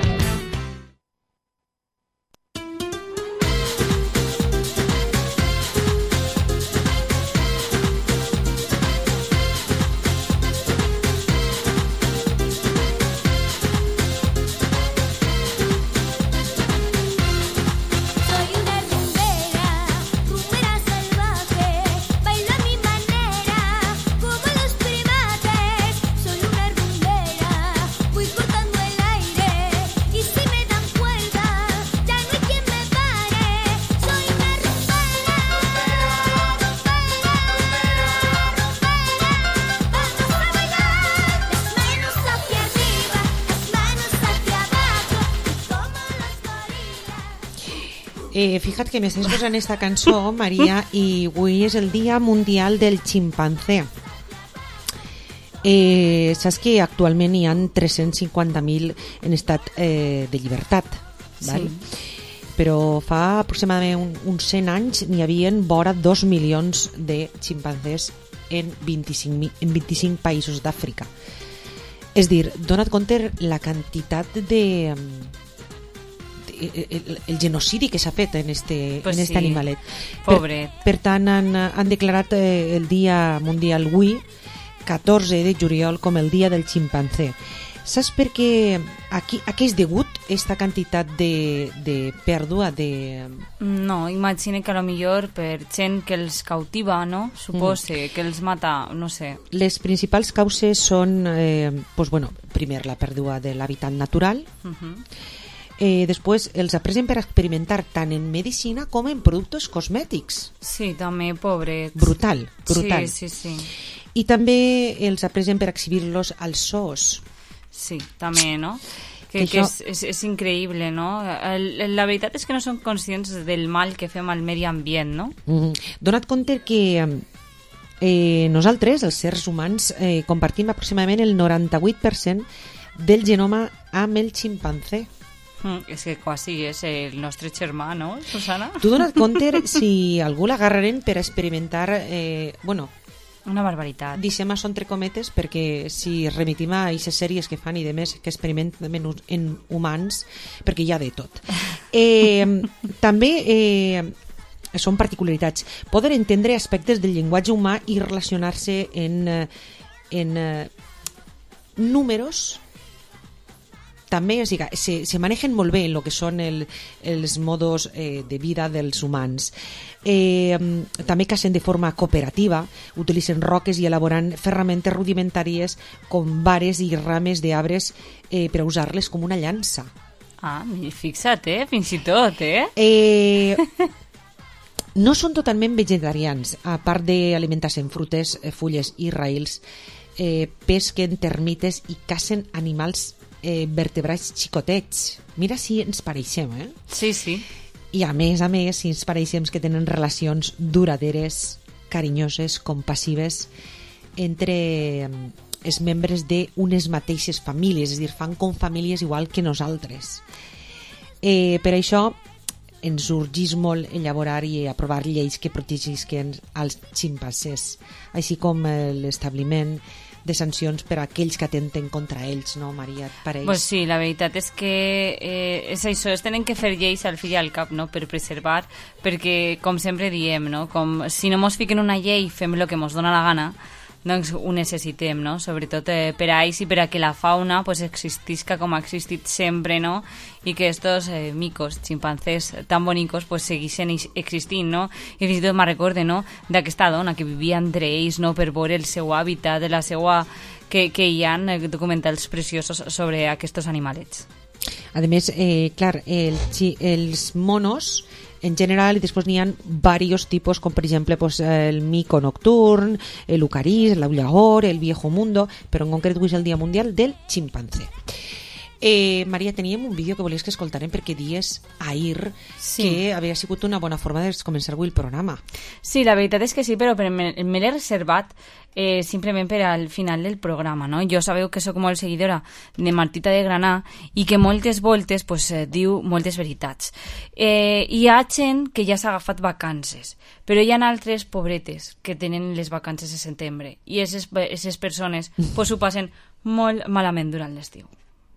Eh, fíjate que me estàs posant esta cançó, Maria, i avui és el Dia Mundial del Ximpanzé. Eh, saps que actualment hi ha tres-cents cinquanta mil en estat eh, de llibertat, val? Sí. Però fa aproximadament un, uns cent anys n'hi havia vora dos milions de ximpanzés en vint-i-cinc, en vint-i-cinc països d'Àfrica. És dir, dona't compte la quantitat de... El, el genocidi que s'ha fet en este, pues en este sí, animalet. pobret. Per, per tant, han, han declarat eh, el Dia Mundial avui, catorze de juliol, com el Dia del Ximpanzé. Saps per què a què, a què és degut aquesta quantitat de, de pèrdua de... No, imagina que a lo millor per gent que els cautiva, no? Supose, mm. que els mata, no sé. Les principals causes són, eh, pues, bueno, primer la pèrdua de l'hàbitat natural, uh-huh. Eh, després els apresen per experimentar tant en medicina com en productes cosmètics. Sí, també, pobret. Brutal, brutal. Sí, sí, sí. I també els apresen per exhibir-los als zoos. Sí, també, no? Que, que, que això... és, és, és increïble, no? El, la veritat és que no som conscients del mal que fem al medi ambient, no? Mm-hmm. Dona't compte que eh, nosaltres, els éssers humans, eh, compartim aproximadament el noranta-vuit per cent del genoma amb el ximpanzé. Mm, és que quasi és el nostre germà, no, Susana? Tu dona't compte si algú l'agarraren per experimentar, eh, bueno... Una barbaritat. Deixem això entre cometes, perquè si remitim a aquestes sèries que fan i de més que experimenten en humans, perquè hi ha de tot. Eh, també eh, són particularitats. Poder entendre aspectes del llenguatge humà i relacionar-se en, en eh, números. També o sigui, se, se manejen molt bé en el que són el, els modos eh, de vida dels humans. Eh, també cacen de forma cooperativa, utilitzen roques i elaboren ferramentes rudimentàries com vares i rames d'arbres eh, per usar-les com una llança. Ah, fixa't, eh? Fins i tot, eh? Eh... No són totalment vegetarians, a part d'alimentar-se en frutes, fulles i raïls, eh, pesquen termites i cacen animals Eh, vertebrats xicotets. Mira si ens pareixem, eh? Sí, sí. I a més, a més, si ens pareixem que tenen relacions duraderes, carinyoses, compassives entre els membres d'unes mateixes famílies, és a dir, fan com famílies igual que nosaltres. Eh, per això, ens urgís molt elaborar i aprovar lleis que protegisquen els ximpancers, així com eh, l'establiment de sancions per a aquells que atenten contra ells, no, Maria? Per ells. Pues sí, la veritat és que eh, és això, es tenen que fer lleis al fi i al cap, no?, per preservar, perquè, com sempre diem, no?, com si no mos fiquen una llei fem el que mos dona la gana, doncs ho necessitem, no?, sobretot eh, per a ells i per a que la fauna pues, existisca com ha existit sempre, no?, i que estos eh, micos, ximpancers tan bonicos pues, segueixen existint, no?, i fins i tot me'n recorde, no?, d'aquesta dona que vivia entre ells, no?, per veure el seu hàbitat, de la seva... que, que hi ha documentals preciosos sobre aquests animalets. A més, eh, clar, el, els monos en general, i després n'hi ha diversos tipus, com per exemple pues, el mico nocturn, el ucarís, l'aullador, el viejo mundo, però en concret avui és el Dia Mundial del Ximpanzé. Eh, Maria, teníem un vídeo que volies que escoltarem perquè dies ahir sí. que havia sigut una bona forma de començar avui el programa. Sí, la veritat és que sí, però me, me l'he reservat eh, simplement per al final del programa, no? Jo sabeu que sóc molt seguidora de Martita de Granà i que moltes voltes pues, eh, diu moltes veritats. Eh, hi ha gent que ja s'ha agafat vacances, però hi ha altres pobretes que tenen les vacances de setembre i aquestes persones pues, ho passen molt malament durant l'estiu.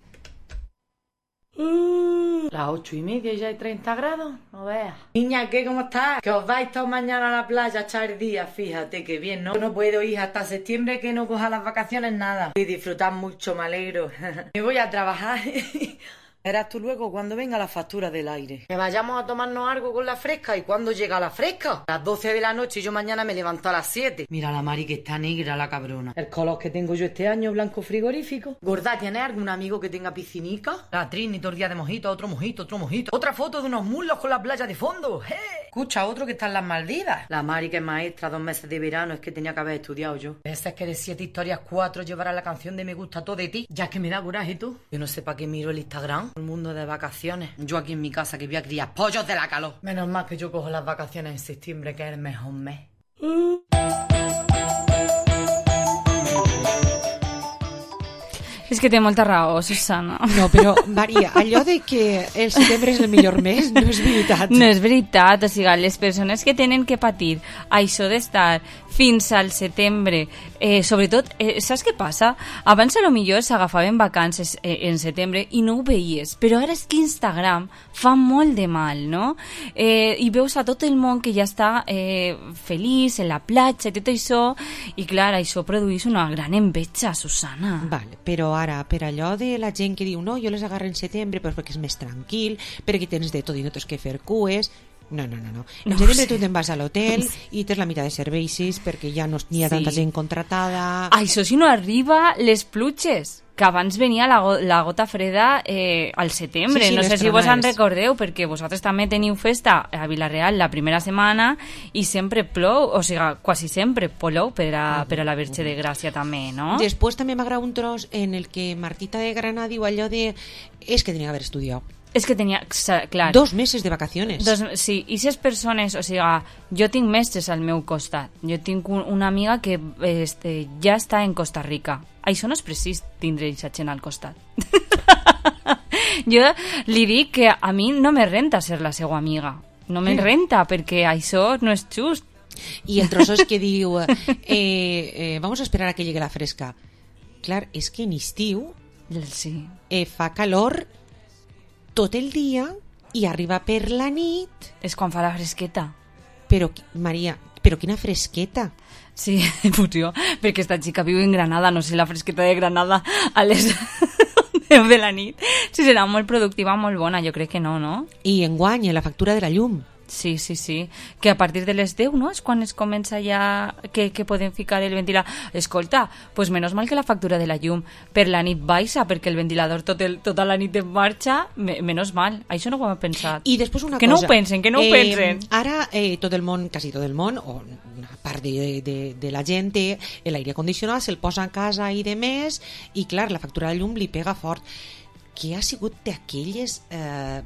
Uh, las ocho y media ya hay treinta grados, no veas. Niña, ¿qué? ¿Cómo estás? Que os vais todos mañana a la playa a echar día, fíjate que bien, ¿no? No puedo ir hasta septiembre que no coja las vacaciones nada. Y disfrutar mucho, me alegro. Me voy a trabajar. Verás tú luego cuando venga la factura del aire. Que vayamos a tomarnos algo con la fresca. ¿Y cuándo llega la fresca? A las doce de la noche y yo mañana me levanto a las siete. Mira la Mari que está negra, la cabrona. El color que tengo yo este año, blanco frigorífico. Gorda, ¿tienes algún amigo que tenga piscinica? La Trini, todo el día de mojito, otro mojito, otro mojito. Otra foto de unos muslos con la playa de fondo. ¡Hey! Escucha, otro que está en las Maldivas. La Mari que es maestra, dos meses de verano, es que tenía que haber estudiado yo. Esa es que de siete historias, cuatro llevará la canción de Me gusta todo de ti. Ya es que me da coraje tú. Yo no sé para qué miro el Instagram. El mundo de vacaciones. Yo aquí en mi casa que voy a criar pollos de la calor. Menos mal que yo cojo las vacaciones en septiembre, que es el mejor mes. Uh. És que té molta raó, Susana. No, però, Maria, allò de que el setembre és el millor mes no és veritat. No és veritat, o sigui, les persones que tenen que patir això d'estar fins al setembre, eh, sobretot, eh, saps què passa? Abans a lo millor s'agafaven vacances eh, en setembre i no ho veies, però ara és que Instagram fa molt de mal, no? Eh, I veus a tot el món que ja està eh, feliç en la platja i tot això, i clar, això produeix una gran enveja, Susana. Vale, però ara, per allò de la gent que diu no, jo les agarro en setembre però perquè és més tranquil, perquè tens de tot i no tens que fer cues. No, no, no, no. En no setembre tu te'n vas a l'hotel i tens la meitat de serveis perquè ja no hi ha sí. tanta gent contratada. Això si no arriba les pluges, que abans venia la, go la gota freda eh, al setembre. Sí, sí, no sé si vos en recordeu, perquè vosaltres també teniu festa a Vilareal la primera setmana i sempre plou, o sigui, quasi sempre plou per a, per a la Verge de Gràcia també, no? Després també m'agrada un tros en el que Martita de Granà diu allò de és que tenia que haver estudiat. És que tenia, clar... Dos mesos de vacaciones. Dos, sí, i ses persones, o sigui, jo tinc mestres al meu costat. Jo tinc un, una amiga que este, ja està en Costa Rica. Això no és precís tindre aquesta gent al costat. Jo li dic que a mi no me renta ser la seva amiga. No me renta, perquè això no és just. I el trozo és que diu eh, eh, vamos a esperar a que llegue la fresca. Clar, és que en estiu sí. eh, fa calor tot el dia i arriba per la nit. És quan fa la fresqueta. Però, Maria, però quina fresqueta. Sí, fusió, perquè esta xica viu en Granada, no sé la fresqueta de Granada a les deu de la nit. Si serà molt productiva, molt bona, jo crec que no, no? I enguany, la factura de la llum. Sí, sí, sí, que a partir de les deu, no?, és quan es comença ja que, que podem ficar el ventilador. Escolta, pues menos mal que la factura de la llum per la nit baixa, perquè el ventilador tot el, tota la nit en marxa, me, menos mal. Això no ho hem pensat. I després una que cosa... Que no ho pensen, que no ho eh, pensen. Ara eh, tot el món, quasi tot el món, o una part de, de, de la gent té l'aire condicionat, se'l posa a casa i de més, i clar, la factura de la llum li pega fort. que ha sigut d'aquelles eh,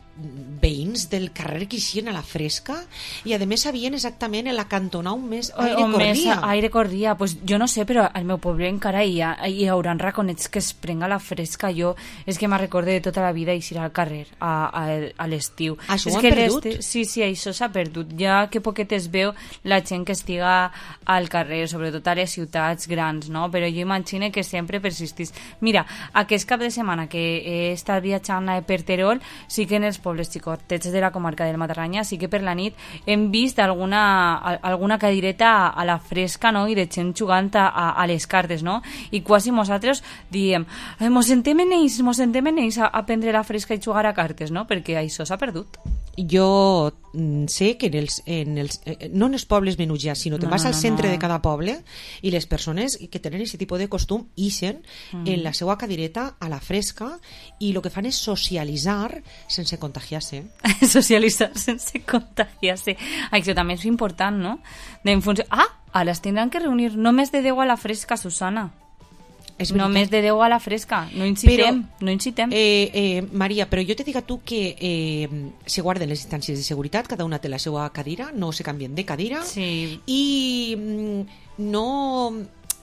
veïns del carrer que eixien a la fresca i a més sabien exactament en la cantonada on més aire on corria. més aire corria, pues jo no sé, però al meu poble encara hi, ha, hi haurà raconets que es prenga la fresca. Jo és que me'n recordo de tota la vida eixir al carrer a, a, a l'estiu. Això és ho que han perdut? Sí, sí, això s'ha perdut. Ja que poquet es veu la gent que estiga al carrer, sobretot a les ciutats grans, no? Però jo imagino que sempre persistís. Mira, aquest cap de setmana que he estat viatjant per Terol, sí que en els pobles xicotets de la comarca del Matarranya, sí que per la nit hem vist alguna, alguna cadireta a la fresca, no?, i de gent jugant a, a, a les cartes, no? I quasi nosaltres diem, eh, mos sentem en ells, mos sentem en ells a, a prendre la fresca i jugar a cartes, no? Perquè això s'ha perdut. Jo sé que en els, en els, no en els pobles menuts ja, sinó que No, vas no, al no, centre no. de cada poble i les persones que tenen aquest tipus de costum ixen Mm. en la seva cadireta a la fresca i el que fan és socialitzar sense contagiar-se. Socialitzar sense contagiar-se. Això també és important, no? De en funció... Ah, ara es tindran que reunir només de deu a la fresca, Susana. És només de deu a la fresca. No incitem, però, no incitem. Eh, eh, Maria, però jo te dic a tu que eh, se guarden les distàncies de seguretat, cada una té la seva cadira, no se canvien de cadira, sí. i mm, no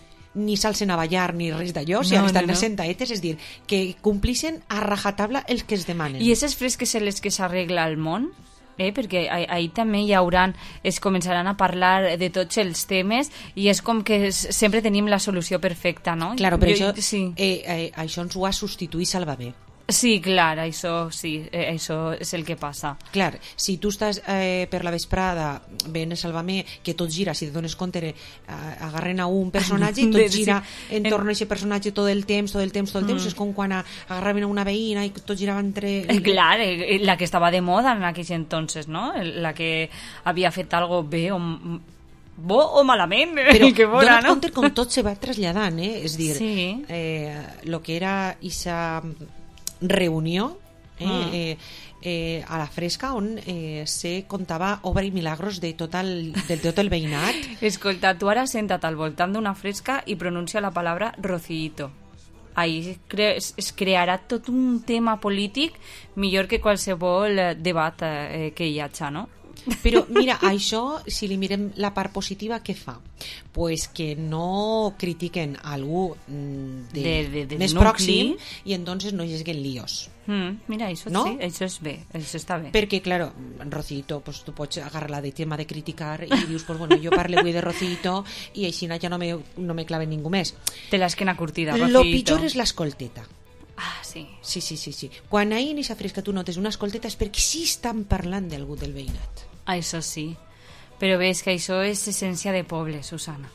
ni s'alcen a ballar ni res d'allò, si No, estan no, no. sentaetes, és dir, que complixen a rajatabla els que es demanen. I aquestes fresques són les que s'arregla al món? Eh, perquè ahir, ahir també hi hauran, es començaran a parlar de tots els temes i és com que s- sempre tenim la solució perfecta, no? Claro, però Jo- això, sí. eh, eh, això ens ho ha substituït Salvador. Sí, clar, això sí, eh, això és el que passa. Clar, si tu estàs eh, per la vesprada veient el Salvamé, que tot gira, si te dones compte, eh, agarren a un personatge i tot Sí. gira En- entorn a aquest personatge tot el temps, tot el temps, tot el temps. Mm. És com quan a- agarraven a una veïna i tot girava entre... Eh, Clar, eh, la que estava de moda en aquell entonces, no? La que havia fet algo bé o m- bo o malament, Però que fora, dona't no? compte com tot se va traslladant, eh? És dir, Sí. eh, lo que era esa reunió eh, Mm. eh, eh, a la fresca on eh, se contava obra i milagros de tot el, de tot el veïnat. Escolta, tu ara senta't al voltant d'una fresca i pronuncia la paraula Rocillito. Ahí es, cre es, es crearà tot un tema polític millor que qualsevol eh, debat eh, que hi hagi, no? Però mira, això, si li mirem la part positiva, què fa? Pues que no critiquen algú mm, de, De- de- del més nucli. pròxim i entonces no hi haguen líos. Mm, mira, això No? sí, això és bé, això està bé. Perquè, claro, Rocito, pues, tu pots agarrar-la de tema de criticar i dius, pues, bueno, jo parlo avui de Rocito i així ja no me, no me claven ningú més. Té l'esquena curtida, Rocito. Lo pitjor és l'escolteta. Ah, sí. Sí, sí, sí, sí. Quan ahir en eixa fresca tu notes una escolteta és perquè sí estan parlant d'algú del veïnat. Això sí. Però ves que això és essència de poble, Susana.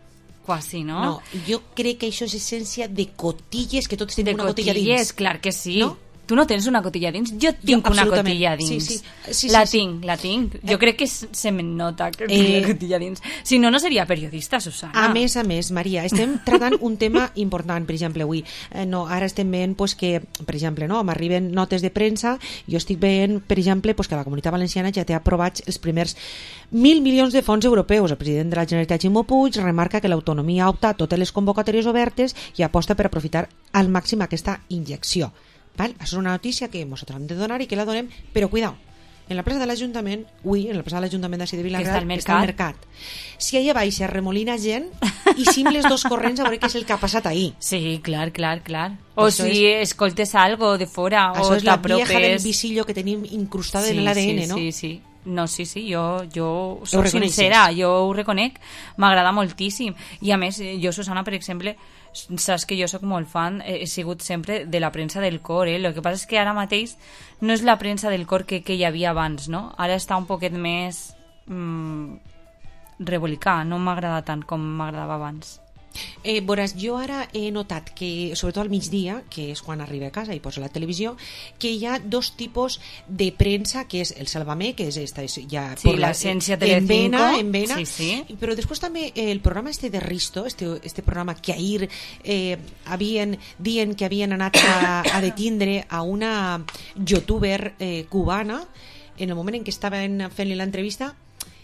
Quasi, no? No, jo crec que això és essència de cotilles, que tots de tenim una cotilla cotilles, dins. clar que sí. No? Tu no tens una cotilla dins? Jo tinc una absolutament. cotilla dins. Sí, sí. Sí, la sí, sí. tinc, la tinc. Jo Eh, crec que s- se me'n nota que eh, tinc la cotilla dins. Si no, no seria periodista, Susana. A més a més, Maria, estem tratant un tema important, per exemple, avui. Eh, no, ara estem veient pues, que, per exemple, no, m'arriben notes de premsa, jo estic veient, per exemple, pues, que la Comunitat Valenciana ja té aprovats els primers mil milions de fons europeus. El president de la Generalitat, Ximo Puig, remarca que l'autonomia opta a totes les convocatòries obertes i aposta per aprofitar al màxim aquesta injecció. Val? Això és una notícia que ens hem de donar i que la donem, però cuidao, en la plaça de l'Ajuntament, avui, en la plaça de l'Ajuntament d'ací de Vilareal, està el està el mercat. mercat. Si allà baix es remolina gent, i sim les dos corrents a veure què és el que ha passat ahir. Sí, clar, clar, clar. O Això si escoltes algo de fora Això o és la vieja del t'apropes... visillo que tenim incrustada Sí, en l'A D N, sí, no? Sí, sí. No, sí, sí, jo, jo Ho soc reconeixes? sincera, jo ho reconec, m'agrada moltíssim. I a més, jo, Susana, per exemple, saps que jo sóc molt fan, he sigut sempre de la premsa del cor, eh? El que passa és que ara mateix no és la premsa del cor que, que hi havia abans, no? Ara està un poquet més mm, rebolicar, no m'agrada tant com m'agradava abans. Eh, veuràs, jo ara he notat que, sobretot al migdia, que és quan arriba a casa i posa la televisió, que hi ha dos tipus de premsa, que és el Sálvame, que és esta, és ja Sí, por la- l'essència en Telecinco. vena, en vena, Sí, sí. però després també el programa este de Risto, este, este programa que ahir eh, havien, dient que havien anat a, a detindre a una youtuber eh, cubana en el moment en què estaven fent-li l'entrevista.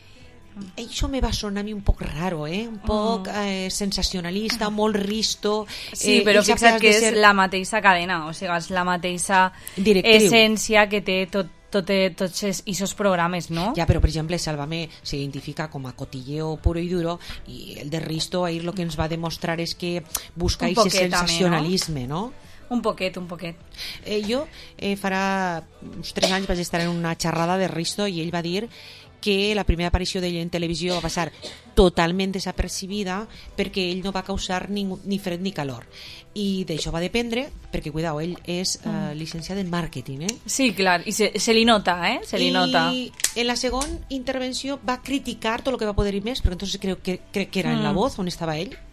Això me va sonar a mi un poc raro, eh? Un poc eh, sensacionalista, molt risto. Sí, eh, però fixa't que ser... és la mateixa cadena, o sigui, és la mateixa Directriu. essència que té tot, tot, tots aquests programes, no? Ja, però per exemple, Sálvame se identifica com a cotilleo puro i duro, i el de Risto ahir lo que ens va demostrar és que busca aquest sensacionalisme, no? Un poquet, un poquet. Eh, jo eh, farà uns tres anys vaig estar en una xerrada de Risto i ell va dir que la primera aparició d'ell en televisió va passar totalment desapercibida perquè ell no va causar ni, ni fred ni calor. I d'això va dependre, perquè, cuidao, ell és uh, llicenciat en màrqueting, eh? Sí, clar, i se, se li nota, eh? Se li I nota. en la segona intervenció va criticar tot el que va poder i més, però entonces crec que, crec que era mm. en La Voz on estava ell.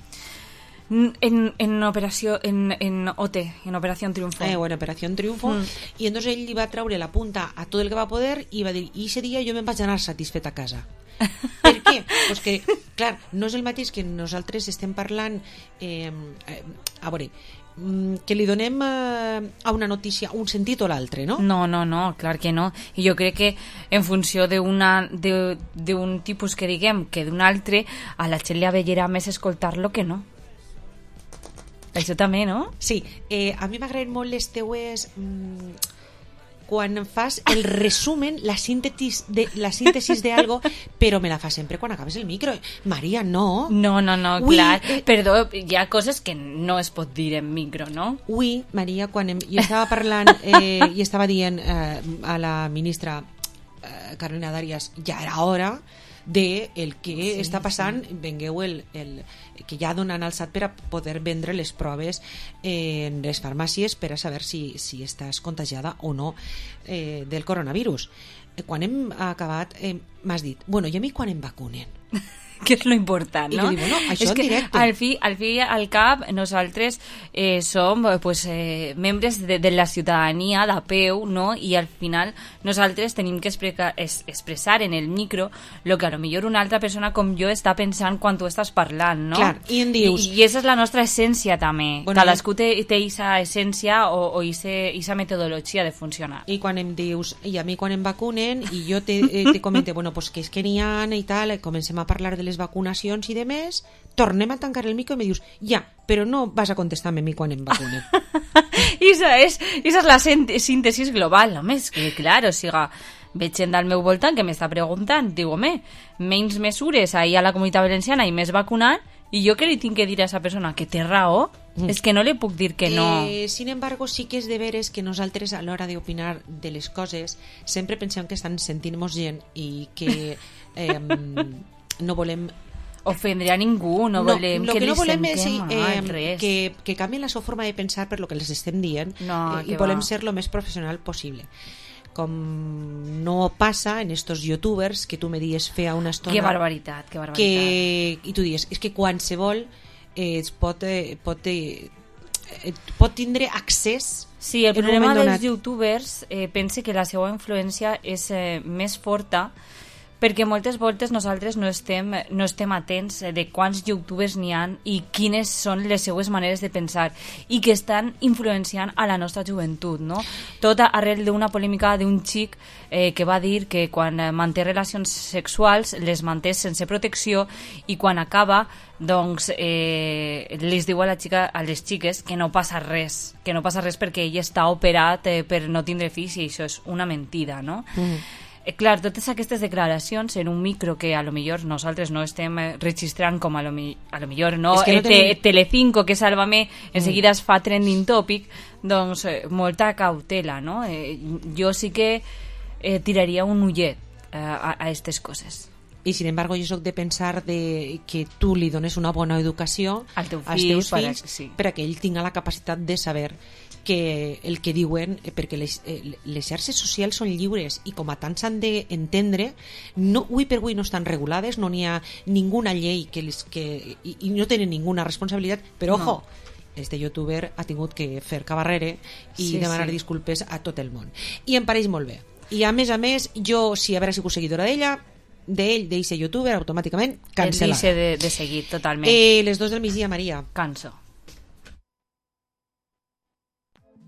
En, en operació en, en O T, en Operació Triunfo. Eh, bueno, Operació Triunfo. Mm. I entonces ell li va treure la punta a tot el que va poder i va dir, i ese dia jo me'n vaig anar satisfet a casa. Per què? Pues que, clar, no és el mateix que nosaltres estem parlant eh, a veure, que li donem eh, a una notícia un sentit o l'altre, no? No, no, no, clar que no. I jo crec que en funció d'un tipus que diguem que d'un altre, a la gent li avellarà més escoltar-lo que no. Això també, no? Sí, eh, a mi m'agraden molt les teues... Mmm, quan fas el resumen, la síntesis de la síntesis de algo, però me la fa sempre quan acabes el micro. Maria, no. No, no, no, Ui, clar. Eh, Perdó, hi ha coses que no es pot dir en micro, no? Ui, Maria, quan em, jo estava parlant eh, i estava dient eh, a la ministra eh, Carolina Darias, ja era hora de el que sí, està passant, sí. Vengueu el, el que ja donen alçat per a poder vendre les proves eh, en les farmàcies per a saber si, si estàs contagiada o no eh, del coronavirus. Eh, quan hem acabat eh, m'has dit, bueno, i a mi quan em vacunen? Que és lo important, no? I jo dic, bueno, això és en que directe. Al fi, al fi al cap, nosaltres eh, som pues, eh, membres de, de la ciutadania de peu, no? I al final nosaltres tenim que explicar, es, expressar en el micro lo que a lo millor una altra persona com jo està pensant quan tu estàs parlant, no? Clar, i en dius... I, i esa és la nostra essència també. Bueno, Cadascú té aquesta essència o aquesta metodologia de funcionar. I quan em dius, i a mi quan em vacunen, i jo te, eh, te comento, bueno, pues que és que n'hi ha i tal, comencem a parlar de les vacunacions i de més, tornem a tancar el micro i me dius, ja, però no vas a contestar-me a mi quan em vacunen. Isa és, isa és la síntesis global, home, és que clar, o sigui, veig gent al meu voltant que m'està preguntant, diu, home, menys mesures ahir a la Comunitat Valenciana i més vacunant, i jo què li tinc que dir a esa persona? Que té raó? Mm. És que no li puc dir que no. Eh, sin embargo, sí que és de veres que nosaltres a l'hora d'opinar de les coses sempre pensem que estan sentint-nos gent i que eh, no volem ofendre a ningú, no, no volem que, que no li volem és, sentim eh, res. Que, que canvien la seva forma de pensar per lo que les estem dient, no, eh, i volem va. ser lo més professional possible. Com no passa en estos youtubers que tu me dies fer a una estona... Que barbaritat, que barbaritat. Que, i tu dius, és que qualsevol eh, es pot, eh, pot, eh, pot tindre accés. Sí, el problema dels youtubers eh, pense que la seva influència és eh, més forta perquè moltes voltes nosaltres no estem, no estem atents de quants youtubers n'hi ha i quines són les seues maneres de pensar i que estan influenciant a la nostra joventut, no? Tot arrel d'una polèmica d'un xic eh, que va dir que quan manté relacions sexuals les manté sense protecció i quan acaba doncs eh, les diu a, la xica, a les xiques que no passa res, que no passa res perquè ell està operat eh, per no tindre fills i això és una mentida, no? Mm. Clar, totes aquestes declaracions en un micro que a lo millor nosaltres no estem registrant com a lo, mi, a lo millor no, es que no tenim... Te, Telecinco, que Sálvame en seguida es fa trending topic, doncs eh, molta cautela, no? Eh, jo sí que eh, tiraria un ullet eh, a aquestes coses. I sin embargo jo soc de pensar de que tu li dones una bona educació al teu als fill, teus fills per, sí. per a que ell tinga la capacitat de saber que el que diuen, perquè les, les xarxes socials són lliures i com a tant s'han d'entendre, no, avui per avui no estan regulades, no n'hi ha ninguna llei que, les, que i, i no tenen ninguna responsabilitat, però no. Ojo, este youtuber ha tingut que fer cabarrere i sí, demanar sí. disculpes a tot el món. I em pareix molt bé. I a més a més, jo, si haver sigut seguidora d'ella, d'ell, d'eixe youtuber, automàticament cancel·lar. El deixe de, de seguir, totalment. Eh, les dos del migdia, Maria. Canso.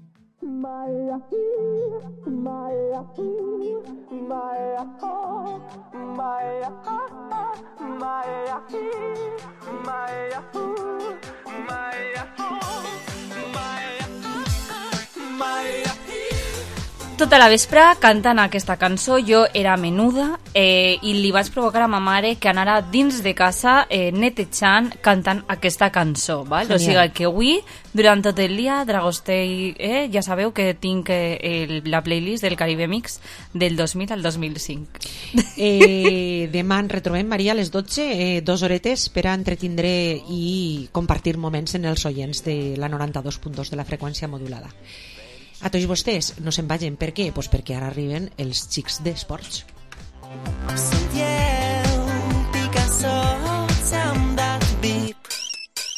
Tota la vespre cantant aquesta cançó jo era menuda eh, i li vaig provocar a ma mare que anara dins de casa eh, netejant cantant aquesta cançó, val? O sigui que avui, durant tot el dia, Dragostei, eh, ja sabeu que tinc eh, el, la playlist del Caribe Mix del dos mil al dos mil cinc. Eh, demà ens retrobem, Maria, a les dotze, eh, dos horetes per a entretindre i compartir moments en els oients de la noranta-dos punt dos de la freqüència modulada. A tots vostès no se'n vagin. Per què? Pues perquè ara arriben els xics d'esports.